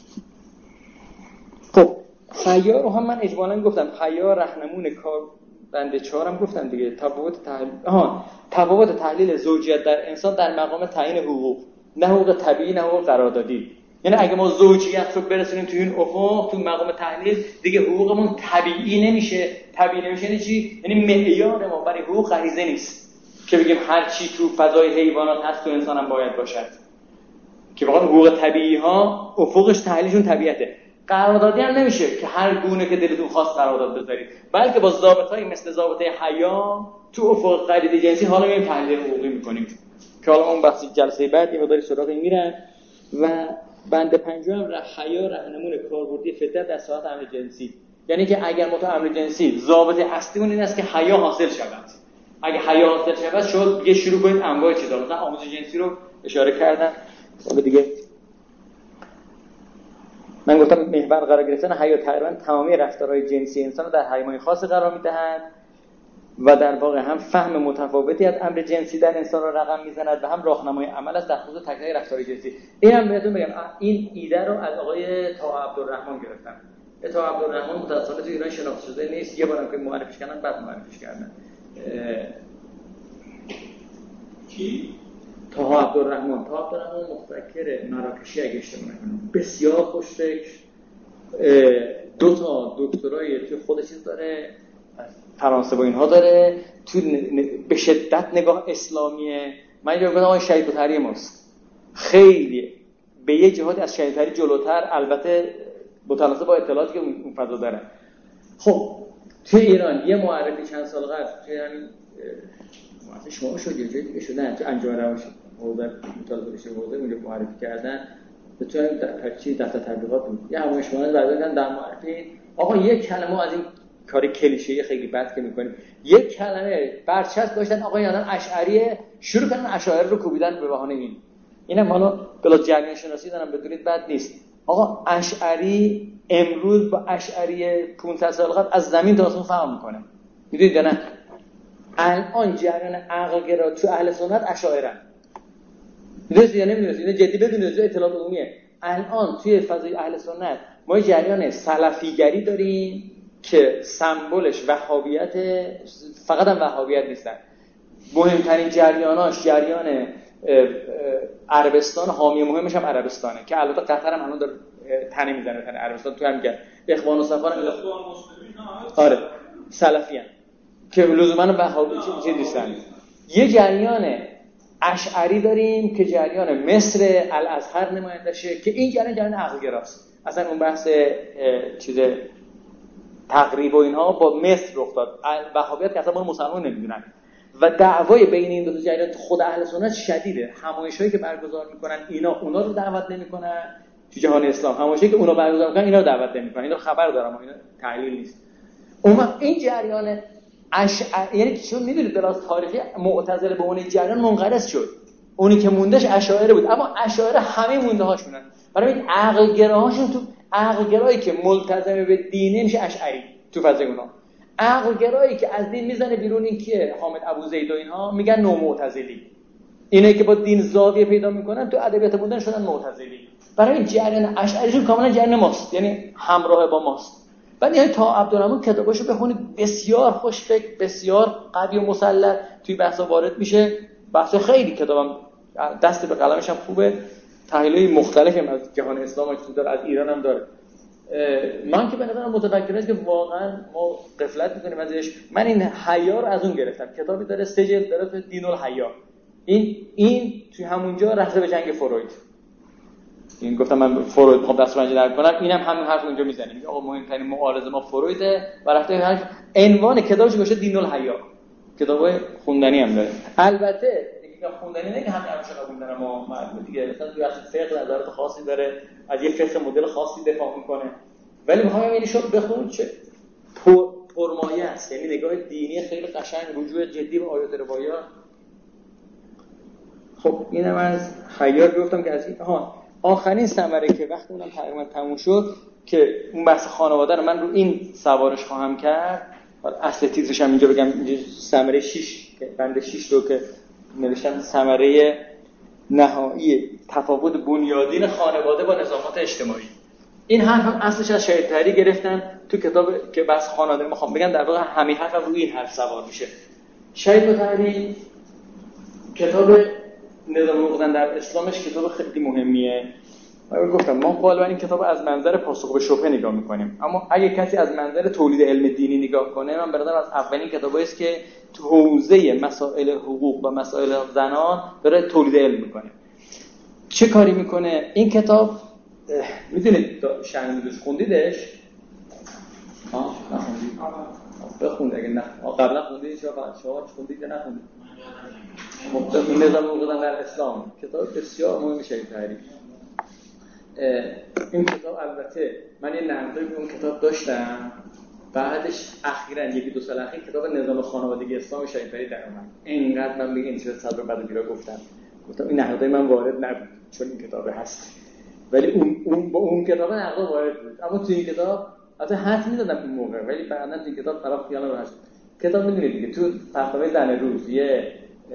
خب خیار رو هم من اجمالاً گفتم، خیار راهنمون کار بند چهار هم گفتم دیگه، تفاوت تحلیل آها تفاوت تحلیل زوجیت در انسان در مقام تعیین حقوق، نه حقوق طبیعی نه حقوق قراردادی. یعنی اگه ما زوجیت رو برسونیم تو این افق، تو مقام تحلیل، دیگه حقوقمون طبیعی نمیشه. طبیعی نمیشه یعنی چی؟ یعنی معیار ما برای حقوق غریزه نیست که بگیم هر چی تو فضای حیوانات هست تو انسان هم باید باشد، که واقعا حقوق طبیعی ها افقش تحلیلشون طبیعته. قراردادی هم نمیشه که هر گونه که دلتون خواست قرارداد بذارید، بلکه با ضابطه‌ای مثل ضابطه حیا تو افق غریزه جنسی حالا میایم تحلیل حقوقی میکنیم که حالا اون بحث جلسه بعد یه مقداری سراغ این میرن. و بند پنجم حیا راهنمون کاربردی فطرت در ساعت امر جنسی، یعنی که اگر ما تو امر جنسی ضابط اصلیمون این است که حیا حاصل شود، اگه حیا حاصل شود شد دیگه شروع کنید انواع چیزا، مثلا آموزش جنسی رو اشاره کردن. حالا دیگه من گفتم محور قرار گرفتن حیا تقریبا تمامی رفتارهای جنسی انسان رو در حیمای خاص قرار میدهد و در واقع هم فهم متفاوتی از امر جنسی در انسان رو رقم میزند و هم راهنمای عمل است در خصوص تک تک رفتارهای جنسی. این هم بهتون بگم این ایده رو از آقای طه عبدالرحمن گرفتم. طه عبدالرحمن متأسفانه تو ایران شناخته شده نیست، یه بارم که معرفیش کردن بعد معرفیش کردن. کی؟ طه عبدالرحمن. طه عبدالرحمن مفکر مراکشی اگه اشتباه نکنم، بسیار خوشفکر، دو تا دکترای تو خودش داره، فرانسه با اینها داره، تو به شدت نگاه اسلامیه. من اینجا بگم آقای شهید بطری ماست، خیلی به یه جهاد از شهید بطری جلوتر، البته متناسب با اطلاعاتی که اون فضا داره. خب تو ایران یه معرفی چند سال قبل توی همین معرفی شما شد یه جای دیگه شد، نه تو انجمن رواشی حوزه مطالعه بشه حوزه اونجا معرفی کردن، تو در چی دفتر تبلیغات بود یه همون شما دادن در معرفی. آقا یک کلمه از این کاری کلیشه‌ای خیلی بد که می‌کنیم، یک کلمه برچسب داشتن آقا یادن اشعریه، شروع کردن اشاعره رو کوبیدن به بهانه این. اینم حالا بلا جریان شناسی دارم بدونید بد نیست. آقا اشعری امروز با اشعری پانصد سال قبل از زمین تا آسمون فرق می‌کنه. می‌دونید نه؟ الان جریان عقل‌گرا تو اهل سنت اشاعره. می‌دونید یا نمی‌دونید؟ اینو جدی بدونید، اطلاعات عمومیه. الان توی فضای اهل سنت ما جریان سلفیگری داریم که سمبلش وهابیت، فقط هم وهابیت نیستن، مهمترین جریاناش جریان عربستان، حامی مهمش هم عربستانه که البته قطر هم الان داره تنه میزنه تنه عربستان تو هم میگه اخوان و صفا هم آره سلفی هم که لزوما وهابی چه نیستن. یه جریان اشعری داریم که جریان مصر الازهر نمایندشه که این جریان جریان عقل‌گراست. اصلا اون بحث چیز تقریب و اینها با مصر رخ داد، وهابیت که اصلا ما مسلمان نمیدونن و دعوای بین این دو تا جریان خود اهل سنت شدیده. همایشایی که برگزار میکنن اینا اونا رو دعوت نمیکنن تو جهان اسلام، همایشایی که اونا برگزار میکنن اینا رو دعوت نمیکنن. اینا خبر دارم اینا تحلیل نیست. اون این جریان اشعری یعنی چون میدونید دراز تاریخی معتزله به اون جریان منقرض شد، اونی که موندش اشاعره بود، اما اشاعره همه مونده هاشونن. برای این عقل گراهاشون تو عقل گرایی که ملتزم به دینه میشه اشعری تو فضای اونا. عقل گرایی که از دین میزنه بیرون این که حامد ابوزید و اینها میگن نو معتزلی. اینایی که با دین زاویه پیدا میکنن تو ادبیات مدرن شدن معتزلی. برای این جریان اشعریشون کاملا جریان ماست، یعنی همراه با ماست. بعد یعنی تا عبدالرحمن کتاباشو بخونید، بسیار خوشفکر، بسیار قوی و مسلط توی بحثا وارد میشه. بحث خیلی کتابم دست به قلمش هم خوبه، تحلیل‌های مختلفی هم از جهان اسلام وجود داره، از ایران هم داره. من که به نظرم متفکر است که واقعا ما غفلت می‌کنیم ازش. من این حیا رو از اون گرفتم، کتابی داره سه جلد داره تو دین الحیا. این این توی همونجا رفته به جنگ فروید. این گفتم من فروید می‌خوام دست منجی در کنم، اینم همین حرف اونجا میزنه، میگه آقا مهمترین معارضه ما فرویده و رفته حرف عنوان کتابش گوشه دین الحیا. کتابای خوندنی هم داره. البته دیگه خوندنی نه که همین ارشد خوندن ما معلومه دیگه، مثلا توی اصل فقه نظرات خاصی داره، از یه فقه مدل خاصی دفاع میکنه. ولی میخوام ببینید شما بخونید چه پر پرمایه است، یعنی نگاه دینی خیلی قشنگ، رجوع جدی به آیات روایات. خب اینم از حیا گفتم که از این ها آخرین ثمره که وقتی اونم تقریبا تموم شد که اون بحث خانواده رو من رو این سوارش خواهم کرد. اصل تیزش هم اینجا بگم، اینجا ثمره شش بند شش رو که نوشتم ثمره نهایی تفاوت بنیادین خانواده با نظامات اجتماعی. این حرف هم اصلش از شهید طاهری گرفتن تو کتاب که بس خانواده میخوام بگم، در واقع همین حرف هم روی این حرف سوار میشه. شهید طاهری کتاب نظام حقوق زن در اسلامش کتاب خیلی مهمیه. من گفتم ما غالبا این کتاب از منظر پاسخ به شبهه نگاه میکنیم، اما اگه کسی از منظر تولید علم دینی نگاه کنه، من برادرم از اولین کتابایی است که تو حوزه مسائل حقوق و مسائل زنان داره تولید علم میکنه. چه کاری میکنه این کتاب؟ میدونید شأن دوست خوندیدش؟ ها نخوندید؟ بخوند اگه نه قبلا خوندید چرا شما خوندید یا نخوندید؟ مبتدی نظام حقوق زن در اسلام کتاب بسیار مهم شهید طاهری. این کتاب البته من یه نقدی به اون کتاب داشتم، بعدش اخیراً یکی دو سال اخیر کتاب نظام خانوادگی اسلام شهید طاهری در اومد. اینقدر من میگم چه صبر بعد بیرا گفتم گفتم این نقدای من وارد نبود چون این کتاب هست، ولی اون اون با اون کتاب نقد وارد بود. اما تو این کتاب البته حرف می‌زدم اون موقع، ولی بعداً تو این کتاب طرف خیال راحت شد. کتاب می‌دونید دیگه تو فقره زن روز یه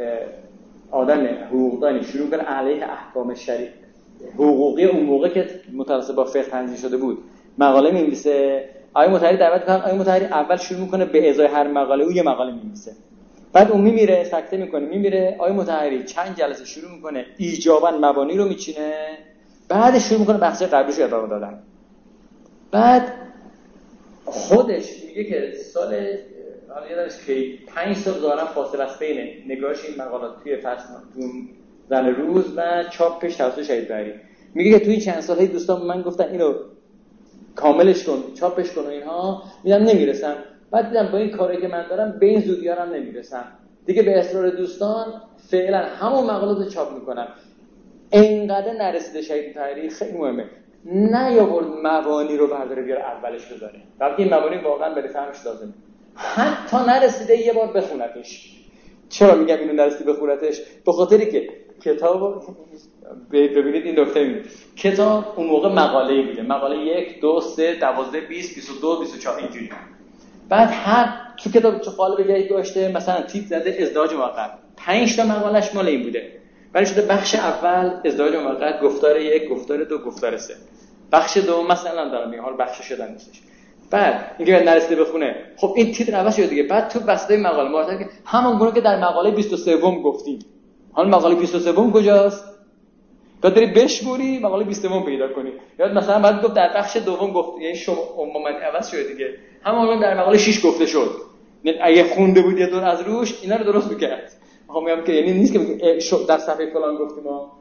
آدم حقوقدانی شروع کنه علیه احکام شرعی حقوقی اون موقع که متناسب با فقه تنظیم شده بود مقاله می‌نویسه. آقای مطهری دعوت می‌کنه، آقای مطهری اول شروع می‌کنه به ازای هر مقاله او یه مقاله می‌نویسه، بعد اون میمیره سکته می‌کنه میمیره. آقای مطهری چند جلسه شروع می‌کنه ایجاباً مبانی رو میچینه، بعد شروع می‌کنه بحث قبلیش رو ادامه دادن. بعد خودش میگه که سال حالا یادش که پنج سال دارم فاصله است بین نگاهش این مقالات توی فصل تو زن روز و چاپش توسط شهید طاهری. میگه که توی این چند سال‌های دوستان من گفتن اینو کاملش کن چاپش کن و اینها، میگم نمیرسم. بعد دیدم با این کاری که من دارم به این زودیارم نمیرسم دیگه، به اصرار دوستان فعلا همون مقالات رو چاپ میکنم. اینقدر نرسیده شهید طاهری خیلی مهمه نیاورد مبانی رو برداره بیاره اولش بذاره، بلکه این مبانی واقعا برای فهمش لازمه. حتی نرسیده یه بار بخونتش. چرا میگم اینو نرسیده بخونتش؟ به خاطری که کتاب ببینید این نکته میبینید کتاب اون موقع مقاله‌ای بوده، مقاله یک دو سه دوازده بیست بیست و دو بیست و چهار اینجوری. بعد هر تو کتاب چه قالب جدید داشته، مثلا تیپ زده ازدواج موقت، پنج تا مقالهش مال این بوده. ولی شده بخش اول ازدواج موقت، گفتار یک، گفتار دو، گفتار سه. بخش دوم مثلا دارم میگم حالا بخش شدن نیستش. بعد اینکه نرسیده بخونه، خب این تیتر عوض شده دیگه. بعد تو بسته مقاله مرتب که همون گونه که در مقاله بیست و سه گفتیم، حالا مقاله بیست و سه کجاست؟ بعد بری بشموری مقاله بیست و سه پیدا کنی. یا مثلا بعد گفت در بخش دوم گفت، یعنی شما عموما عوض شده دیگه. همون در مقاله شش گفته شد. یعنی اگه خونده بود یه دور از روش اینا رو درست می‌کرد. میخوام بگم که یعنی نیست که در صفحه فلان گفتیم ما.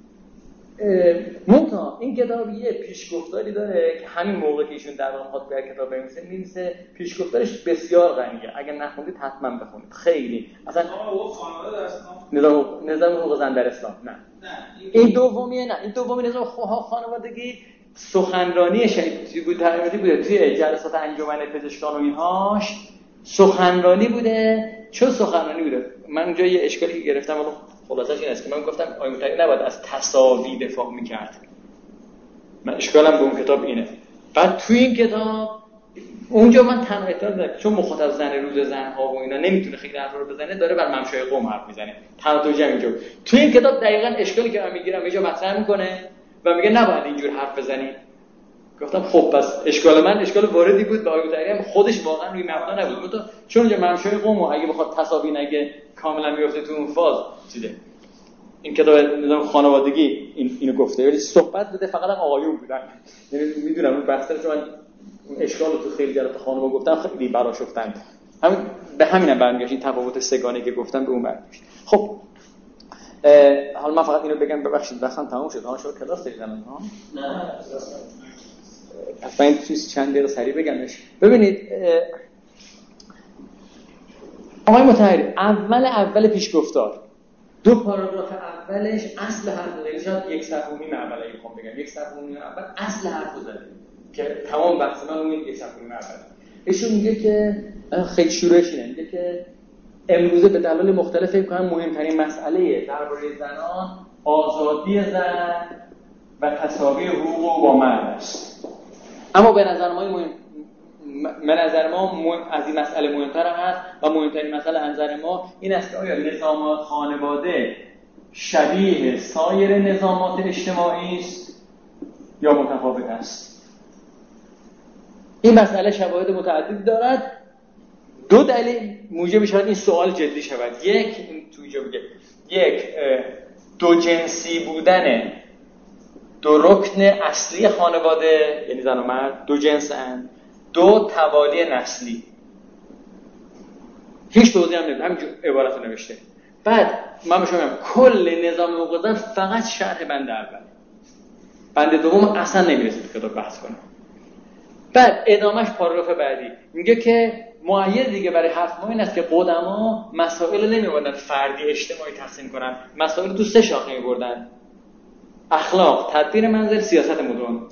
منتها این کتاب یه پیشگفتاری داره که همین موقع که ایشون در واقع خاطر کتاب بنویسه می‌نویسه پیشگفتارش بسیار غنیه. اگه نخوندید حتما بخونید. خیلی اصلا حقوق خانواده در اسلام، نظام نظام حقوق زن در اسلام نه. نه این دومیه، نه این دومی نظام خانوادگی سخنرانی شهید بود طاهری بوده توی جلسات انجمن پزشکان و اینهاش سخنرانی بوده. چه سخنرانی بوده؟ من اونجا یه اشکالی گرفتم ولی خلاصش این است که من گفتم آقای مطهری نباید از تصاوی دفاع می‌کرد. من اشکالم به اون کتاب اینه. بعد توی این کتاب اونجا من تنها اعتراض دارم چون مخاطب زن روز زن‌ها و اینا نمیتونه خیلی حرف رو بزنه، داره بر ممشای قوم حرف میزنه. تنها توجیه اینجا. توی این کتاب دقیقاً اشکالی که من میگیرم یه جا مطرح میکنه و میگه نباید اینجور حرف بزنی. گفتم خب پس اشکال من اشکال واردی بود به آقای مطهری، هم خودش واقعا روی مبنا نبود. مثلا چون اونجا ممشای قوم اگه بخواد تصاوی نگه کاملا میفته تو اون فاز چیزه. این کتاب نظام خانوادگی این اینو گفته، ولی صحبت بده فقط آقایون بودن. یعنی میدونم اون بحثا رو من اشکال تو خیلی جلسات خانواده گفتم خیلی برآشفتند. همین به همینم برمیگشت این تفاوت سگانه که گفتم به اون برمیگشت. خب حالا من فقط اینو بگم ببخشید وقتم تموم شد. ها شما کلاس دارید الان ها؟ نه اصلا این چیز چند دقیقه سریع بگمش. ببینید آقای مطهری اول اول پیشگفتار دو پاراگراف اولش اصل حرف غیر شد یک صفحه و نیم اوله میخوام بگم یک صفحه و نیم اول اصل حرف زده که تمام بحث من اون یک صفحه و نیم اول. ایشون میگه که خیلی شروعش اینه، میگه که امروزه به دلایل مختلف فکر کنم مهمترین مسئله درباره زنان آزادی زن و تساوی حقوق با مرد است. اما به نظر ما مهم به نظر ما مهم از این مسئله مهمتر هم هست و مهمترین مسئله از نظر ما این است که آیا نظام خانواده شبیه سایر نظامات اجتماعی است یا متفاوت است. این مسئله شواهد متعدد دارد. دو دلیل موجب شود این سوال جدی شود. یک، این تو اینجا میگه یک دو جنسی بودن دو رکن اصلی خانواده، یعنی زن و مرد دو جنسن. دو، توالی نسلی. هیچ توضیح هم نمیده، همینجور عبارت رو نوشته. بعد من بهش میگم کل نظام حقوق زن فقط شرح بند اول، بند دوم اصلا نمیرسید کتاب بحث کنه. بعد ادامهش پاراگراف بعدی میگه که معید دیگه برای حرف ما این است که قدما مسائل نمی‌بردن فردی اجتماعی تقسیم کنن، مسائل تو سه شاخه می‌بردن: اخلاق، تدبیر منزل، سیاست مدرن.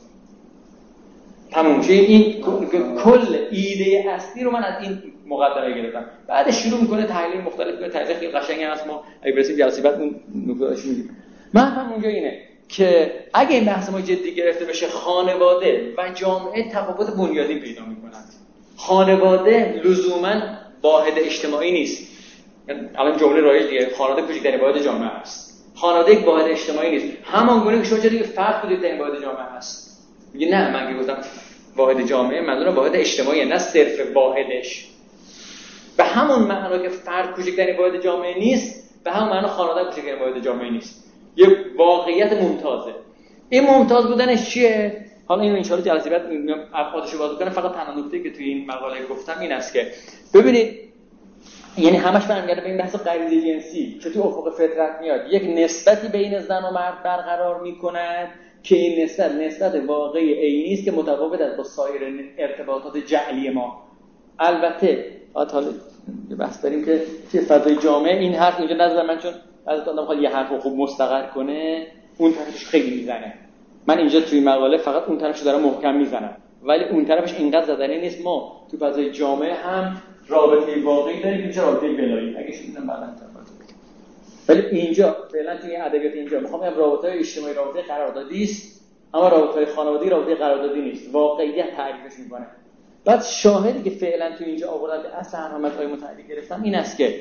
تموم شد. این کل ایده اصلی رو من از این مقدمه گرفتم. بعد شروع میکنه تحلیل مختلف میکنه، تحلیل خیلی قشنگی هست. ما اگه برسیم جلسه بعد اون نکته‌اش میگیم. من هم اونجا اینه که اگه این بحث ما جدی گرفته بشه، خانواده و جامعه تفاوت بنیادی پیدا میکنند. خانواده لزوما واحد اجتماعی نیست. الان جمله رایج دیگه، خانواده کوچکترین واحد جامعه است. خانواده یک واحد اجتماعی نیست. همان گونه که شما چه دیگه فرد کوچکترین واحد جامعه است. میگه نه، من که گفتم واحد جامعه منظورم واحد اجتماعی، نه صرف واحدش. به همون معنا که فرد کوچکترین واحد جامعه نیست، به همون معنا خانواده کوچکترین واحد جامعه نیست. یه واقعیت ممتازه. این ممتاز بودنش چیه؟ حالا اینو ان شاء الله جلسه بعد ابعادشو باز کنم. فقط تنها نکته که توی این مقاله گفتم این است که ببینید، یعنی همش برمیگرده به این بحث غریزه جنسی که تو افق فطرت میاد، یک نسبتی بین زن و مرد برقرار میکند که این نسبت نسبت واقعی عینی است که متفاوت است با سایر ارتباطات جعلی ما. البته حالا یه بحث داریم که چه فضای جامعه این حرف اینجا نزدم من، چون از آدم خواهد یه حرف خوب مستقر کنه اون طرفش خیلی میزنه. من اینجا توی مقاله فقط اون طرفش دارم محکم میزنم، ولی اون طرفش اینقدر زدنی نیست. ما تو فضای جامعه هم رابطه واقعی داریم، اینجا رابطه بلایی اگه شما بعداً تفاوت کنید. ولی اینجا فعلا توی ادبیات اینجا میخوام بگم رابطه اجتماعی رابطه قراردادی است، اما رابطه خانوادگی رابطه قراردادی نیست. واقعیت تعریفش میکنه. بعد شاهدی که فعلا تو اینجا آوردن به اصل اهمیت‌های متعدی گرفتم این است که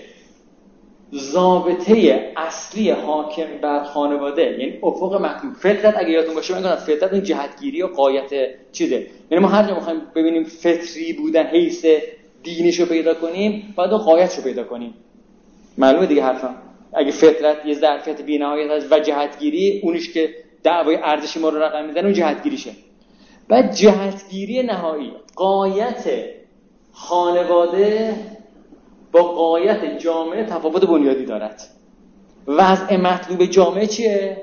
ضابطه اصلی حاکم بر خانواده، یعنی افق مطلوب فطرت، اگه یادتون باشه من گفتم فطرت این جهتگیری و غایت چیزه. یعنی ما هر جا می‌خوایم ببینیم فطری بودن حیث دینیشو پیدا کنیم، باید اون غایتشو پیدا کنیم. معلومه دیگه حرفم. اگه فطرت یه ظرفیت بی‌نهایت است و جهتگیری اونیش که دعوای ارزشی ما رو رقم میزنه، اون جهتگیریشه. بعد جهتگیری نهایی، غایت خانواده با غایت جامعه تفاوت بنیادی دارد. وضع مطلوب جامعه چیه؟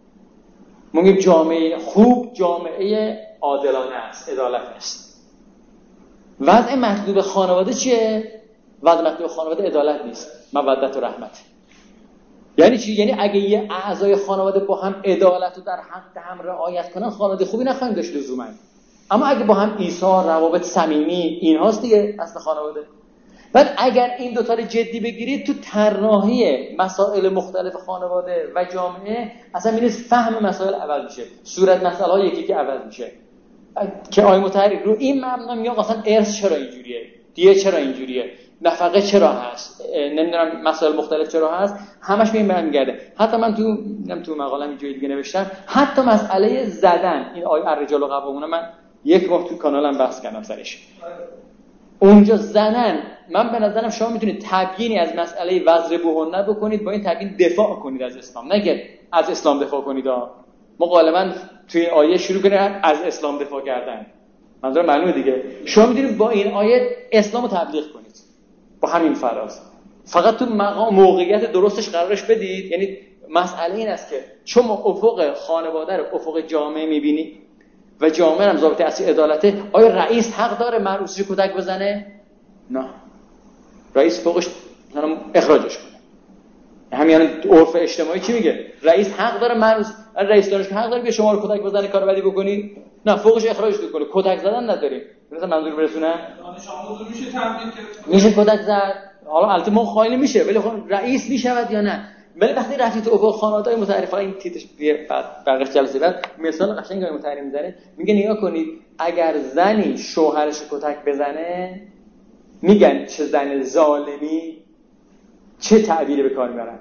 ما میگیم جامعه خوب جامعه عادلانه است، عدالت است. وضع مطلوب خانواده چیه؟ وضع مطلوب خانواده عدالت نیست، مودت و رحمت. یعنی چی؟ یعنی اگه یه اعضای خانواده با هم عدالت رو در حق هم رعایت کنن، خانواده خوبی نخواهیم داشت لزوما. اما اگه با هم ایثار، روابط صمیمی، این هاست دیگه اصل خانواده. بعد اگر این دوتا رو جدی بگیرید تو طراحی مسائل مختلف خانواده و جامعه، اصلا می‌بینید فهم مسائل عوض میشه، صورت مسائل ها یکی که عوض میشه. که آقای مطهری رو این مبنا میگه اصلا ارث چرا اینجوریه، دیه چرا اینجوریه، نفقه چرا هست، نمیدونم مسائل مختلف چرا هست، همش به این برمیگرده. حتی من تو نمیدونم تو مقاله‌م اینجوری دیگه نوشتم، حتی مسئله زدن این آیه الرجال قوامون، من یک وقت تو کانالم بحث کردم سرش. اونجا زنن، من به نظرم شما میتونید تبیینی از مسئله وضربوهن بکنید، با این تبیین دفاع کنید از اسلام، نگه از اسلام دفاع کنید. ما غالبا توی این آیه شروع کنیم از اسلام دفاع کردن. منظور معلومه دیگه. شما میتونید با این آیه اسلامو تبلیغ کنید با همین فراز. فقط تو مقام موقعیت درستش قرارش بدید. یعنی مسئله این است که چون افق خانواده رو افق جامعه میبینی و جامعه هم ضابطه اصلی عدالته، آیا رئیس حق داره معروسش کتک بزنه؟ نه. رئیس فوقش مثلا اخراجش کنه. همین عرف اجتماعی چی میگه؟ رئیس حق داره معروس، رئیس دانشگاه حق داره که شما رو کتک بزنه کار بدی بکنی؟ نه، فوقش اخراجش کنه. کتک زدن نداریم. مثلا منظور برسونه؟ دانش آموز میشه تمرین کرد. میشه کتک زد. حالا البته ما خائن میشه، ولی خب رئیس میشود یا نه؟ ولی وقتی رفتید تو افق خانواده‌های متعارف، این تیترش بعد بقیش جلسه بعد مثال قشنگی متعارف میزنه، میگه نگاه کنید اگر زنی شوهرش کتک بزنه، میگن چه زن ظالمی، چه تعبیری به کار میبرن؟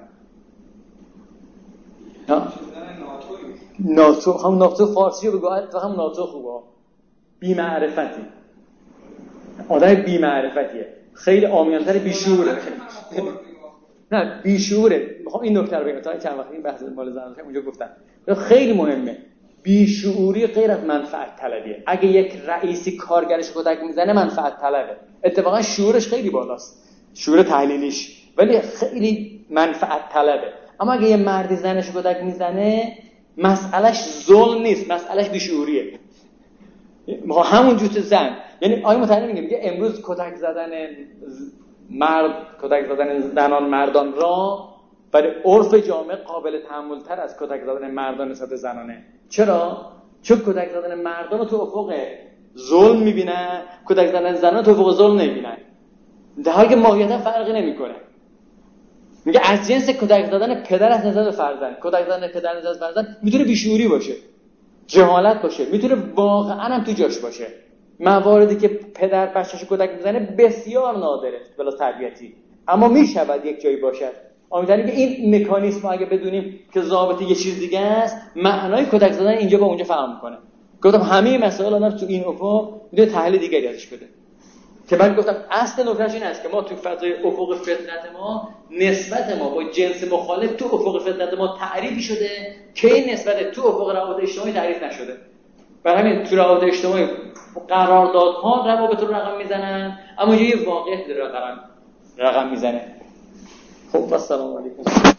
ها؟ ناتو. هم ناتو فارسی رو بگو، هم ناتو خوبه، بی معرفتی. آدم بی معرفتیه، خیلی عامیان‌تر، بیشعوره. نه بیشعوره. میخوام این نکته رو بگم، تا چند وقت این بحث مال زنان اونجا گفتم خیلی مهمه. بیشعوری غیر از منفعت طلبیه. اگه یک رئیسی کارگرش کتک میزنه منفعت طلبه. اتفاقا شعورش خیلی بالاست، شعور تحلیلیش، ولی خیلی منفعت طلبه. اما اگه یه مردی زنش کتک میزنه مسئلهش ظلم نیست، مسئلهش بیشعوریه. ما همون جوت زن، یعنی آیه متعلم میگه میگه امروز کتک زدن مرد، کتک زدن زنان مردان را برای عرف جامعه قابل تحمل تر از کتک زدن مردان نسبت زنانه. چرا؟ چون کتک زدن مردان رو تو افق ظلم میبینن، کتک زدن زنان تو افق ظلم نمیبینن، در حالی که ماهیتا فرقی نمیکنه. میگه از جنس کتک زدن پدر از نسبت فرزند، کتک زدن پدر نسبت فرزند میتونه بیشعوری باشه، جهالت باشه، میتونه واقعا هم تو جاش باشه. مواردی که پدر بچه‌شو کتک میزنه بسیار نادره بلا تربیتی، اما میشود یک جایی باشد. امیدوارم که این مکانیزم اگه بدونیم که ضابطه یه چیز دیگه است، معنای کتک زدن اینجا با اونجا فهم میکنه. گفتم همه مسائل الان تو این افق میتونه تحلیل دیگری ازش بده. که من گفتم اصل نکتهش این است که ما تو فضای افق فطرت ما، نسبت ما با جنس مخالف تو افق فطرت ما تعریفی شده که این نسبت تو افق روابط اجتماعی تعریف نشده. برای همین تو روابط اجتماعی قراردادها روابط رو رقم میزنن، اما یه واقعیت داره رقم رقم میزنه. خب و السلام علیکم.